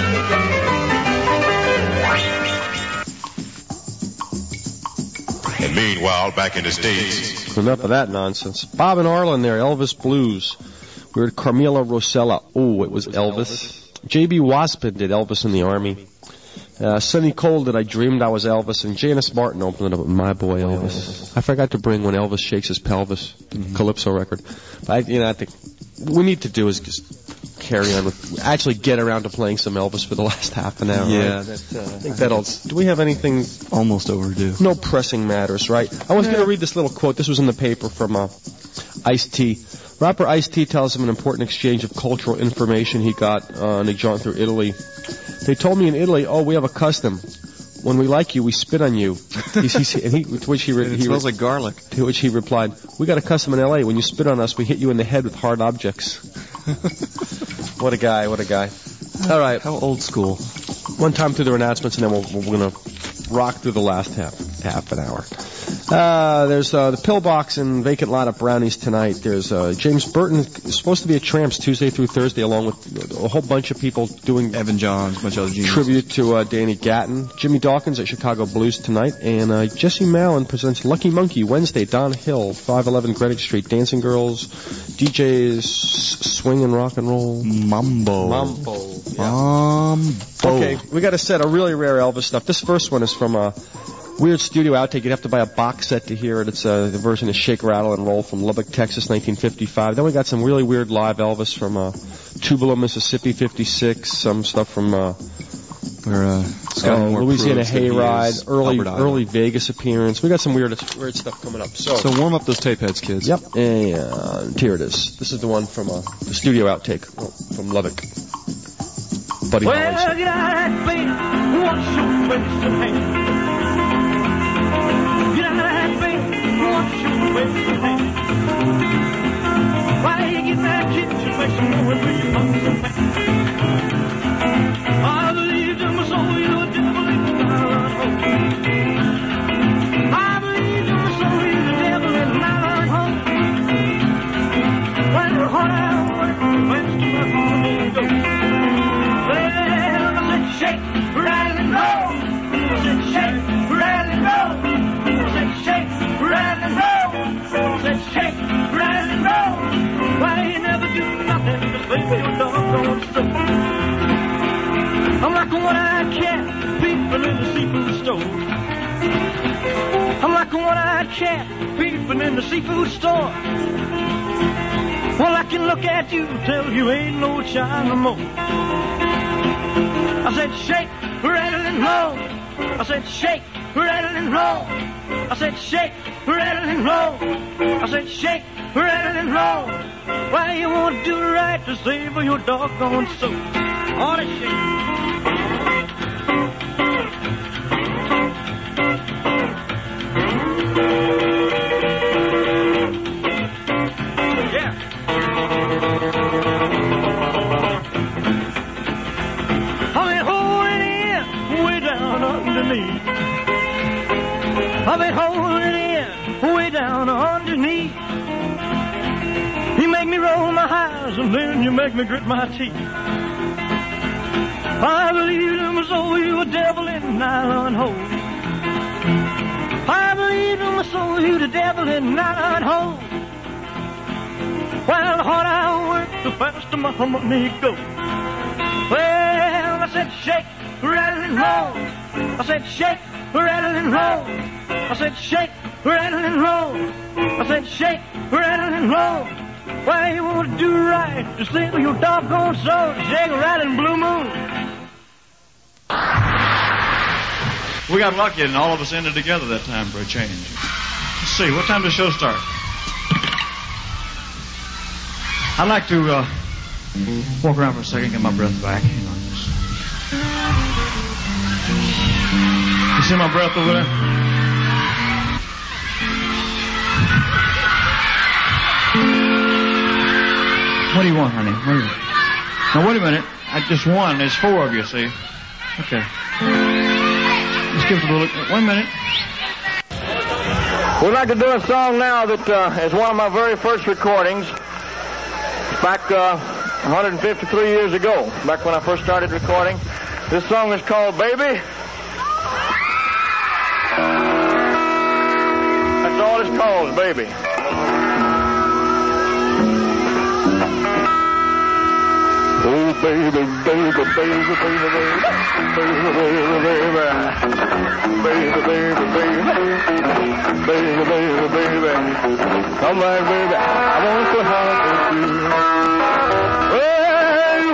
And meanwhile, back in the States. Enough of that nonsense. Bob and Arlen there, Elvis Blues. We heard Carmela Rosella. Oh, it was Elvis. J.B. Waspin did Elvis in the Army. Sonny Cole did I Dreamed I Was Elvis. And Janice Martin opened it up with My Boy Elvis. I forgot to bring When Elvis Shakes His Pelvis, Calypso record. But I think what we need to do is just carry on with, actually get around to playing some Elvis for the last half an hour. Yeah, right? I think that'll. Do we have anything? Almost overdue. No pressing matters, right? I was going to read this little quote. This was in the paper from Ice-T. Rapper Ice-T tells him an important exchange of cultural information he got on a jaunt through Italy. They told me in Italy, oh, we have a custom. When we like you, we spit on you. To which he smells like garlic. To which he replied, we got a custom in L.A. When you spit on us, we hit you in the head with hard objects. What a guy, what a guy. All right. How old school. One time through the announcements, and then we're going to rock through the last half an hour. There's the Pillbox and Vacant Lot of Brownies tonight. There's James Burton is supposed to be at Tramps Tuesday through Thursday, along with a whole bunch of people doing Evan Johns, a bunch of other geniuses. Tribute to Danny Gatton. Jimmy Dawkins at Chicago Blues tonight, and Jesse Mallon presents Lucky Monkey Wednesday, Don Hill, 511 Greenwich Street, Dancing Girls, DJs, swing and rock and roll, Mambo. Yeah. Okay, we got a set of really rare Elvis stuff. This first one is from a weird studio outtake. You'd have to buy a box set to hear it. It's the version is Shake, Rattle, and Roll from Lubbock, Texas, 1955. Then we got some really weird live Elvis from Tupelo, Mississippi, 56. Some stuff from Louisiana Hayride, early Vegas appearance. We got some weird stuff coming up. So warm up those tape heads, kids. Yep. And here it is. This is the one from the studio outtake from Lubbock. Buddy Holly. Well, get out of that baby, wash your face and hands. Get out of that baby, wash your face and hands. Why you get that kitchen, make some more with your lungs and hands. I believed in my soul, you were devil in the nylon hole. I believed in my soul, you were devil in the nylon hole. When you're hard out of work, when it's too much for me to go. Shake, rattle, and roll. I said shake, rattle, and roll. I said shake, rattle, and roll. I said shake, rattle, and roll. Why you never do nothing but sleep with your doggone soul? I'm like a one-eyed cat peeping in the seafood store. I'm like a one-eyed cat peeping in the seafood store. Well, I can look at you, tell you ain't no child no more. I said shake, rattle, and roll. I said shake, rattle, and roll. I said shake, rattle, and roll. I said shake, rattle, and roll. Why you won't do right to save your doggone soul? All that shake. I've been holding it in, way down underneath. You make me roll my eyes and then you make me grit my teeth. I believed in my soul you were devil in a nylon hole. I believed in my soul you the devil in a nylon hole. Well, the harder I work, the faster my money goes. Well, I said shake, rattle, and roll. I said shake, rattle, and roll. I said shake, rattle, and roll. I said shake, rattle, and roll. Why you want to do right to sleep with your doggone soul? Shake, rattle, and blue moon. We got lucky and all of us ended together that time for a change. Let's see, what time does the show start? I'd like to walk around for a second, get my breath back. Hang on just. You see my breath over there? What do you want, honey? What do you want? Now, wait a minute. I just won. There's four of you, see? Okay. Let's give it a look. 1 minute. We'd like to do a song now that is one of my very first recordings. Back 153 years ago, back when I first started recording. This song is called Baby. That's all it's called, Baby. Oh, baby, baby, baby, baby, baby, baby, baby, baby, baby, baby. Come back, baby, I want to have with you. Well,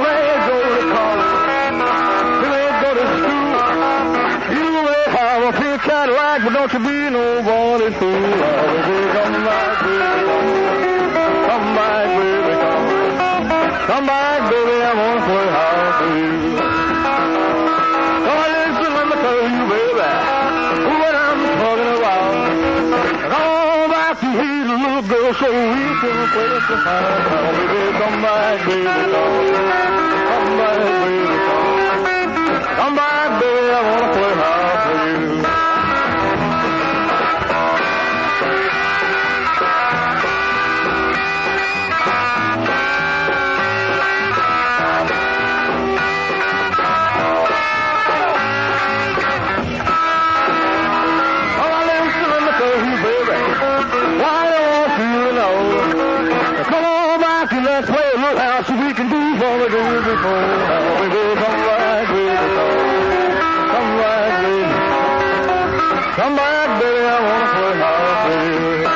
but don't you be nobody's fool. Oh, baby, come back, baby, come back, baby, come back, baby, I wanna play house with you. Oh, listen, let me tell you, baby, what I'm talking about. Come on back to me, little girl, so we can play the house. Oh, baby, come back, baby, come back, baby, come back, baby, I wanna play house with you. Let's play a little house so we can do what we did before. Oh, baby, come back, baby, come back, baby. Come back, baby, I wanna play house with you.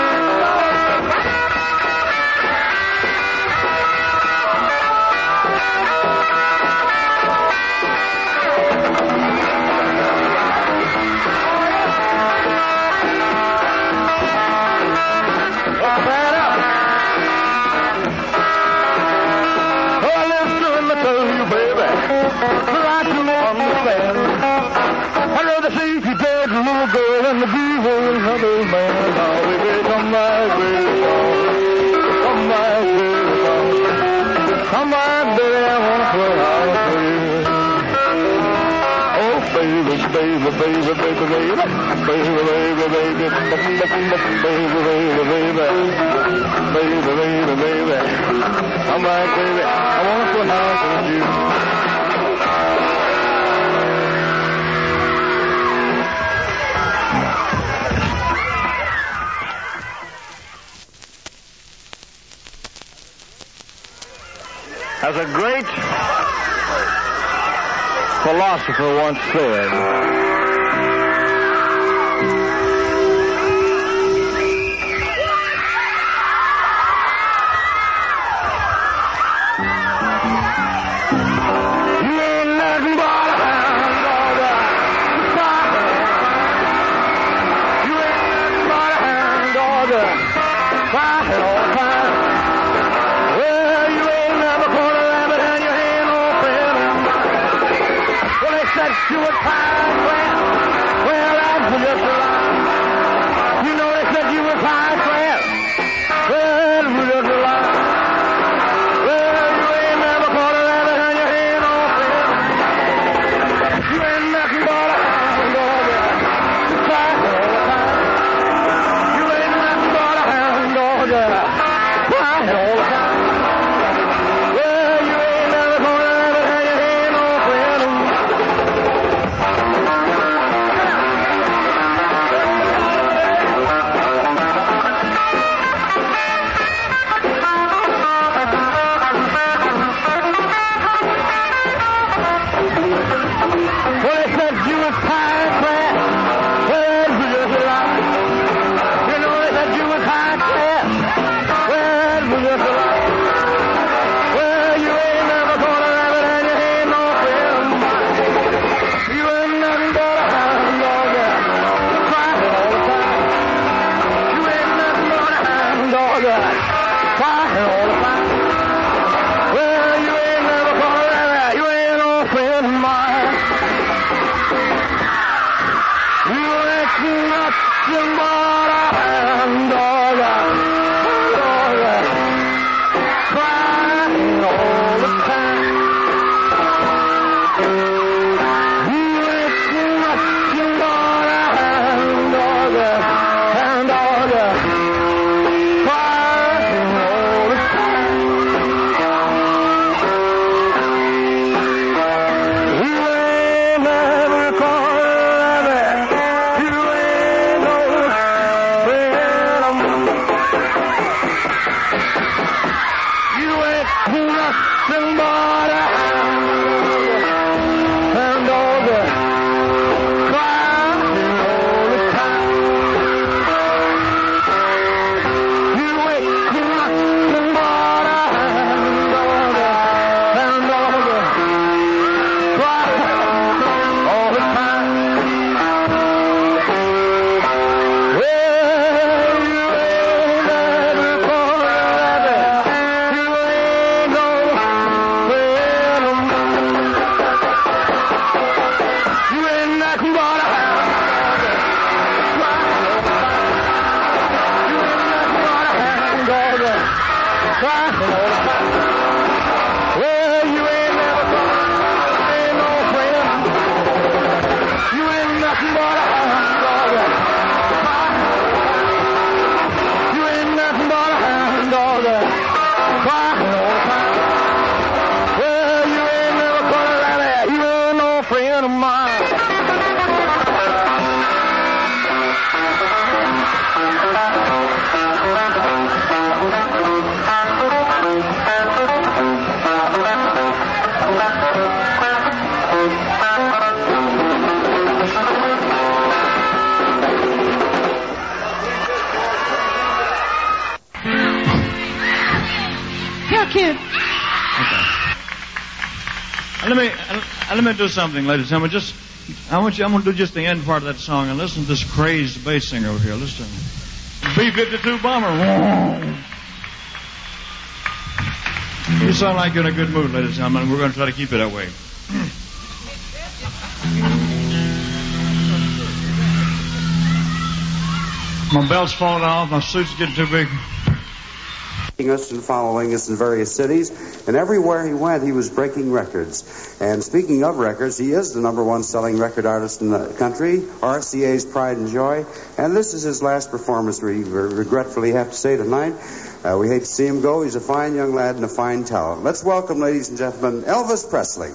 I'd rather see if you dead little girl than to be with another man. Oh, baby, come back, baby, come back, baby, come back, baby, I wanna play house with you. Oh, baby, baby, baby, baby, baby, baby, baby, baby, baby, baby, come back, baby, I wanna play house with you. As a great philosopher once said, you ain't nothing but a hound dog. You ain't nothing but a hound dog. Crying all the time. Well, you ain't never caught a rabbit and you ain't no friend of mine. Well, they said you were pie crap. Well, that's just a lie. You know they said you were pie crap. Well, that's just a lie. Well, you ain't never caught a rabbit and you ain't no friend of mine. You ain't nothing but a hound dog. Crying all the time. You ain't nothing but a hound dog. Crying all the time. Let me do something, ladies and gentlemen. I'm going to do just the end part of that song, and listen to this crazed bass singer over here. Listen. B-52 bomber. You sound like you're in a good mood, ladies and gentlemen. We're going to try to keep it that way. My belt's falling off. My suit's getting too big. Us and following us in various cities, and everywhere he went, he was breaking records. And speaking of records, he is the #1 selling record artist in the country, RCA's Pride and Joy. And this is his last performance, we regretfully have to say tonight. We hate to see him go. He's a fine young lad and a fine talent. Let's welcome, ladies and gentlemen, Elvis Presley.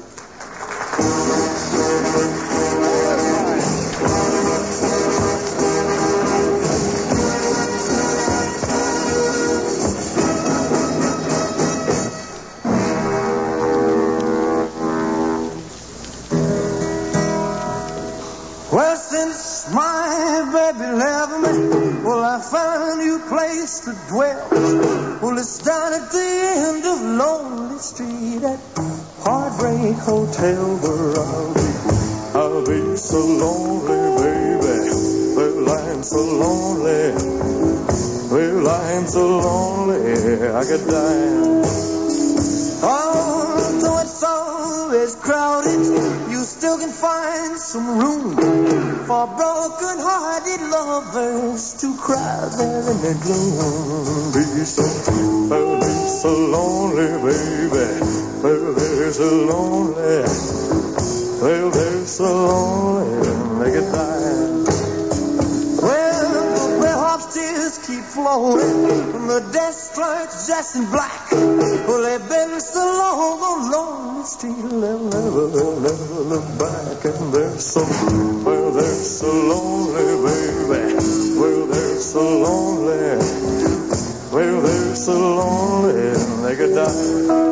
I found a new place to dwell. Well, it's down at the end of Lonely Street at Heartbreak Hotel where I'll be so lonely, baby. Well, I'm so lonely. Well, I'm so lonely I could die. Although it's always crowded, you still can find some room for broken-hearted lovers to cry there in the gloom. Be so lonely, baby. Well, they're so lonely. Well, they're so lonely they could die. Well, the bellhop's tears keep flowing from the desk clerks dressed in black. Well, they've been so long on Lonely Street, they'll never look back. And they're so lonely, baby. Well, they're so lonely. Well, they're so lonely they could die.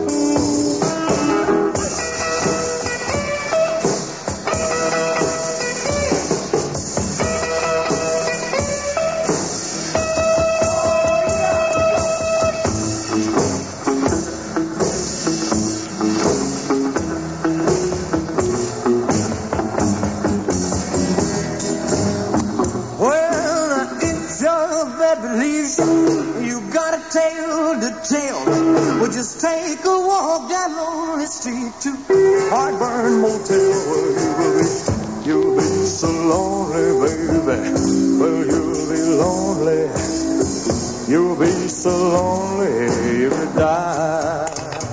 Well, just take a walk down Lonely Street to Heartburn Motel where you'll be so lonely, baby. Well, you'll be lonely. You'll be so lonely you could die.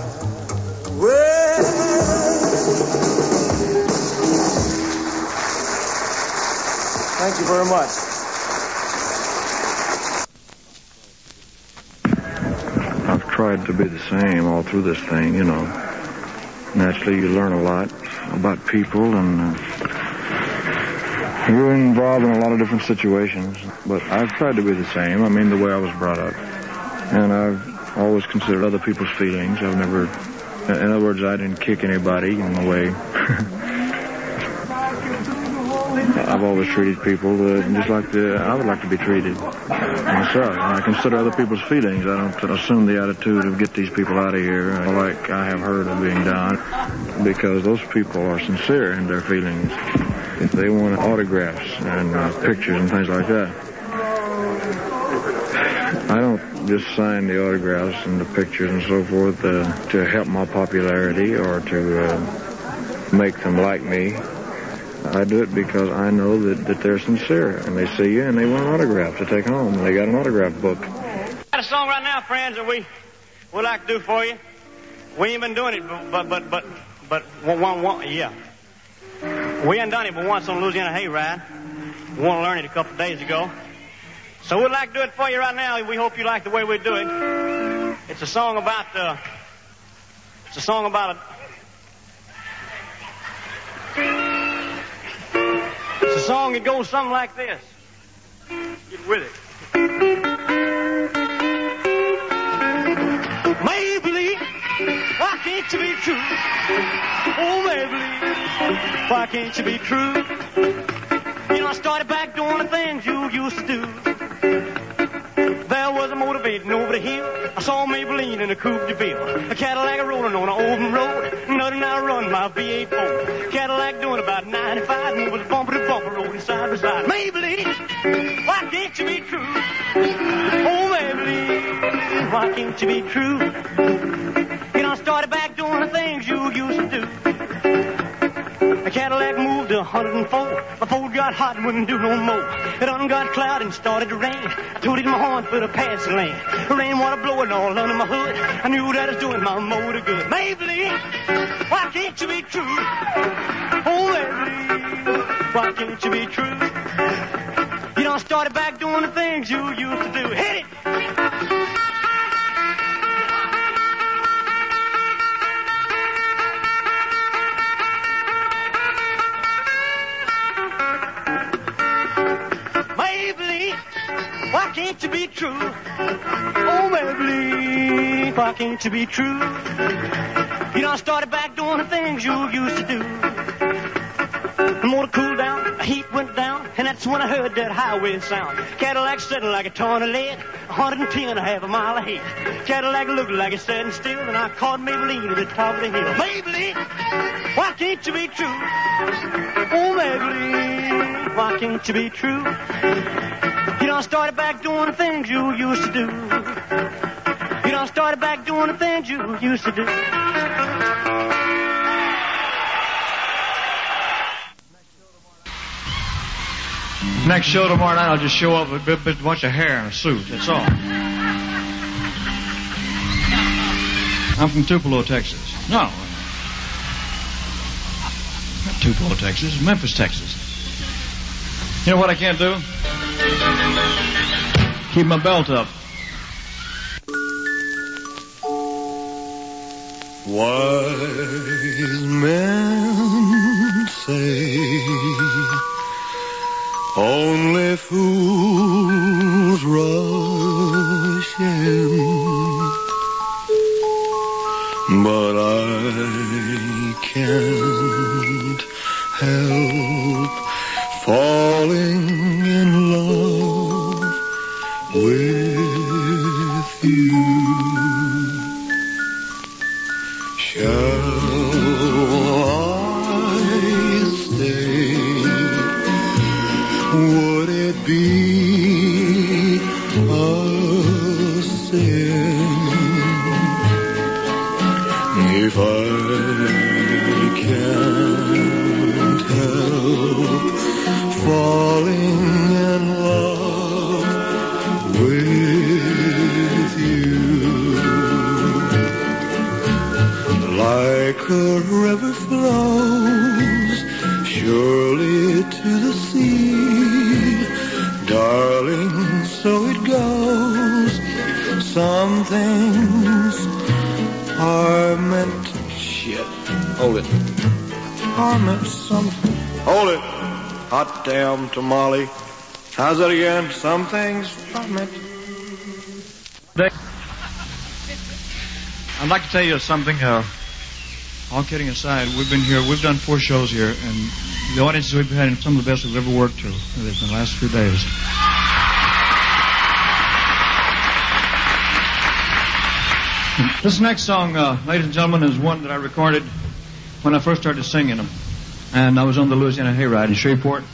Well, thank you very much. Tried to be the same all through this thing, you know. Naturally, you learn a lot about people, and you're involved in a lot of different situations. But I've tried to be the same. I mean, the way I was brought up. And I've always considered other people's feelings. I've never, in other words, I didn't kick anybody in the way. I've always treated people just like I would like to be treated myself. And I consider other people's feelings. I don't assume the attitude of get these people out of here like I have heard of being done, because those people are sincere in their feelings. If they want autographs and pictures and things like that, I don't just sign the autographs and the pictures and so forth to help my popularity or to make them like me. I do it because I know that they're sincere, and they see you and they want an autograph to take home, and they got an autograph book. Got a song right now, friends, that we'd like to do for you. We ain't been doing it, but yeah. We ain't done it but once on Louisiana Hayride. We want to learn it a couple of days ago. So we'd like to do it for you right now. We hope you like the way we do it. It's a song about It's a song that goes something like this. Get with it. Maybelline, why can't you be true? Oh, Maybelline, why can't you be true? You know, I started back doing the things you used to do. There was a motivating over over the hill, I saw Maybelline in a Coupe de Ville. A Cadillac rolling on an open road. Nothing I run my V8 4. Cadillac doing about 95, moving bumper to bumper, rolling side by side. Maybelline, why can't you be true? Oh, Maybelline, why can't you be true? You know, I started back doing the things you used to do. The Cadillac moved to 104. My Ford got hot and wouldn't do no more. It done got cloudy and started to rain. I tooted my horn for the passing lane. Rainwater blowing all under my hood. I knew that I was doing my motor good. Maybelline, why can't you be true? Oh, Maybelline, why can't you be true? You know, I started back doing the things you used to do. Hit it! Why can't you be true? Oh, Maybelline, why can't you be true? You know, I started back doing the things you used to do. The motor cooled down, the heat went down, and that's when I heard that highway sound. Cadillac sitting like a ton of lead, 110 a half a mile ahead. Cadillac looked like it's standing still, and I caught Maybelline at the top of the hill. Maybelline, why can't you be true? Oh, Maybelline, why can't you be true? You know, I started back doing the things you used to do. You know, I started back doing the things you used to do. Next show tomorrow night, I'll just show up with a bunch of hair in a suit. That's all. I'm from Tupelo, Texas. No. Not Tupelo, Texas. Memphis, Texas. You know what I can't do? Keep my belt up. Wise men say only fools rush in, but I can't help falling in love with you. Shall I stay? Would it be a sin if I can't help falling in love with you? Like a river flows surely to the sea, darling, so it goes. Some things are meant. Shit. Hold it. Are meant something. Hold it. Hot damn tamale. How's that again? Some things are meant. I'd like to tell you something. All kidding aside, we've done 4 shows here, and the audiences we've had are some of the best we've ever worked to in the last few days. This next song, ladies and gentlemen, is one that I recorded when I first started singing them. And I was on the Louisiana Hayride in Shreveport.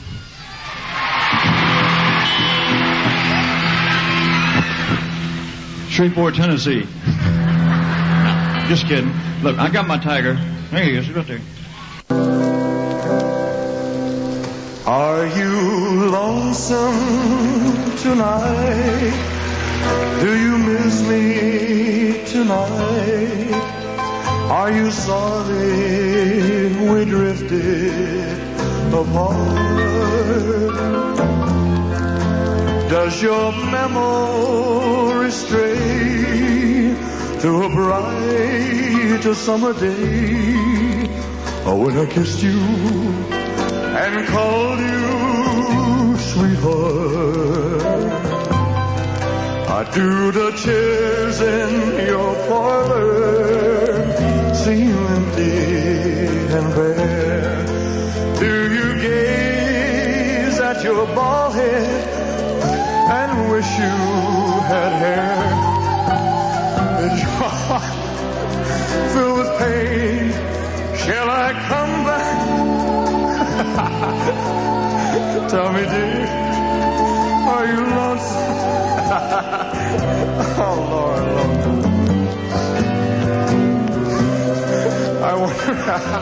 Shreveport, Tennessee. Just kidding. Look, I got my tiger. There he is, right there. Are you lonesome tonight? Do you miss me tonight? Are you sorry we drifted apart? Does your memory stray through a bright summer day, or when I kissed you and called you sweetheart? Do the chairs in your parlor seem empty and bare? Do you gaze at your bald head and wish you had hair? Is your heart filled with pain? Shall I come back? Tell me, dear, are you lonesome? Oh, Lord, Lord. I wonder.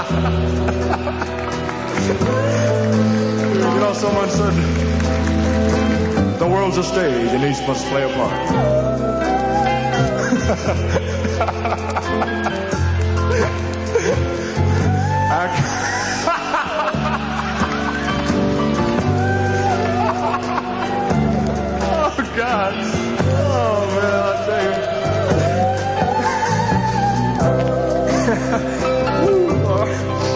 You know, someone said the world's a stage and each must play a part. Oh, God. Oh, man, I tell you. Ooh, Lord.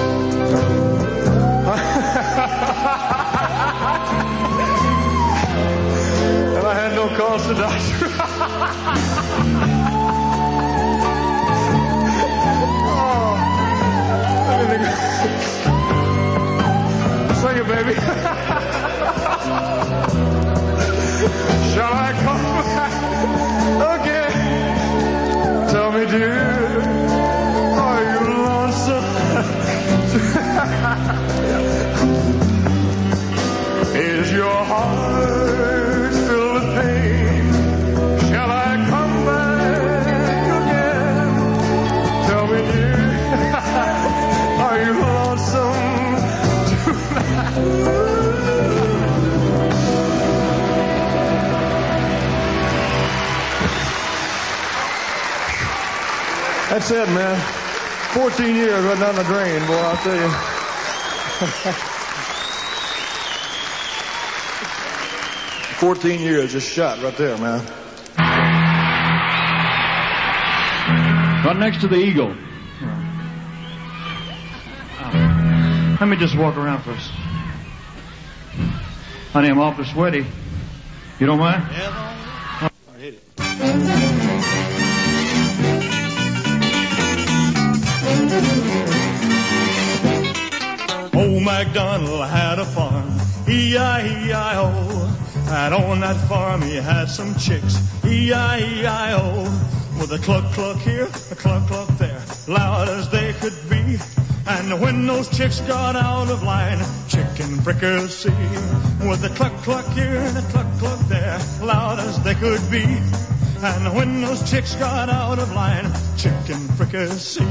And I had no cause to die. Oh, sing it, baby. Shall I come back again? Tell me, dear, are you lonesome? Is your heart filled with pain? Shall I come back again? Tell me, dear, are you lonesome tonight? That's it, man. 14 years right down the drain, boy, I'll tell you. 14 years just shot right there, man. Right next to the Eagle. Let me just walk around first. Honey, I'm awfully sweaty. You don't mind? Yeah. I hate it. Old MacDonald had a farm, E-I-E-I-O. And on that farm he had some chicks, E-I-E-I-O. With a cluck here, a cluck there, loud as they could be. And when those chicks got out of line, chicken fricassee. With a cluck here and a cluck there, loud as they could be. And when those chicks got out of line, chicken fricassee.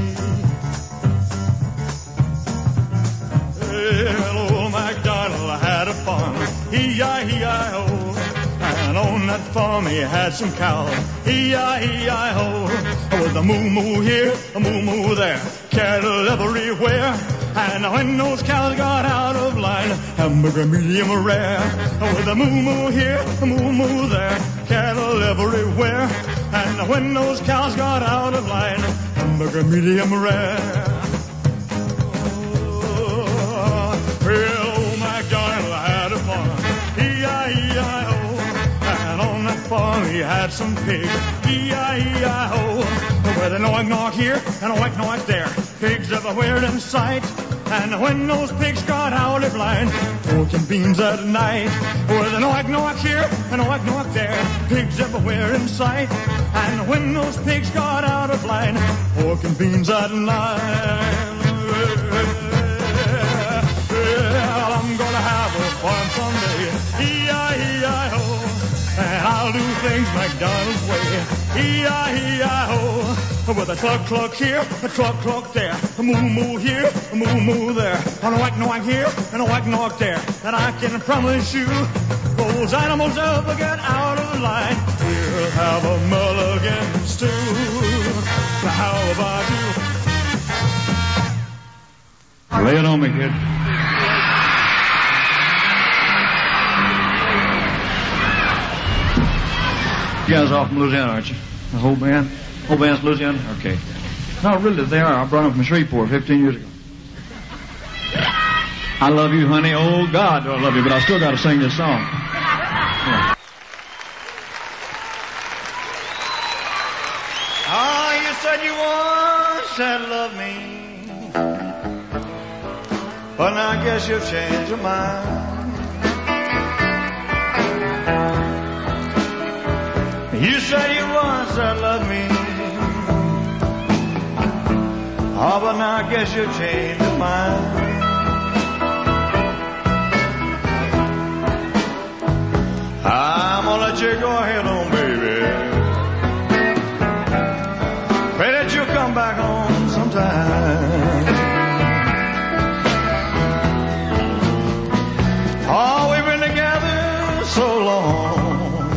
Well, old MacDonald had a farm, E-I-E-I-O. And on that farm he had some cows, E-I-E-I-O. With a moo-moo here, a moo-moo there, cattle everywhere. And when those cows got out of line, hamburger medium rare. With a moo-moo here, a moo-moo there, cattle everywhere. And when those cows got out of line, hamburger medium rare. Well, old MacDonald had a farm, E-I-E-I-O. And on that farm he had some pigs, E-I-E-I-O. With a knock here and a whack there, pigs everywhere in sight. And when those pigs got out of line, pork and beans at night. With a knock here and a whack there, pigs everywhere in sight. And when those pigs got out of line, pork and beans at night. Well, I'm gonna have a farm someday, E-I-E-I-O. And I'll do things MacDonald's way, E-I-E-I-O. With a cluck here, a cluck there, a moo-moo here, a moo-moo there, and a whack here, and a whack there. And I can promise you, those animals ever get out of line, we'll have a mulligan stew. Now how about you? Lay it on me, kid. You guys are from Louisiana, aren't you? The whole band? Whole band's Louisiana? Okay. No, really, they are. I brought them from Shreveport 15 years ago. I love you, honey. Oh, God, do I love you, but I still got to sing this song. Yeah. Ah, you said you once had loved me, but now I guess you've changed your mind. You said you once had loved me, Oh, but now I guess you've changed your mind. I'm gonna let you go ahead on, baby. Pray that you'll come back home sometime. Oh, we've been together so long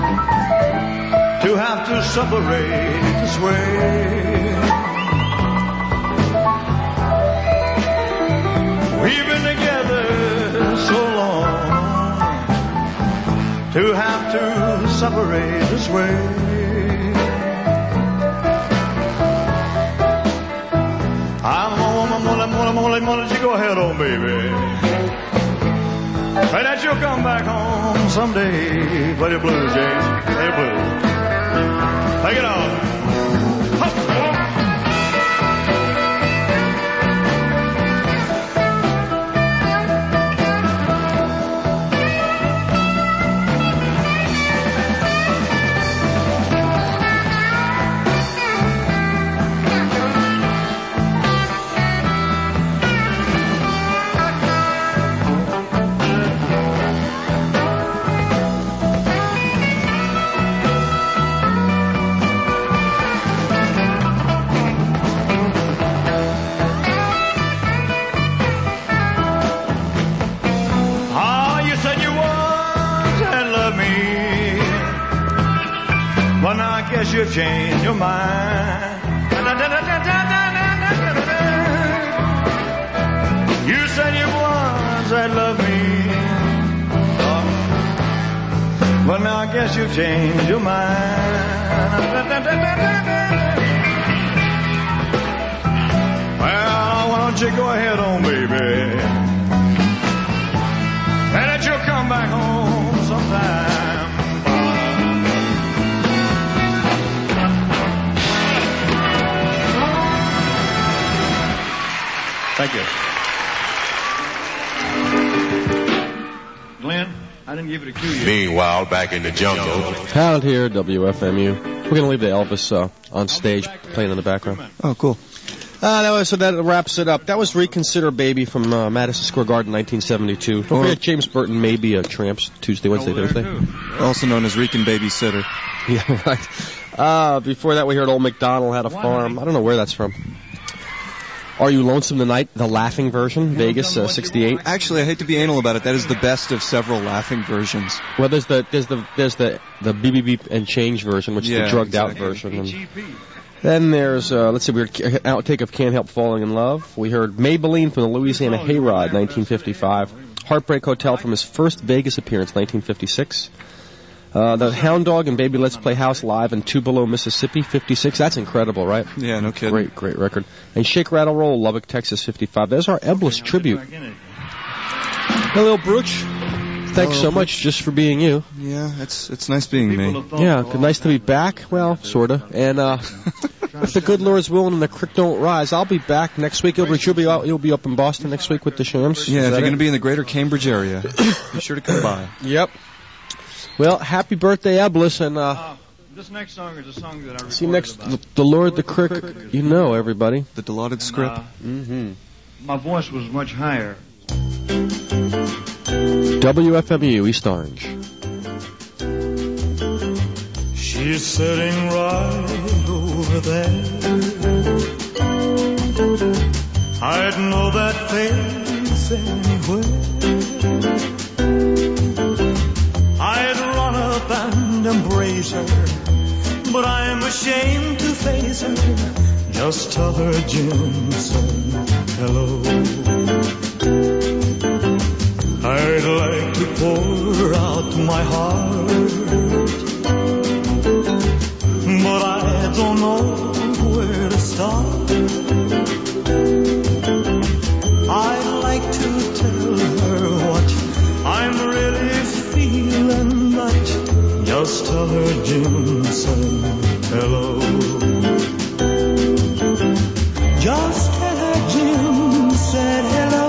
to have to separate this way. We've been together so long to have to separate this way. I'm gonna let you go ahead, oh baby. Pray that you'll come back home someday. Play the blues, James. Play the blues. Take it on. You've changed your mind. You said you once had loved me, but now I guess you've changed your mind. Well, why don't you go ahead on, baby, and that you'll come back home sometime. Thank you. Glenn, I didn't give it a cue yet. Meanwhile, back in the jungle. Harold here, WFMU. We're going to leave the Elvis on stage playing in the background. Oh, cool. So that wraps it up. That was Reconsider Baby from Madison Square Garden, 1972. Don't forget James Burton, Maybe a Tramps, Tuesday, Wednesday, Thursday. Also known as Rican Babysitter. Yeah, right. Before that, we heard Old MacDonald Had a Farm. I don't know where that's from. Are You Lonesome Tonight? The laughing version, Vegas, 68. Actually, I hate to be anal about it. That is the best of several laughing versions. Well, there's the beep beep beep and change version, which is the drugged out version. And then there's let's see, we heard outtake of Can't Help Falling in Love. We heard Maybelline from the Louisiana Hayride, 1955. Heartbreak Hotel from his first Vegas appearance, 1956. The Hound Dog and Baby Let's Play House live in Tupelo, Mississippi, 56. That's incredible, right? Yeah, no kidding. Great record. And Shake, Rattle, Roll, Lubbock, Texas, 55. There's our Eblis tribute. Hello, Brooch. Thanks so much just for being you. Yeah, it's nice being me. Yeah, nice to be back. Well, sorta. And if the good Lord's willing and the creek don't rise, I'll be back next week. You'll be up in Boston next week with the Shams. Yeah, if you're going to be in the greater Cambridge area, be sure to come by. Yep. Well, happy birthday, Eblis, and this next song is a song that I see next the Lord the Crick. You know, everybody. The Dilaudid Script. My voice was much higher. WFMU East Orange. She's sitting right over there. I'd know that face anywhere. I'd run up and embrace her, but I'm ashamed to face her. Just tell her Jim said hello. I'd like to pour out my heart, but I don't know where to start. I'd like to tell her what I'm really feeling, but just tell her Jim said hello. Just tell her Jim said hello.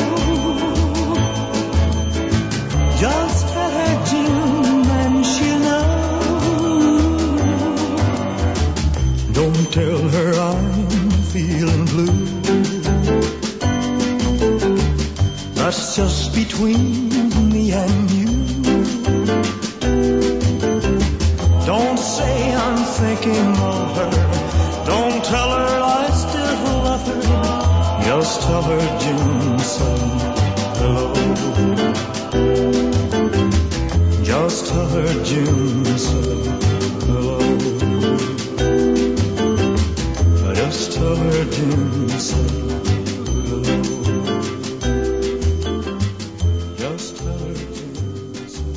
Just tell her Jim and she'll know. Don't tell her I'm feeling blue. that's just between me and you. Don't say I'm thinking of her. Don't tell her I still love her. Just tell her June said hello. Just tell her June said hello. Just tell her June said hello. Just tell her June said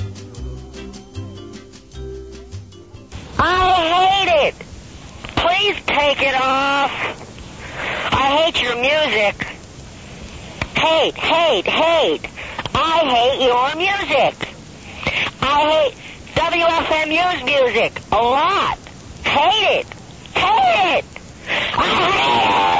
I hate it. Please take it off. I hate your music. Hate. I hate your music. I hate WFMU's music a lot. Hate it. I hate it.